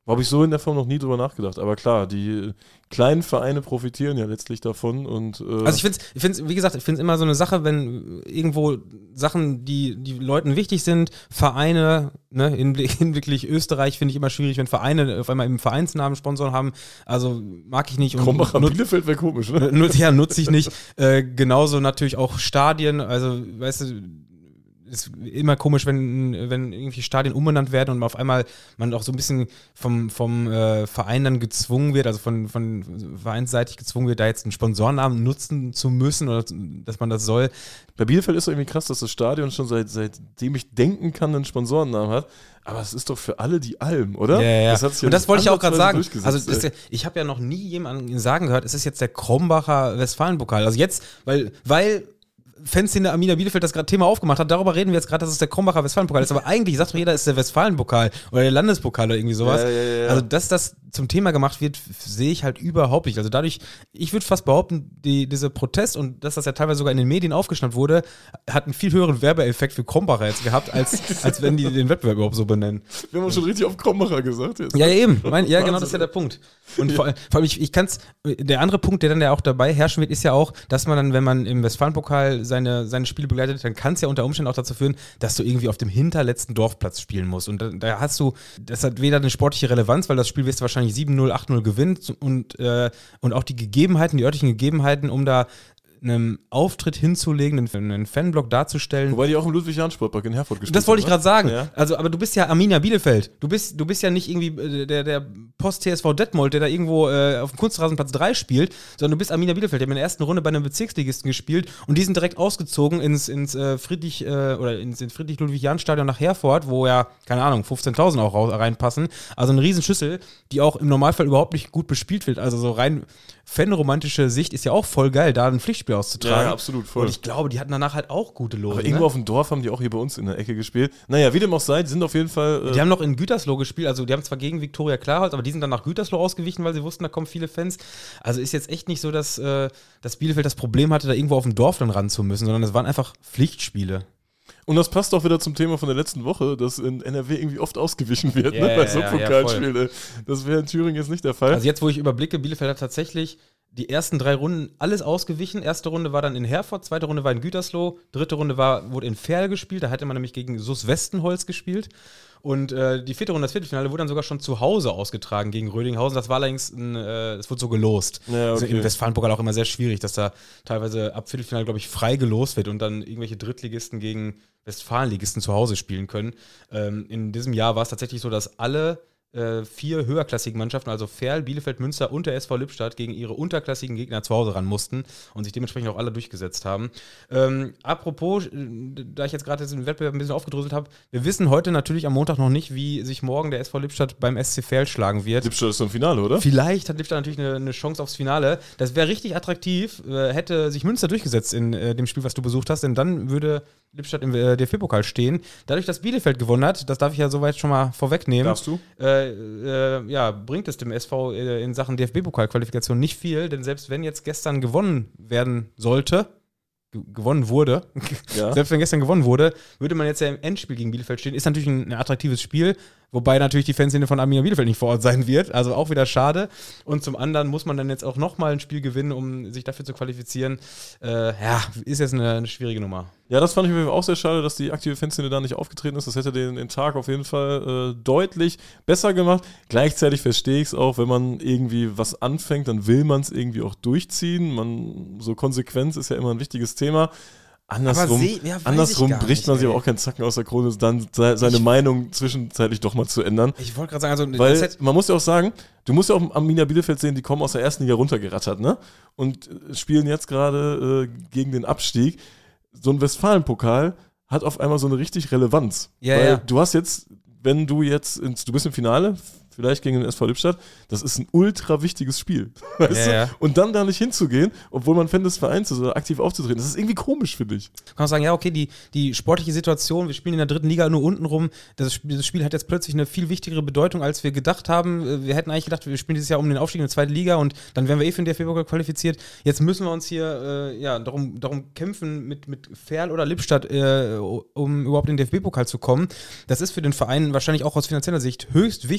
Habe ich so in der Form noch nie drüber nachgedacht. Aber klar, die kleinen Vereine profitieren ja letztlich davon. Und, äh also ich finde es, ich find's, wie gesagt, ich finde es immer so eine Sache, wenn irgendwo Sachen, die, die Leuten wichtig sind, Vereine, ne, hinblicklich Österreich finde ich immer schwierig, wenn Vereine auf einmal im Vereinsnamen Sponsoren haben. Also mag ich nicht. Krombacher Bielefeld wäre komisch, ne? Nut, ja, nutze ich nicht. äh, genauso natürlich auch Stadien, also weißt du, ist immer komisch, wenn, wenn irgendwie Stadien umbenannt werden und auf einmal man auch so ein bisschen vom, vom äh, Verein dann gezwungen wird, also von, von vereinsseitig gezwungen wird, da jetzt einen Sponsornamen nutzen zu müssen oder dass man das soll. Bei Bielefeld ist es irgendwie krass, dass das Stadion schon seit, seitdem ich denken kann, einen Sponsorennamen hat. Aber es ist doch für alle die Alm, oder? Ja, ja, ja. Das hat sich ja und das wollte ich auch gerade sagen. Also das, ich habe ja noch nie jemanden sagen gehört, es ist jetzt der Krombacher Westfalenpokal. Also jetzt, weil, weil Fanszene Arminia Bielefeld das gerade Thema aufgemacht hat, darüber reden wir jetzt gerade, dass es der Krombacher Westfalenpokal ist, aber eigentlich sagt doch jeder, es ist der Westfalenpokal oder der Landespokal oder irgendwie sowas. Ja, ja, ja. Also, dass das zum Thema gemacht wird, sehe ich halt überhaupt nicht. Also dadurch, ich würde fast behaupten, die, diese Protest und dass das ja teilweise sogar in den Medien aufgeschnappt wurde, hat einen viel höheren Werbeeffekt für Krombacher jetzt gehabt, als, als wenn die den Wettbewerb überhaupt so benennen. Wir haben schon richtig auf Krombacher gesagt jetzt. Ja, eben. Mein, ja, genau, das ist ja der Punkt. Und ja. vor, vor allem, ich, ich kann es, der andere Punkt, der dann ja auch dabei herrschen wird, ist ja auch, dass man dann, wenn man im Westfalenpokal seine, seine Spiele begleitet, dann kann es ja unter Umständen auch dazu führen, dass du irgendwie auf dem hinterletzten Dorfplatz spielen musst. Und da, da hast du, das hat weder eine sportliche Relevanz, weil das Spiel wirst du wahrscheinlich sieben null, acht null gewinnt und, äh, und auch die Gegebenheiten, die örtlichen Gegebenheiten, um da einen Auftritt hinzulegen, einen, einen Fanblock darzustellen. Wobei die auch im Ludwig-Jahn-Sportpark in Herford gespielt haben. Das wollte ich gerade sagen. Ja. Also, aber du bist ja Arminia Bielefeld. Du bist, du bist ja nicht irgendwie äh, der, der Post-T S V Detmold, der da irgendwo äh, auf dem Kunstrasenplatz drei spielt, sondern du bist Arminia Bielefeld. Die haben in der ersten Runde bei einem Bezirksligisten gespielt und die sind direkt ausgezogen ins, ins äh, Friedrich- äh, oder ins, ins Friedrich-Ludwig-Jahn-Stadion nach Herford, wo ja, keine Ahnung, fünfzehntausend auch raus, reinpassen. Also eine Riesenschüssel, die auch im Normalfall überhaupt nicht gut bespielt wird. Also so rein fanromantische Sicht ist ja auch voll geil, da ein Pflichtspiel auszutragen. Ja, absolut, voll. Und ich glaube, die hatten danach halt auch gute Lose. Aber irgendwo ne? auf dem Dorf haben die auch hier bei uns in der Ecke gespielt. Naja, wie dem auch sei, die sind auf jeden Fall... Äh Die haben noch in Gütersloh gespielt, also die haben zwar gegen Viktoria Klarholz, aber die sind dann nach Gütersloh ausgewichen, weil sie wussten, da kommen viele Fans. Also ist jetzt echt nicht so, dass, äh, dass Bielefeld das Problem hatte, da irgendwo auf dem Dorf dann ran zu müssen, sondern es waren einfach Pflichtspiele. Und das passt auch wieder zum Thema von der letzten Woche, dass in N R W irgendwie oft ausgewichen wird, ja, ne, bei ja, so ja, Pokalspielen. ja, das wäre in Thüringen jetzt nicht der Fall. Also jetzt, wo ich überblicke, Bielefeld hat tatsächlich die ersten drei Runden alles ausgewichen. Erste Runde war dann in Herford, zweite Runde war in Gütersloh, dritte Runde war, wurde in Ferl gespielt, da hatte man nämlich gegen S U S Westenholz gespielt. Und äh, die vierte Runde, das Viertelfinale, wurde dann sogar schon zu Hause ausgetragen gegen Rödinghausen. Das war allerdings, ein, äh, das wurde so gelost. Ja, okay. Also im Westfalenpokal auch immer sehr schwierig, dass da teilweise ab Viertelfinale, glaube ich, frei gelost wird und dann irgendwelche Drittligisten gegen Westfalenligisten zu Hause spielen können. Ähm, in diesem Jahr war es tatsächlich so, dass alle äh, vier höherklassigen Mannschaften, also Ferl, Bielefeld, Münster und der S V Lippstadt, gegen ihre unterklassigen Gegner zu Hause ran mussten und sich dementsprechend auch alle durchgesetzt haben. Ähm, apropos, da ich jetzt gerade den Wettbewerb ein bisschen aufgedröselt habe, wir wissen heute natürlich am Montag noch nicht, wie sich morgen der S V Lippstadt beim S C Verl schlagen wird. Lippstadt ist so im Finale, oder? Vielleicht hat Lippstadt natürlich eine, eine Chance aufs Finale. Das wäre richtig attraktiv, äh, hätte sich Münster durchgesetzt in äh, dem Spiel, was du besucht hast, denn dann würde Lippstadt im äh, D F B-Pokal stehen. Dadurch, dass Bielefeld gewonnen hat, das darf ich ja soweit schon mal vorwegnehmen. Darfst du? Äh, äh, ja, bringt es dem S V äh, in Sachen D F B-Pokal-Qualifikation nicht viel, denn selbst wenn jetzt gestern gewonnen werden sollte, ge- gewonnen wurde, Ja. selbst wenn gestern gewonnen wurde, würde man jetzt ja im Endspiel gegen Bielefeld stehen. Ist natürlich ein, ein attraktives Spiel, wobei natürlich die Fanszene von Arminia Bielefeld nicht vor Ort sein wird, also auch wieder schade. Und zum anderen muss man dann jetzt auch nochmal ein Spiel gewinnen, um sich dafür zu qualifizieren. Äh, ja, ist jetzt eine, eine schwierige Nummer. Ja, das fand ich mir auch sehr schade, dass die aktive Fanszene da nicht aufgetreten ist. Das hätte den, den Tag auf jeden Fall äh, deutlich besser gemacht. Gleichzeitig verstehe ich es auch, wenn man irgendwie was anfängt, dann will man es irgendwie auch durchziehen. Man, so Konsequenz ist ja immer ein wichtiges Thema. Andersrum, seh- ja, weiß andersrum ich gar bricht man nicht, sich ey. aber auch keinen Zacken aus der Krone, dann se- seine Ich- Meinung zwischenzeitlich doch mal zu ändern. Ich wollte gerade sagen, also Weil das hätte- man muss ja auch sagen, du musst ja auch Arminia Bielefeld sehen, die kommen aus der ersten Liga runtergerattert, ne? Und äh, spielen jetzt gerade äh, gegen den Abstieg. So ein Westfalenpokal hat auf einmal so eine richtig Relevanz. Ja, Weil ja. du hast jetzt, wenn du jetzt, ins, du bist im Finale, vielleicht gegen den S V Lippstadt, das ist ein ultra wichtiges Spiel. Weißt Ja, du? ja. Und dann da nicht hinzugehen, obwohl man Fan des Vereins ist oder aktiv aufzutreten, das ist irgendwie komisch, finde ich. kann man sagen, ja, okay, die, die sportliche Situation, wir spielen in der dritten Liga nur unten rum, das Spiel, das Spiel hat jetzt plötzlich eine viel wichtigere Bedeutung, als wir gedacht haben. Wir hätten eigentlich gedacht, wir spielen dieses Jahr um den Aufstieg in die zweite Liga und dann wären wir eh für den D F B-Pokal qualifiziert. Jetzt müssen wir uns hier äh, ja, darum, darum kämpfen, mit, mit Ferl oder Lippstadt, äh, um überhaupt in den D F B-Pokal zu kommen. Das ist für den Verein wahrscheinlich auch aus finanzieller Sicht höchst wichtig. Das ist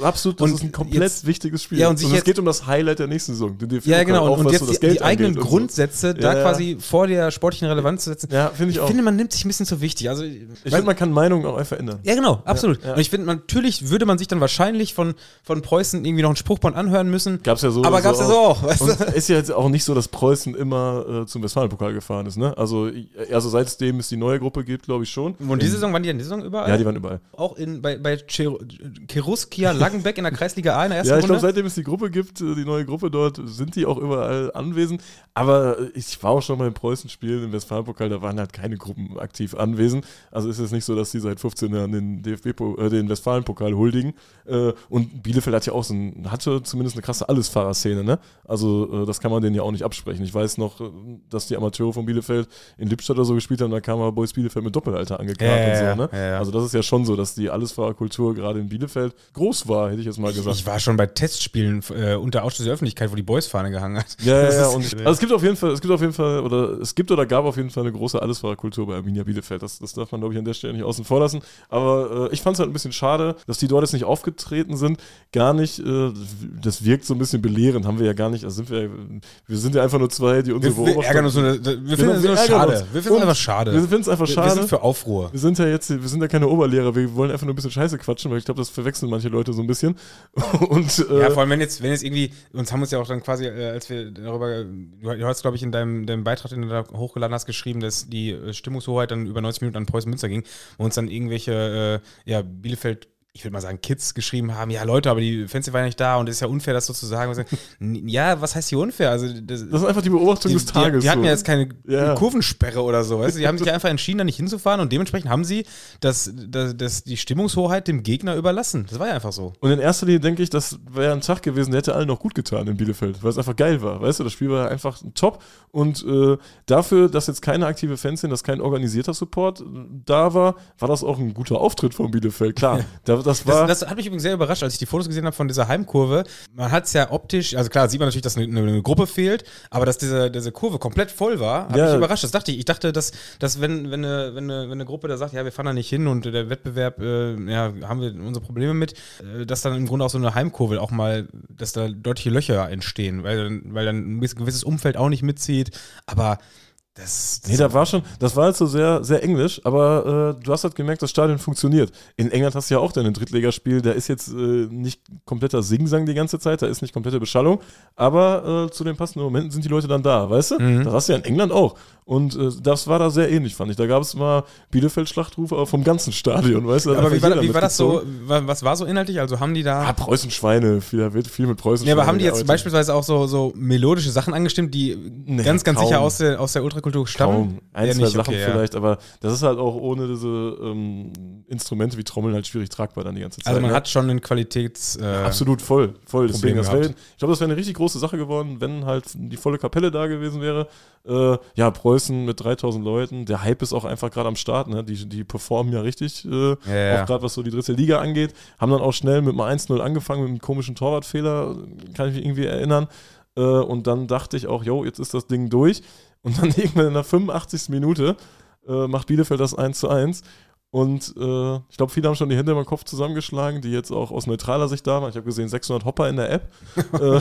absolut, das und ist ein komplett jetzt, wichtiges Spiel. Ja, und, sich und jetzt, es geht um das Highlight der nächsten Saison. Den ja, genau. auch, und, und jetzt so die, Geld die eigenen angeht Grundsätze so. da ja, quasi vor der sportlichen Relevanz zu setzen. Ja, finde ich auch. Ich finde, man nimmt sich ein bisschen zu wichtig. Also, ich finde, man kann Meinungen auch einfach ändern. Ja, genau, absolut. Ja, ja. Und ich finde, natürlich würde man sich dann wahrscheinlich von, von Preußen irgendwie noch einen Spruchband anhören müssen. Gab's ja so. Aber gab's ja so auch. Weißt du? Und ist ja jetzt auch nicht so, dass Preußen immer äh, zum Westfalenpokal gefahren ist, ne? Also, also seitdem es die neue Gruppe gibt, glaube ich schon. Und die Saison, waren die in der Saison überall? Ja, die waren überall. Auch in, bei, bei Cheruskia Langenbeck in der Kreisliga A in der ersten Ja, ich Runde? glaube, seitdem es die Gruppe gibt, die neue Gruppe dort, sind die auch überall anwesend. Aber ich war auch schon mal in Preußen-Spielen im Westfalenpokal, da waren halt keine Gruppen aktiv anwesend. Also ist es nicht so, dass die seit fünfzehn Jahren den D F B, äh, den Westfalenpokal huldigen. Äh, und Bielefeld hat ja auch so ein, hatte zumindest eine krasse Allesfahrerszene, ne? Also äh, das kann man denen ja auch nicht absprechen. Ich weiß noch, dass die Amateure von Bielefeld in Lippstadt oder so gespielt haben, da kam aber Boys Bielefeld mit Doppelalter angekarrt ja, und so, ja, ne? ja, ja. Also das ist ja schon so, dass die Allesfahrerkultur gerade in Bielefeld groß war, hätte ich jetzt mal gesagt. Ich war schon bei Testspielen äh, unter Ausschluss der Öffentlichkeit, wo die Boys-Fahne gehangen hat. Ja, ja, Das ja. ist, Und, also es gibt auf jeden Fall, es gibt auf jeden Fall, oder es gibt oder gab auf jeden Fall eine große Allesfahrerkultur bei Arminia Bielefeld. Das, das darf man, glaube ich, an der Stelle nicht außen vor lassen. Aber äh, ich fand es halt ein bisschen schade, dass die dort jetzt nicht aufgetreten sind. Gar nicht, äh, das wirkt so ein bisschen belehrend, haben wir ja gar nicht. Also sind wir, wir sind ja einfach nur zwei, die unsere wir, wir ärgern uns nur, wir finden es nur schade. Wir finden es einfach schade. Wir finden es einfach schade. Wir sind für Aufruhr. Wir sind ja jetzt, wir sind ja keine Oberlehrer, wir wollen einfach nur ein bisschen Scheiße quatschen, weil ich glaube, das verwechseln manche Leute so ein bisschen. Und, äh, ja, vor allem, wenn jetzt, wenn jetzt irgendwie, uns haben uns ja auch dann quasi, äh, als wir darüber, du hast, glaube ich, in deinem, deinem Beitrag, den du da hochgeladen hast, geschrieben, dass die äh, Stimmungshoheit dann über neunzig Minuten an Preußen-Münster ging, wo uns dann irgendwelche, äh, ja, Bielefeld, ich würde mal sagen, Kids geschrieben haben, ja Leute, aber die Fans waren ja nicht da und es ist ja unfair, das so zu sagen. Ja, was heißt hier unfair? Also, das, das ist einfach die Beobachtung die, des Tages. Die, die hatten so. ja jetzt keine ja. Kurvensperre oder so, weißt du? Die haben sich ja einfach entschieden, da nicht hinzufahren und dementsprechend haben sie das, das, das, die Stimmungshoheit dem Gegner überlassen. Das war ja einfach so. Und in erster Linie denke ich, das wäre ein Tag gewesen, der hätte allen noch gut getan in Bielefeld, weil es einfach geil war, weißt du? Das Spiel war einfach top und äh, dafür, dass jetzt keine aktive Fans sind, dass kein organisierter Support da war, war das auch ein guter Auftritt von Bielefeld. Klar, da, das war... Das, das hat mich übrigens sehr überrascht, als ich die Fotos gesehen habe von dieser Heimkurve. Man hat es ja optisch, also klar, sieht man natürlich, dass eine, eine Gruppe fehlt, aber dass diese, diese Kurve komplett voll war, hat ja. mich überrascht. Das dachte ich. Ich dachte, dass, dass wenn, wenn, eine, wenn, eine, wenn eine Gruppe da sagt, ja, wir fahren da nicht hin und der Wettbewerb, äh, ja, haben wir unsere Probleme mit, äh, dass dann im Grunde auch so eine Heimkurve auch mal, dass da deutliche Löcher entstehen, weil, weil dann ein gewisses Umfeld auch nicht mitzieht, aber Das, das nee, da war schon, das war halt so sehr, sehr englisch, aber äh, du hast halt gemerkt, das Stadion funktioniert. In England hast du ja auch dein Drittligaspiel, da ist jetzt äh, nicht kompletter Singsang die ganze Zeit, da ist nicht komplette Beschallung, aber äh, zu den passenden Momenten sind die Leute dann da, weißt du? Mhm. Das hast du ja in England auch. Und äh, das war da sehr ähnlich, fand ich. Da gab es mal Bielefeld-Schlachtrufe, aber vom ganzen Stadion, weißt du? Aber wie war, wie war das so, mitgezogen. was war so inhaltlich? Also haben die da... Ah, Preußen-Schweine, viel, wird viel mit Preußen-Schweine. Ja, aber haben die jetzt gearbeitet. beispielsweise auch so, so melodische Sachen angestimmt, die Nee, ganz, ganz kaum. sicher aus der, aus der Ultrakultur stammen? Kaum. Ein, Ja, zwei nicht, Sachen okay, ja. vielleicht, aber das ist halt auch ohne diese ähm, Instrumente wie Trommeln halt schwierig tragbar dann die ganze Zeit. Also man ne? hat schon einen Qualitäts... Äh, Absolut voll, voll. Deswegen, Problem das wär, gehabt. ich glaube, das wäre eine richtig große Sache geworden, wenn halt die volle Kapelle da gewesen wäre. Äh, ja, Preußen mit dreitausend Leuten, der Hype ist auch einfach gerade am Start, ne? die, die performen ja richtig, äh, Ja, ja. auch gerade was so die dritte Liga angeht, haben dann auch schnell mit einem eins null angefangen, mit einem komischen Torwartfehler, kann ich mich irgendwie erinnern. Äh, und dann dachte ich auch, jo, jetzt ist das Ding durch. Und dann irgendwann in der fünfundachtzigsten Minute äh, macht Bielefeld das eins zu eins. Und äh, ich glaube, viele haben schon die Hände über den Kopf zusammengeschlagen, die jetzt auch aus neutraler Sicht da waren. Ich habe gesehen, sechshundert Hopper in der App. äh,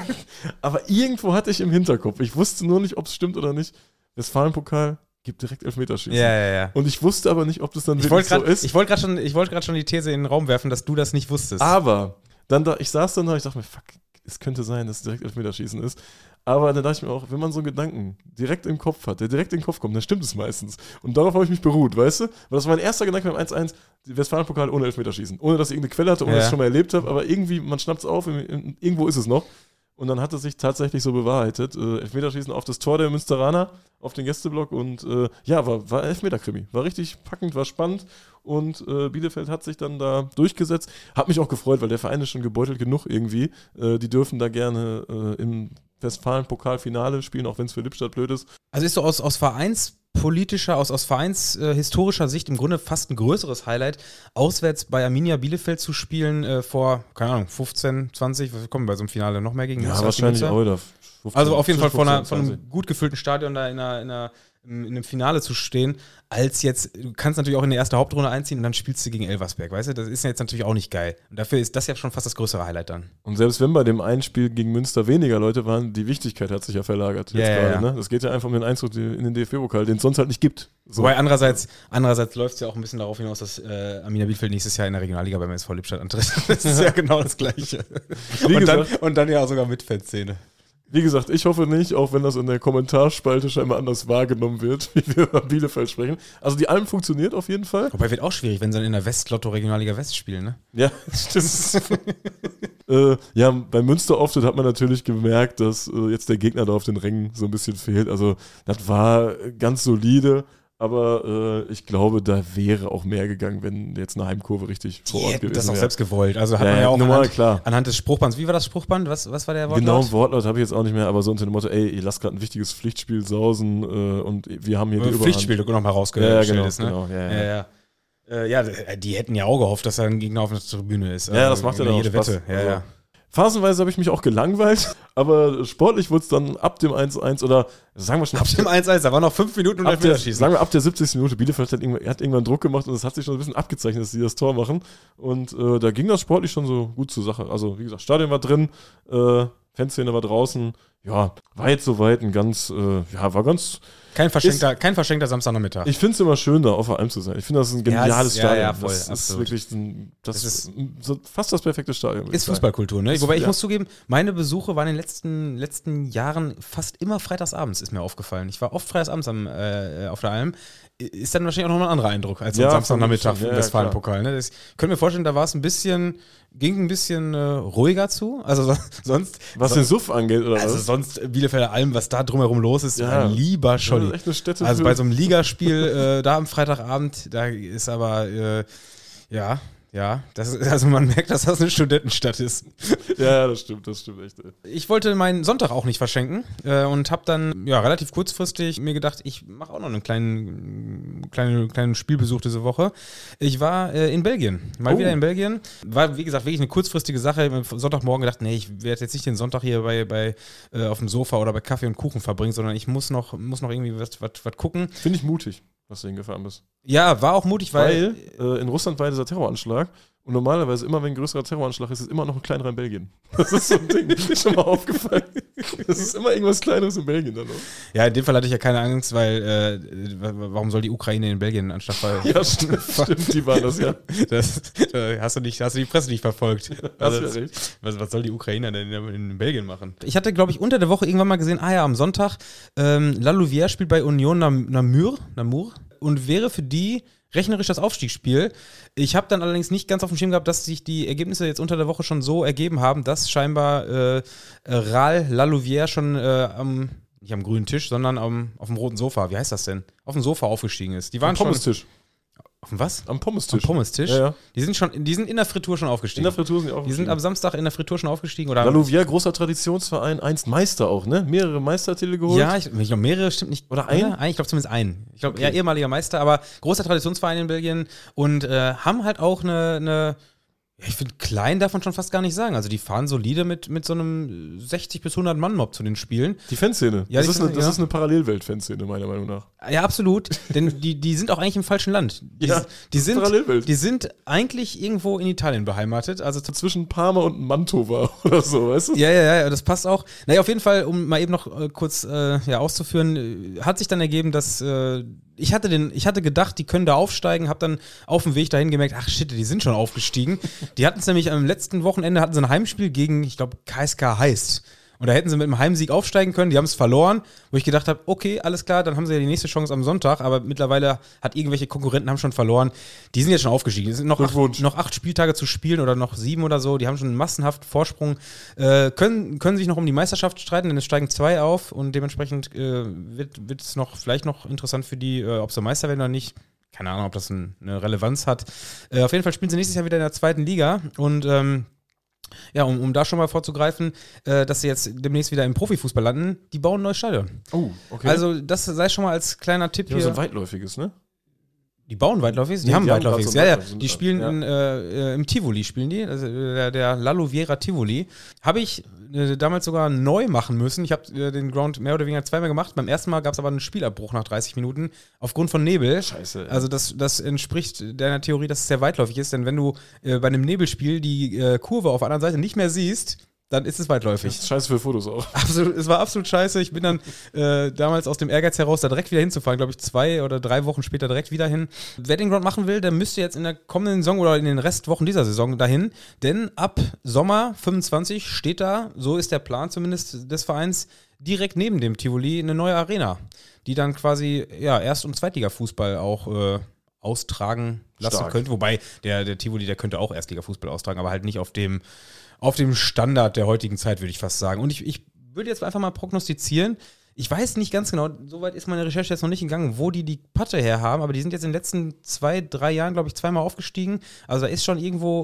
aber irgendwo hatte ich im Hinterkopf, ich wusste nur nicht, ob es stimmt oder nicht, Westfalenpokal gibt direkt Elfmeterschießen. Ja, ja, ja. Und ich wusste aber nicht, ob das dann Ich wirklich wollte so gerade ist. wollt schon, ich wollt grad schon die These in den Raum werfen, dass du das nicht wusstest. Aber dann da, ich saß dann da, ich dachte mir, fuck, es könnte sein, dass es direkt Elfmeterschießen ist. Aber dann dachte ich mir auch, wenn man so einen Gedanken direkt im Kopf hat, der direkt in den Kopf kommt, dann stimmt es meistens. Und darauf habe ich mich beruht, weißt du? Weil das war mein erster Gedanke beim eins eins, die Westfalenpokal ohne Elfmeterschießen. Ohne, dass ich irgendeine Quelle hatte, ohne Ja. dass ich es schon mal erlebt habe. Aber irgendwie, man schnappt es auf, in- in- irgendwo ist es noch. Und dann hat es sich tatsächlich so bewahrheitet. Äh, Elfmeterschießen auf das Tor der Münsteraner, auf den Gästeblock. Und äh, ja, war, war Elfmeterkrimi. War richtig packend, war spannend. Und äh, Bielefeld hat sich dann da durchgesetzt. Hat mich auch gefreut, weil der Verein ist schon gebeutelt genug irgendwie. Äh, die dürfen da gerne äh, im Westfalen-Pokalfinale spielen, auch wenn es für Lippstadt blöd ist. Also ist so aus, aus vereinspolitischer, aus, aus vereinshistorischer Sicht im Grunde fast ein größeres Highlight, auswärts bei Arminia Bielefeld zu spielen äh, vor, keine Ahnung, fünfzehn, zwanzig, was kommen bei so einem Finale noch mehr gegen Ja, Münster? wahrscheinlich Münster? auch wieder. fünfzehn, Also auf jeden Fall von, einer, fünfzehn, von zwanzig. einem gut gefüllten Stadion da in einer, in einer in einem Finale zu stehen, als jetzt, du kannst natürlich auch in die erste Hauptrunde einziehen und dann spielst du gegen Elversberg, weißt du? Das ist ja jetzt natürlich auch nicht geil. Und dafür ist das ja schon fast das größere Highlight dann. Und selbst wenn bei dem einen Spiel gegen Münster weniger Leute waren, die Wichtigkeit hat sich ja verlagert. Jetzt ja, gerade, ja. Ne? Das geht ja einfach um den Einzug in den D F B-Pokal, den es sonst halt nicht gibt. So. Wobei andererseits, andererseits läuft es ja auch ein bisschen darauf hinaus, dass äh, Arminia Bielefeld nächstes Jahr in der Regionalliga beim S V Lippstadt antritt. Das ist ja genau das Gleiche. Wie und, dann, gesagt, und dann ja sogar mit Fanszene. Wie gesagt, ich hoffe nicht, auch wenn das in der Kommentarspalte scheinbar anders wahrgenommen wird, wie wir über Bielefeld sprechen. Also die Alm funktioniert auf jeden Fall. Wobei wird auch schwierig, wenn sie dann in der West-Lotto Regionalliga West spielen, ne? Ja, stimmt. äh, ja, bei Münster-Auftritt hat man natürlich gemerkt, dass äh, jetzt der Gegner da auf den Rängen so ein bisschen fehlt. Also das war ganz solide. Aber äh, ich glaube, da wäre auch mehr gegangen, wenn jetzt eine Heimkurve richtig vor Ort gewesen wäre. Das auch selbst gewollt. Also hat ja, man ja auch normal, anhand, klar. anhand des Spruchbands. Wie war das Spruchband? Was, was war der Wortlaut? Genau, Wortlaut habe ich jetzt auch nicht mehr, aber so unter dem Motto, ey, ihr lasst gerade ein wichtiges Pflichtspiel sausen äh, und wir haben hier die Überhand. Pflichtspiel, du noch mal rausgestellt ja, ja, genau, ist, ne? Genau, ja, ja. ja, ja. Äh, ja, die hätten ja auch gehofft, dass da ein Gegner auf der Tribüne ist. Ja, das macht ja dann auch jede Spaß. Wette. Ja, also, ja. Phasenweise habe ich mich auch gelangweilt, aber sportlich wurde es dann ab dem eins eins oder sagen wir schon ab dem eins eins, da waren noch fünf Minuten und ab der, sagen wir ab der siebzigsten Minute. Bielefeld hat irgendwann, hat irgendwann Druck gemacht und es hat sich schon ein bisschen abgezeichnet, dass sie das Tor machen. Und äh, da ging das sportlich schon so gut zur Sache. Also wie gesagt, Stadion war drin, äh, Fanszene war draußen. Ja, war jetzt soweit ein ganz, äh, ja, war ganz... Kein verschenkter, ist, kein verschenkter Samstagnachmittag. Ich finde es immer schön, da auf der Alm zu sein. Ich finde, das ist ein geniales ja, Stadion. Ja, ja, voll, das absolut. ist wirklich ein, das das ist so fast das perfekte Stadion. Ist Fußballkultur, ne? Ist, Wobei ich ja. muss zugeben, meine Besuche waren in den letzten, letzten Jahren fast immer freitagsabends, ist mir aufgefallen. Ich war oft freitagsabends am, äh, auf der Alm. Ist dann wahrscheinlich auch nochmal ein anderer Eindruck als ja, am Samstagnachmittag ja, im Westfalenpokal. Ne? Ich könnte mir vorstellen, da war es ein bisschen, ging ein bisschen äh, ruhiger zu. Also so, sonst. Was so, den Suff angeht, oder also was? sonst Bielefelder Alm, was da drumherum los ist, ja. mein lieber Scholli. Ja, echt eine Stätte also für bei so einem Ligaspiel äh, da am Freitagabend, da ist aber, äh, ja. Ja, das ist, also man merkt, dass das eine Studentenstadt ist. Ja, das stimmt, das stimmt echt. Ey. Ich wollte meinen Sonntag auch nicht verschenken äh, und habe dann ja relativ kurzfristig mir gedacht, ich mache auch noch einen kleinen, kleinen, kleinen Spielbesuch diese Woche. Ich war äh, in Belgien, mal oh. wieder in Belgien. War, wie gesagt, wirklich eine kurzfristige Sache. Ich habe Sonntagmorgen gedacht, nee, ich werde jetzt nicht den Sonntag hier bei, bei äh, auf dem Sofa oder bei Kaffee und Kuchen verbringen, sondern ich muss noch, muss noch irgendwie was, was, was gucken. Finde ich mutig, was du hingefahren bist. Ja, war auch mutig, weil... Weil äh, in Russland war dieser Terroranschlag und normalerweise immer, wenn ein größerer Terroranschlag ist, ist es immer noch ein kleinerer in Belgien. Das ist so ein Ding, ist schon mal aufgefallen. Das ist immer irgendwas Kleineres in Belgien dann noch. Ja, in dem Fall hatte ich ja keine Angst, weil äh, warum soll die Ukraine in Belgien einen Anschlag fallen? Ja, stimmt, stimmt, die waren das, ja. Das, da hast, du nicht, hast du die Presse nicht verfolgt. Also, also, ja recht. Was, was soll die Ukraine denn in, in Belgien machen? Ich hatte, glaube ich, unter der Woche irgendwann mal gesehen, ah ja, am Sonntag, ähm, La Louvière spielt bei Union Nam- Namur, Namur und wäre für die rechnerisch das Aufstiegsspiel. Ich habe dann allerdings nicht ganz auf dem Schirm gehabt, dass sich die Ergebnisse jetzt unter der Woche schon so ergeben haben, dass scheinbar äh, Ral La Louvière schon äh, am, nicht am grünen Tisch, sondern am, auf dem roten Sofa, wie heißt das denn? Auf dem Sofa aufgestiegen ist. Die waren Am Pommes-Tisch. Auf dem was? Am Pommes-Tisch. Am Pommes-Tisch? Ja, ja. Die sind schon, die sind in der Fritur schon aufgestiegen. In der Fritur sind die Die aufgestiegen. sind am Samstag in der Fritur schon aufgestiegen. Oder La Louvière, großer Traditionsverein, einst Meister auch, ne? Mehrere Meistertitel geholt. Ja, ich, ich glaube, mehrere stimmt nicht. Oder ein? ein? Ich glaube zumindest ein. Ich glaube, Okay. ja, ehemaliger Meister, aber großer Traditionsverein in Belgien und äh, haben halt auch eine, eine ja, ich finde, klein darf man schon fast gar nicht sagen. Also die fahren solide mit, mit so einem sechzig bis hundert Mann-Mob zu den Spielen. Die Fanszene. Ja, das die ist eine, Fanszene, das ja. ist eine Parallelwelt-Fanszene, meiner Meinung nach. Ja, absolut. Denn die, die sind auch eigentlich im falschen Land. Die, Ja, die, sind, Parallelwelt. die sind eigentlich irgendwo in Italien beheimatet. Also zu Zwischen Parma und Mantova oder so, weißt du? Ja, ja, ja, das passt auch. Naja, auf jeden Fall, um mal eben noch äh, kurz äh, ja, auszuführen, äh, hat sich dann ergeben, dass äh, ich hatte den, ich hatte gedacht, die können da aufsteigen, habe dann auf dem Weg dahin gemerkt, ach shit, die sind schon aufgestiegen. Die hatten es nämlich am letzten Wochenende, hatten sie ein Heimspiel gegen, ich glaube, K S K Heist. Und da hätten sie mit einem Heimsieg aufsteigen können, die haben es verloren, wo ich gedacht habe, okay, alles klar, dann haben sie ja die nächste Chance am Sonntag, aber mittlerweile hat irgendwelche Konkurrenten haben schon verloren. Die sind jetzt schon aufgestiegen. Es sind noch acht, noch acht Spieltage zu spielen oder noch sieben oder so, die haben schon einen massenhaften Vorsprung, äh, können, können sich noch um die Meisterschaft streiten, denn es steigen zwei auf und dementsprechend äh, wird, wird es noch, vielleicht noch interessant für die, äh, ob sie Meister werden oder nicht. Keine Ahnung, ob das ein, eine Relevanz hat. Äh, auf jeden Fall spielen sie nächstes Jahr wieder in der zweiten Liga und ähm, ja, um, um da schon mal vorzugreifen, äh, dass sie jetzt demnächst wieder im Profifußball landen, die bauen ein neues Stadion. Oh, okay. Also das sei schon mal als kleiner Tipp die haben hier. so ein weitläufiges, ne? Die bauen weitläufiges? Die Nee, haben die haben weitläufiges, grad so ja, ein ja. weitläufiges, Die spielen ja. In, äh, im Tivoli, spielen die, also der, der La Louvière Tivoli. Habe ich äh, damals sogar neu machen müssen. Ich habe äh, den Ground mehr oder weniger zweimal gemacht. Beim ersten Mal gab es aber einen Spielabbruch nach dreißig Minuten aufgrund von Nebel. Scheiße. Ey. Also das, das entspricht deiner Theorie, dass es sehr weitläufig ist, denn wenn du äh, bei einem Nebelspiel die äh, Kurve auf der anderen Seite nicht mehr siehst, dann ist es weitläufig. Das ist scheiße für Fotos auch. Absolut, es war absolut scheiße. Ich bin dann äh, damals aus dem Ehrgeiz heraus da direkt wieder hinzufahren, glaube ich, zwei oder drei Wochen später direkt wieder hin. Wer den Ground machen will, der müsste jetzt in der kommenden Saison oder in den Restwochen dieser Saison dahin, denn ab Sommer fünfundzwanzig steht da, so ist der Plan zumindest des Vereins, direkt neben dem Tivoli eine neue Arena, die dann quasi ja Erst- und Zweitliga-Fußball auch äh, austragen lassen Stark. könnte. Wobei der, der Tivoli, der könnte auch Erstliga-Fußball austragen, aber halt nicht auf dem auf dem Standard der heutigen Zeit, würde ich fast sagen. Und ich, ich würde jetzt einfach mal prognostizieren, ich weiß nicht ganz genau, soweit ist meine Recherche jetzt noch nicht gegangen, wo die die Patte her haben, aber die sind jetzt in den letzten zwei, drei Jahren, glaube ich, zweimal aufgestiegen. Also da ist schon irgendwo,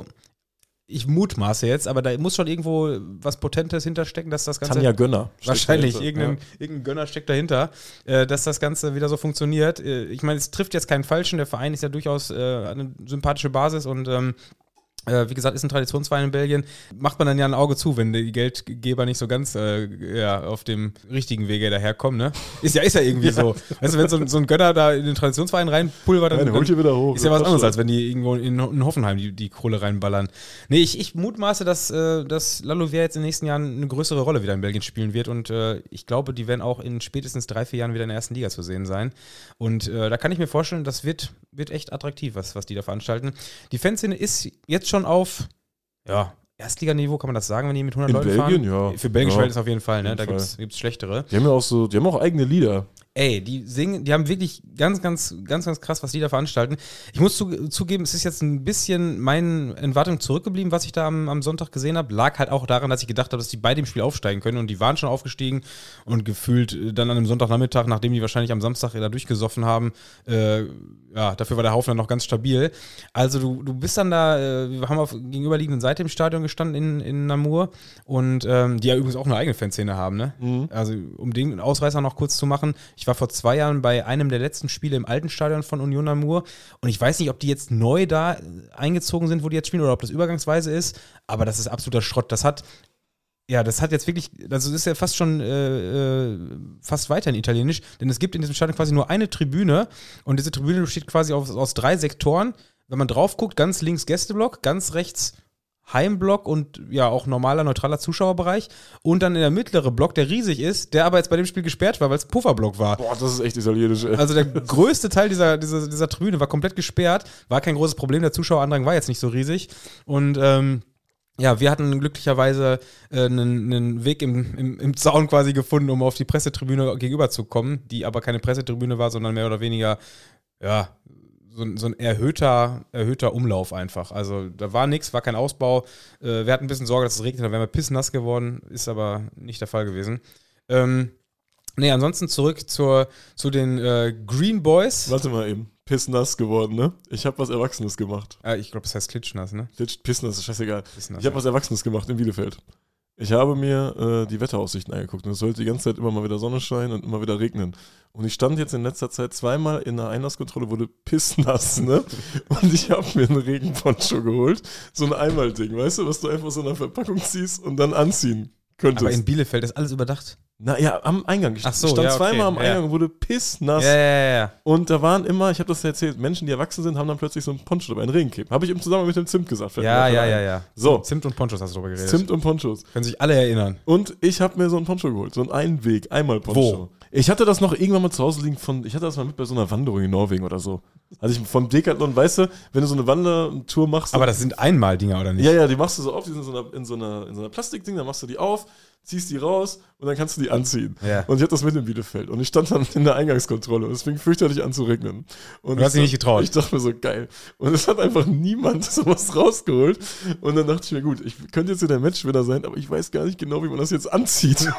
ich mutmaße jetzt, aber da muss schon irgendwo was Potentes hinterstecken, dass das Ganze... Tanja Gönner. Wahrscheinlich, dahinter. irgendein, Ja. irgendein Gönner steckt dahinter, äh, dass das Ganze wieder so funktioniert. Äh, ich meine, es trifft jetzt keinen Falschen, der Verein ist ja durchaus äh, eine sympathische Basis und ähm, wie gesagt, ist ein Traditionsverein in Belgien, macht man dann ja ein Auge zu, wenn die Geldgeber nicht so ganz äh, ja, auf dem richtigen Wege daherkommen, ne? Ist ja, ist ja irgendwie ja. so. Weißt du, wenn so, so ein Gönner da in den Traditionsverein reinpulvert, dann, Nein, holt ihr wieder hoch. ist ja was anderes, als wenn die irgendwo in, in Hoffenheim die, die Kohle reinballern. Nee, ich, ich mutmaße, dass, äh, dass La Louvière jetzt in den nächsten Jahren eine größere Rolle wieder in Belgien spielen wird und äh, ich glaube, die werden auch in spätestens drei, vier Jahren wieder in der ersten Liga zu sehen sein. Und äh, da kann ich mir vorstellen, das wird, wird echt attraktiv, was, was die da veranstalten. Die Fanszene ist jetzt schon auf, ja, Erstliganiveau, kann man das sagen, wenn die mit hundert In Leuten Belgien, fahren? ja. Für belgische Ja. Verhältnisse auf jeden Fall, ne? Auf Da jeden gibt es schlechtere. Die haben ja auch so, die haben auch eigene Lieder. Ey, die singen, die haben wirklich ganz, ganz, ganz, ganz krass, was die da veranstalten. Ich muss zu, zugeben, es ist jetzt ein bisschen meinen Erwartungen zurückgeblieben, was ich da am, am Sonntag gesehen habe. Lag halt auch daran, dass ich gedacht habe, dass die bei dem Spiel aufsteigen können und die waren schon aufgestiegen und gefühlt dann an einem Sonntagnachmittag, nachdem die wahrscheinlich am Samstag da durchgesoffen haben, äh, ja, dafür war der Haufen dann noch ganz stabil. Also du, du bist dann da, äh, wir haben auf gegenüberliegenden Seite im Stadion gestanden in, in Namur und ähm, die ja übrigens auch eine eigene Fanszene haben, ne? Mhm. Also um den Ausreißer noch kurz zu machen, ich war vor zwei Jahren bei einem der letzten Spiele im alten Stadion von Union Namur und ich weiß nicht, ob die jetzt neu da eingezogen sind, wo die jetzt spielen oder ob das übergangsweise ist, aber das ist absoluter Schrott. Das hat, ja, das hat jetzt wirklich, also das ist ja fast schon äh, äh, fast weiter in Italienisch, denn es gibt in diesem Stadion quasi nur eine Tribüne und diese Tribüne besteht quasi aus, aus drei Sektoren. Wenn man drauf guckt, ganz links Gästeblock, ganz rechts Heimblock und ja auch normaler, neutraler Zuschauerbereich und dann der mittlere Block, der riesig ist, der aber jetzt bei dem Spiel gesperrt war, weil es Pufferblock war. Boah, das ist echt italienisch, ey. Also der größte Teil dieser, dieser, dieser Tribüne war komplett gesperrt, war kein großes Problem, der Zuschauerandrang war jetzt nicht so riesig und ähm, ja, wir hatten glücklicherweise äh, einen, einen Weg im, im, im Zaun quasi gefunden, um auf die Pressetribüne gegenüber zu kommen, die aber keine Pressetribüne war, sondern mehr oder weniger, ja, so, so ein erhöhter, erhöhter Umlauf einfach. Also da war nichts, war kein Ausbau. Äh, wir hatten ein bisschen Sorge, dass es regnet, dann wären wir pissnass geworden, ist aber nicht der Fall gewesen. Ähm, nee, ansonsten zurück zur, zu den äh, Green Boys. Warte mal eben. Pissnass geworden, ne? Ich habe was Erwachsenes gemacht. Äh, ich glaube, das heißt klitschnass, ne? Klitsch, Pissnass, ist scheißegal. Pissnass, Ich habe ja. was Erwachsenes gemacht in Bielefeld. Ich habe mir äh, die Wetteraussichten angeguckt und es sollte die ganze Zeit immer mal wieder Sonne scheinen und immer wieder regnen. Und ich stand jetzt in letzter Zeit zweimal in einer Einlasskontrolle, wurde pissnass, ne? Und ich habe mir einen Regenponcho geholt. So ein Einmalding, weißt du, was du einfach so in einer Verpackung ziehst und dann anziehen könntest. Aber in Bielefeld ist alles überdacht. Na ja, am Eingang. Ich Ach so, stand ja, okay, zweimal am ja. Eingang und wurde pissnass. Ja, ja, ja. Und da waren immer, ich habe das ja erzählt, Menschen, die erwachsen sind, haben dann plötzlich so einen Poncho dabei, einen Regencape. Habe ich im Zusammenhang mit dem Zimt gesagt. fällt mir Ja, dafür ja, ein. ja, ja. So. Zimt und Ponchos hast du drüber geredet. Zimt und Ponchos. Können sich alle erinnern. Und ich habe mir so einen Poncho geholt, so einen Einweg, einmal Poncho. Wo? Ich hatte das noch irgendwann mal zu Hause liegen von, ich hatte das mal mit bei so einer Wanderung in Norwegen oder so. Also ich vom Decathlon, weißt du, wenn du so eine Wandertour machst. Aber das sind Einmal-Dinger, oder nicht? Ja, ja, die machst du so auf, die sind in so einer, in so einer, in so einer Plastikding, dann machst du die auf, ziehst die raus und dann kannst du die anziehen. Ja. Und ich hatte das mit in Bielefeld und ich stand dann in der Eingangskontrolle und es fing fürchterlich an zu regnen. Und Du hast ich dich nicht getraut. Ich dachte mir so, geil. Und es hat einfach niemand sowas rausgeholt. Und dann dachte ich mir, gut, ich könnte jetzt hier der Matchwinner sein, aber ich weiß gar nicht genau, wie man das jetzt anzieht.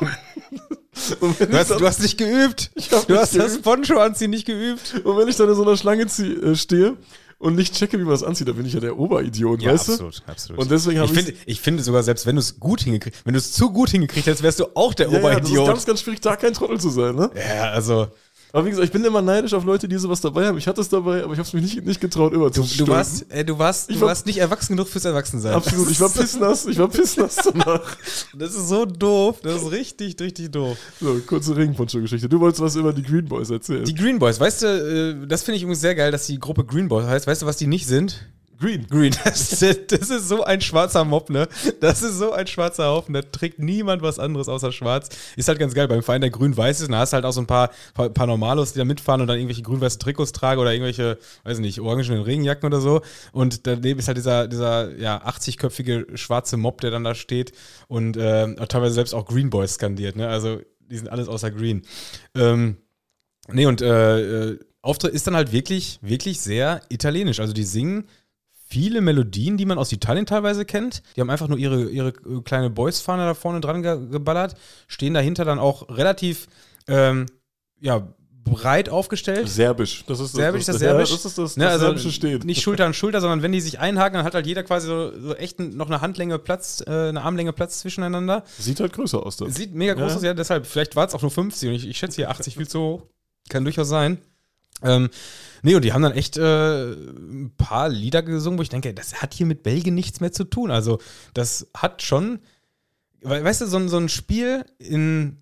Und wenn Du ich hast, dann- du hast nicht geübt. Ich hab Du nicht hast das geübt. Poncho anziehen nicht geübt. Und wenn ich dann in so einer Schlange zieh, äh, stehe und nicht checke, wie man das anzieht, dann bin ich ja der Oberidiot, weißt du? absolut. Und deswegen habe ich finde, ich finde sogar, selbst wenn du es gut hingekriegt, wenn du es zu gut hingekriegt hättest, wärst du auch der ja, ja, das ist Oberidiot. ganz, ganz schwierig, da kein Trottel zu sein, ne? Ja, also, Aber wie gesagt, ich bin immer neidisch auf Leute, die sowas dabei haben. Ich hatte es dabei, aber ich habe es mich nicht, nicht getraut, immer zu Du, du, warst, äh, du, warst, du war, warst nicht erwachsen genug fürs Erwachsensein. Absolut, ich war pissnass, ich war pissnass danach. Das ist so doof, das ist richtig, richtig doof. So, kurze Regenponcho-Geschichte. Du wolltest was über die Green Boys erzählen. Die Green Boys, weißt du, äh, das finde ich übrigens sehr geil, dass die Gruppe Green Boys heißt. Weißt du, was die nicht sind? Green. Green. Das, das ist so ein schwarzer Mob, ne? Das ist so ein schwarzer Haufen. Da trägt niemand was anderes außer schwarz. Ist halt ganz geil. Beim Verein, der grün-weiß ist, da hast du halt auch so ein paar, paar, paar Normalos, die da mitfahren und dann irgendwelche grün-weißen Trikots tragen oder irgendwelche, weiß ich nicht, orangenen Regenjacken oder so. Und daneben ist halt dieser, dieser ja, achtzigköpfige schwarze Mob, der dann da steht und äh, teilweise selbst auch Green Boys skandiert, ne? Also, die sind alles außer Green. Ähm, nee, und äh, äh, Auftritt ist dann halt wirklich, wirklich sehr italienisch. Also, die singen viele Melodien, die man aus Italien teilweise kennt. Die haben einfach nur ihre, ihre kleine Boys-Fahne da vorne dran ge- geballert, stehen dahinter dann auch relativ ähm, ja, breit aufgestellt. Serbisch. Das ist das, Serbisch, das, das, Serbisch. Ja, das ist das, das ne, also Serbische steht. Nicht Schulter an Schulter, sondern wenn die sich einhaken, dann hat halt jeder quasi so, so echt noch eine Handlänge Platz, äh, eine Armlänge Platz zwischeneinander. Sieht halt größer aus dann. Sieht mega groß ja. aus, ja, deshalb, vielleicht war es auch nur fünfzig und ich, ich schätze hier achtzig viel zu hoch. Kann durchaus sein. Ähm, nee, und die haben dann echt äh, ein paar Lieder gesungen, wo ich denke, das hat hier mit Belgien nichts mehr zu tun. Also, das hat schon, weißt du, so, so ein Spiel in,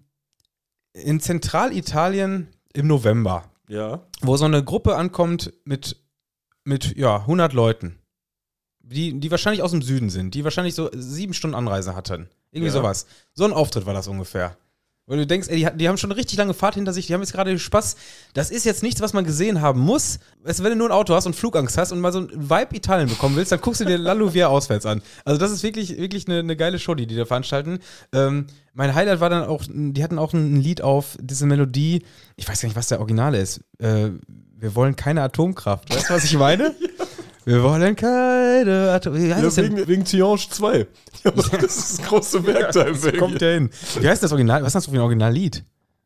in Zentralitalien im November, Ja. wo so eine Gruppe ankommt mit, mit ja, hundert Leuten, die, die wahrscheinlich aus dem Süden sind, die wahrscheinlich so sieben Stunden Anreise hatten. Irgendwie Ja. sowas. So ein Auftritt war das ungefähr. Weil du denkst, ey, die, die haben schon eine richtig lange Fahrt hinter sich, die haben jetzt gerade Spaß. Das ist jetzt nichts, was man gesehen haben muss. Also, wenn du nur ein Auto hast und Flugangst hast und mal so ein Vibe Italien bekommen willst, dann guckst du dir La Louvière auswärts an. Also, das ist wirklich, wirklich eine, eine geile Show, die die da veranstalten. Ähm, mein Highlight war dann auch, die hatten auch ein Lied auf, diese Melodie, ich weiß gar nicht, was der Originale ist. Äh, wir wollen keine Atomkraft. Weißt du, was ich meine? Wir wollen keine Atomkraft. Wie heißt Ja, das denn? wegen, wegen Tiange zwei. Ja, das ist das große Werk da in Belgien. Kommt der hin. Wie heißt das Original? Was ist das für ein Originallied?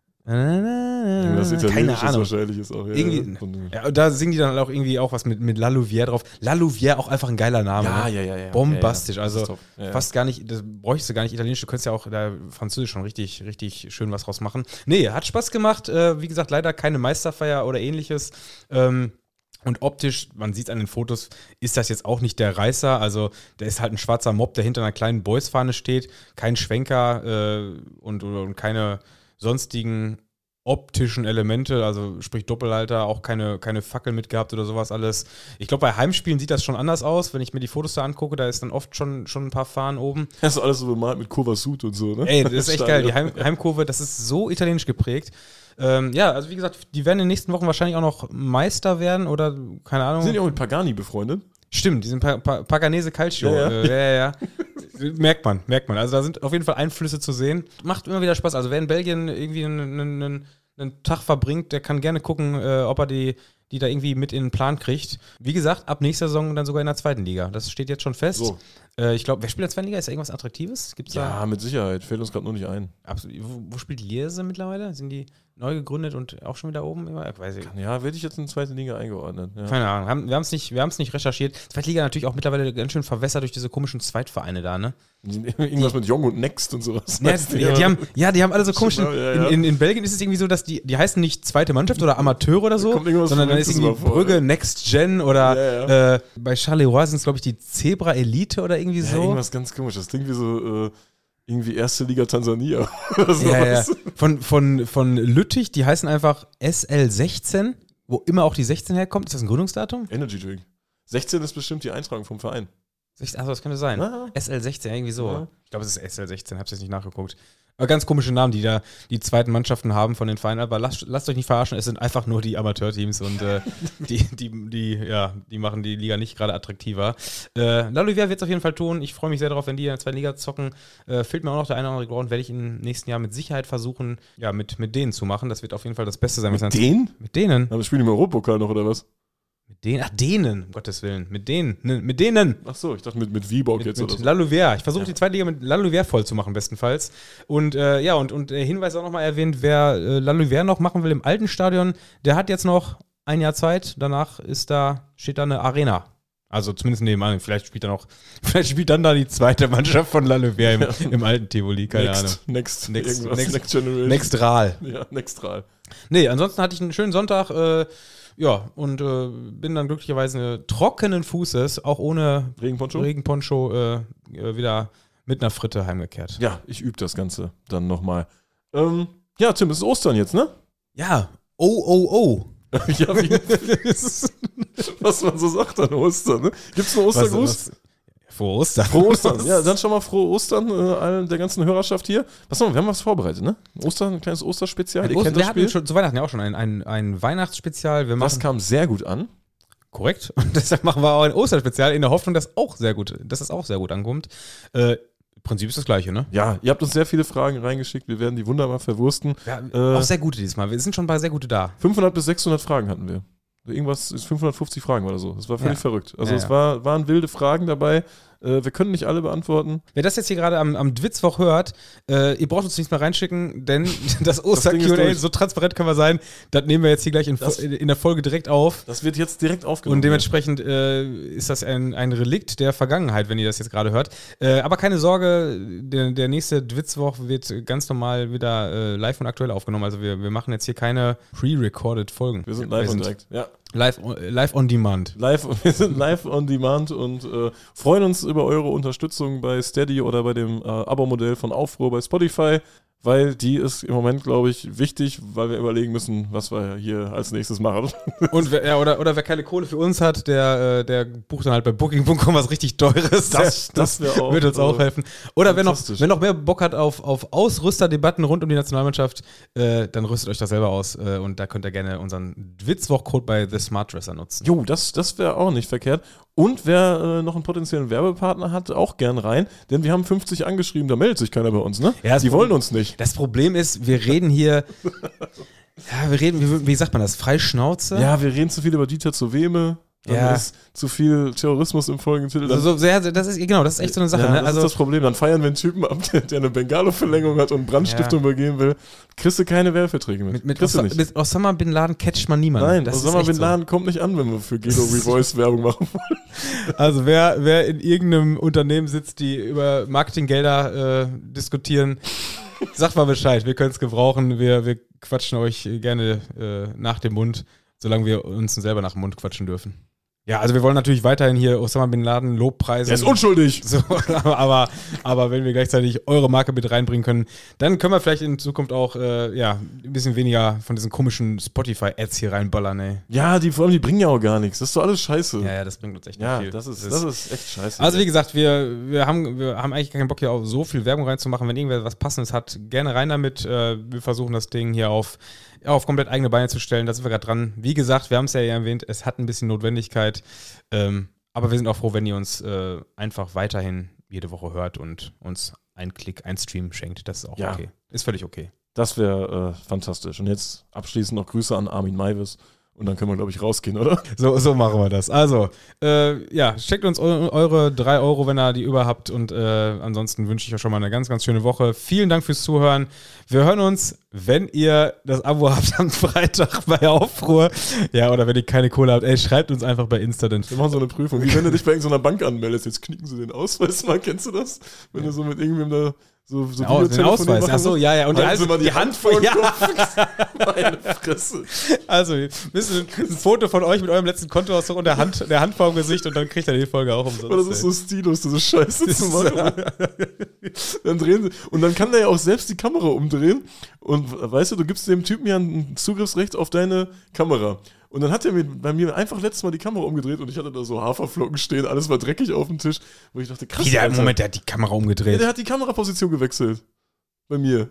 Das Italienische Keine Ahnung. wahrscheinlich ist auch. Ja, Irgendwie, ja. ja, und da singen die dann auch irgendwie auch was mit, mit La Louvière drauf. La Louvière, auch einfach ein geiler Name. Ja, ne? ja, ja, ja. Bombastisch. Ja, ja. Das Also ist top. Ja, ja. fast gar nicht, das bräuchst du gar nicht Italienisch, du könntest ja auch da Französisch schon richtig, richtig schön was draus machen. Nee, hat Spaß gemacht. Äh, wie gesagt, leider keine Meisterfeier oder ähnliches. Ähm, Und optisch, man sieht es an den Fotos, ist das jetzt auch nicht der Reißer. Also, der ist halt ein schwarzer Mob, der hinter einer kleinen Boys-Fahne steht. Kein Schwenker äh, und, und keine sonstigen optischen Elemente, also sprich Doppelhalter, auch keine, keine Fackel mitgehabt oder sowas alles. Ich glaube, bei Heimspielen sieht das schon anders aus. Wenn ich mir die Fotos da angucke, da ist dann oft schon, schon ein paar Fahnen oben. Das ist alles so bemalt mit Kurvasut und so, ne? Ey, das ist echt geil. Die Heim, Heimkurve, das ist so italienisch geprägt. Ähm, ja, also wie gesagt, die werden in den nächsten Wochen wahrscheinlich auch noch Meister werden oder keine Ahnung. Sind die auch mit Pagani befreundet? Stimmt, die sind pa pa Paganese Calcio. Ja, ja. Äh, ja, ja, ja. Merkt man, merkt man. Also da sind auf jeden Fall Einflüsse zu sehen. Macht immer wieder Spaß. Also wer in Belgien irgendwie einen, einen, einen Tag verbringt, der kann gerne gucken, äh, ob er die, die da irgendwie mit in den Plan kriegt. Wie gesagt, ab nächster Saison dann sogar in der zweiten Liga. Das steht jetzt schon fest. So. Äh, ich glaube, wer spielt in der zweiten Liga? Ist da irgendwas Attraktives? Gibt's da? Ja, mit Sicherheit. Fällt uns gerade nur nicht ein. Absolut. Wo, wo spielt Lierse mittlerweile? Sind die neu gegründet und auch schon wieder oben? Ich weiß nicht. Ja, werde ich jetzt in die zweite Liga eingeordnet. Ja. Keine Ahnung. Haben, wir haben es nicht, wir haben's nicht recherchiert. Zweite Liga natürlich auch mittlerweile ganz schön verwässert durch diese komischen Zweitvereine da, ne? Irgendwas mit Jong und Next und sowas. Ja, die, die haben, ja, die haben alle so komische. Ja, ja, ja. In, in, in Belgien ist es irgendwie so, dass die, die heißen nicht zweite Mannschaft oder Amateure oder so, Kommt irgendwas sondern dann ist Verrücktes irgendwie mal vor, Brügge, ja. Next Gen oder Ja, ja. Äh, bei Charleroi sind es, glaube ich, die Zebra Elite oder irgendwie Ja, so. irgendwas ganz komisch. Das klingt wie so äh, irgendwie erste Liga Tansania oder sowas. Ja, ja. Von, von, von Lüttich, die heißen einfach S L sechzehn, wo immer auch die sechzehn herkommt. Ist das ein Gründungsdatum? Energy Drink. sechzehn ist bestimmt die Eintragung vom Verein. Achso, das könnte sein. Ja. S L sechzehn, irgendwie so. Ja. Ich glaube, es ist S L sechzehn, hab's jetzt nicht nachgeguckt. Aber ganz komische Namen, die da die zweiten Mannschaften haben von den Vereinen. Aber lasst, lasst euch nicht verarschen, es sind einfach nur die Amateurteams und äh, die, die, die, ja, die machen die Liga nicht gerade attraktiver. Äh, La Louvière wird es auf jeden Fall tun. Ich freue mich sehr darauf, wenn die in der zweiten Liga zocken. Äh, fehlt mir auch noch der eine oder andere Grund, werde ich im nächsten Jahr mit Sicherheit versuchen, ja, mit, mit denen zu machen. Das wird auf jeden Fall das Beste sein. Mit was denen? Mit denen? Aber spielen die im Europapokal noch oder was? Mit denen? Ach, denen, um Gottes Willen. Mit denen. Ne, mit denen. Ach so, ich dachte mit, mit Viborg Mit, jetzt mit oder so. La Louvière. Ich versuche Ja. die zweite Liga mit La Louvière voll zu machen, bestenfalls. Und äh, ja, und, und der Hinweis auch nochmal erwähnt, wer äh, La Louvière noch machen will im alten Stadion, der hat jetzt noch ein Jahr Zeit. Danach ist da, steht da eine Arena. Also zumindest nebenan. Vielleicht spielt dann auch, vielleicht spielt dann da die zweite Mannschaft von Lallewehr im, Ja. im alten Tivoli, keine next, Ahnung. Next, Next, irgendwas, next, next Generation. Nextral. Ja, Nextral. Nee, ansonsten hatte ich einen schönen Sonntag, äh, ja, und äh, bin dann glücklicherweise trockenen Fußes, auch ohne Regenponcho? Regenponcho, äh, wieder mit einer Fritte heimgekehrt. Ja, ich übe das Ganze dann nochmal. Ähm, ja, Tim, es ist Ostern jetzt, ne? Ja, oh, oh, oh. Ja, wie, was man so sagt an Ostern, ne? Gibt's einen Ostergruß? Was, was, frohe Ostern. Frohe Ostern. Ja, dann schon mal frohe Ostern äh, allen der ganzen Hörerschaft hier. Was haben wir? Wir haben was vorbereitet, ne? Ostern, ein kleines Osterspezial. Ein Ihr Oster, kennt wir das hatten Spiel. schon zu Weihnachten ja auch schon ein, ein, ein Weihnachtsspezial. Wir Das machen, kam sehr gut an. korrekt. Und deshalb machen wir auch ein Osterspezial in der Hoffnung, dass auch sehr gut, dass es auch sehr gut ankommt. Äh, Im Prinzip ist das Gleiche, ne? Ja, ihr habt uns sehr viele Fragen reingeschickt. Wir werden die wunderbar verwursten. Ja, Äh, auch sehr gute diesmal. Wir sind schon bei sehr gute da. fünfhundert bis sechshundert Fragen hatten wir. Irgendwas ist fünfhundertfünfzig Fragen oder so. Das war völlig Ja. verrückt. Also Ja, es ja. war, waren wilde Fragen dabei. Äh, wir können nicht alle beantworten. Wer das jetzt hier gerade am, am Dwitzwoch hört, äh, ihr braucht uns nichts mehr reinschicken, denn das Oster-Q Ding ist und A, durch. so transparent können wir sein, das nehmen wir jetzt hier gleich in, Das- in der Folge direkt auf. Das wird jetzt direkt aufgenommen. Und dementsprechend äh, ist das ein, ein Relikt der Vergangenheit, wenn ihr das jetzt gerade hört. Äh, aber keine Sorge, der, der nächste Dwitzwoch wird ganz normal wieder äh, live und aktuell aufgenommen. Also wir, wir machen jetzt hier keine pre-recorded Folgen. Wir sind live und direkt. Ja. live, on- live on demand. Live, wir sind live on demand und äh, freuen uns über eure Unterstützung bei Steady oder bei dem äh, Abo-Modell von Aufruhr bei Spotify, weil die ist im Moment, glaube ich, wichtig, weil wir überlegen müssen, was wir hier als nächstes machen. Und wer, ja, oder, oder wer keine Kohle für uns hat, der, äh, der bucht dann halt bei Booking Punkt com was richtig Teures. Das- Der- das wär auch, wird uns auch äh, helfen. Oder wer noch, fantastisch. wer noch mehr Bock hat auf, auf Ausrüsterdebatten rund um die Nationalmannschaft, äh, dann rüstet euch das selber aus. Äh, und da könnt ihr gerne unseren Witzwoch-Code bei The Smart Dresser nutzen. Jo, das, das wäre auch nicht verkehrt. Und wer äh, noch einen potenziellen Werbepartner hat, auch gern rein, denn wir haben fünfzig angeschrieben, da meldet sich keiner bei uns, ne? Ja, das die Problem- wollen uns nicht. Das Problem ist, wir reden hier, ja, wir reden, wie, wie sagt man das, frei Schnauze? Ja, wir reden zu viel über Dieter Zoweme. Dann Ja. ist zu viel Terrorismus im Folgentitel. Dann- Also, so, sehr, das ist, genau, das ist echt so eine Sache. ja, ne? das Also, ist das Problem. Dann feiern wir einen Typen ab, der, der eine Bengalo-Verlängerung hat und Brandstiftung übergeben will. Kriegst du keine Werbeverträge mit. mit, mit, Kriegst du Os nicht. mit Osama Bin Laden catcht man niemanden. Nein, das ist Osama echt Bin so. Laden kommt nicht an, wenn wir für Guido Revoice Werbung machen wollen. Also wer, wer in irgendeinem Unternehmen sitzt, die über Marketinggelder äh, diskutieren, sagt mal Bescheid. Wir können es gebrauchen. Wir, wir quatschen euch gerne äh, nach dem Mund, solange wir uns selber nach dem Mund quatschen dürfen. Ja, also wir wollen natürlich weiterhin hier Osama Bin Laden Lobpreise. Er ist unschuldig. So, aber, aber wenn wir gleichzeitig eure Marke mit reinbringen können, dann können wir vielleicht in Zukunft auch äh, ja, ein bisschen weniger von diesen komischen Spotify-Ads hier reinballern, ey. Ja, die, vor allem, die bringen ja auch gar nichts. Das ist doch alles scheiße. Ja, ja, das bringt uns echt Ja, nicht viel. das ist, das ist echt scheiße. Also wie gesagt, wir, wir, haben, wir haben eigentlich keinen Bock hier auf so viel Werbung reinzumachen. Wenn irgendwer was Passendes hat, gerne rein damit. Äh, wir versuchen das Ding hier auf, ja, auf komplett eigene Beine zu stellen. Da sind wir gerade dran. Wie gesagt, wir haben es ja erwähnt, es hat ein bisschen Notwendigkeit. Ähm, aber wir sind auch froh, wenn ihr uns äh, einfach weiterhin jede Woche hört und uns einen Klick, einen Stream schenkt. Das ist auch Ja. okay. Ist völlig okay. Das wäre äh, fantastisch. Und jetzt abschließend noch Grüße an Armin Maivis. Und dann können wir, glaube ich, rausgehen, oder? So, so machen wir das. Also, äh, ja, schickt uns eu eure drei Euro, wenn ihr die über habt. Und äh, ansonsten wünsche ich euch schon mal eine ganz, ganz schöne Woche. Vielen Dank fürs Zuhören. Wir hören uns, wenn ihr das Abo habt am Freitag bei Aufruhr. Ja, oder wenn ihr keine Kohle habt, ey, schreibt uns einfach bei Insta. Denn Wir machen so eine Prüfung. Wie wenn du dich bei irgendeiner Bank anmeldest, jetzt knicken sie den Ausweis mal. Kennst du das? Wenn du so mit irgendwem da so, so Aus, den Videotelefonie Ausweis. machen Ach so, musst. ja, ja. Und Halten Sie mal die, Hand vor den ja. Kopf. Meine Fresse. Also, wir müssen ein Foto von euch mit eurem letzten Kontoauszug und der Hand, der Hand vor dem Gesicht und dann kriegt ihr die Folge auch umsonst. Aber das ist so stilos, diese Scheiße zu machen. Dann drehen sie. Und dann kann der ja auch selbst die Kamera umdrehen. Und weißt du, du gibst dem Typen ja ein Zugriffsrecht auf deine Kamera. Und dann hat er mir bei mir einfach letztes Mal die Kamera umgedreht und ich hatte da so Haferflocken stehen, alles war dreckig auf dem Tisch, wo ich dachte, krass. Wie der, Alter. Moment, der hat die Kamera Ja, umgedreht. der hat die Kameraposition gewechselt. Bei mir.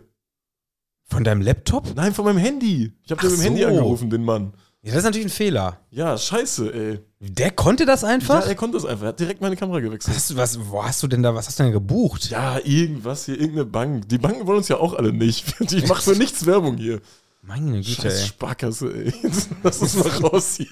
Von deinem Laptop? Nein, von meinem Handy. Ich habe Ach den mit dem Handy so. angerufen, den Mann. Ja, das ist natürlich ein Fehler. Ja, scheiße, ey. Der konnte das einfach? Ja, er konnte das einfach. Er hat direkt meine Kamera gewechselt. Was, was, wo hast du denn da, was hast du denn gebucht? Ja, irgendwas hier, irgendeine Bank. Die Banken wollen uns ja auch alle nicht. Ich mache für nichts Werbung hier. Meine Güte, Scheiß ey. Sparkasse, ey. Lass uns mal raus hier.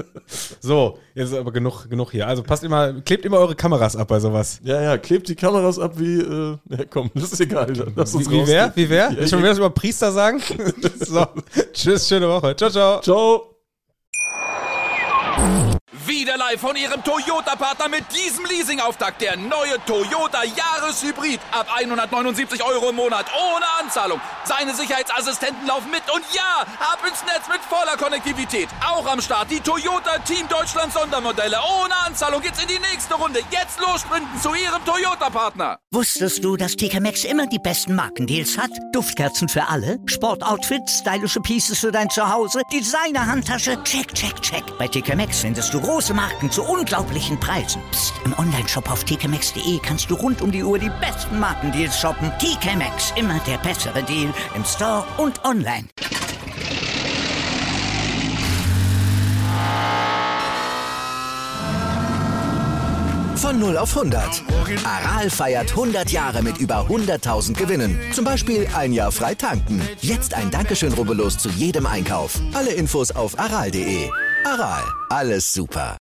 So, jetzt ist aber genug, genug hier. Also passt immer, klebt immer eure Kameras ab bei sowas. Ja, ja, klebt die Kameras ab wie, äh, ja komm, das ist egal. Lass uns Wie, wie wer? rausgehen. Wie wer? Ja, Schon ja. wieder das über Priester sagen? So, tschüss, schöne Woche. Ciao, ciao. Ciao. Wir Wieder live von Ihrem Toyota-Partner mit diesem Leasing-Auftakt. Der neue Toyota Jahreshybrid. Ab hundertneunundsiebzig Euro im Monat. Ohne Anzahlung. Seine Sicherheitsassistenten laufen mit. Und ja, ab ins Netz mit voller Konnektivität. Auch am Start die Toyota Team Deutschland Sondermodelle. Ohne Anzahlung geht's in die nächste Runde. Jetzt los sprinten zu Ihrem Toyota-Partner. Wusstest du, dass T K Maxx immer die besten Markendeals hat? Duftkerzen für alle, Sportoutfits, stylische Pieces für dein Zuhause, Designer-Handtasche, check, check, check. Bei T K Maxx findest du große Marken zu unglaublichen Preisen. Psst. Im Onlineshop auf t k maxx punkt de kannst du rund um die Uhr die besten Markendeals shoppen. T K Maxx, immer der bessere Deal im Store und online. Von null auf hundert. Aral feiert hundert Jahre mit über hunderttausend Gewinnen. Zum Beispiel ein Jahr frei tanken. Jetzt ein Dankeschön, rubbellos zu jedem Einkauf. Alle Infos auf aral punkt de. Aral, alles super.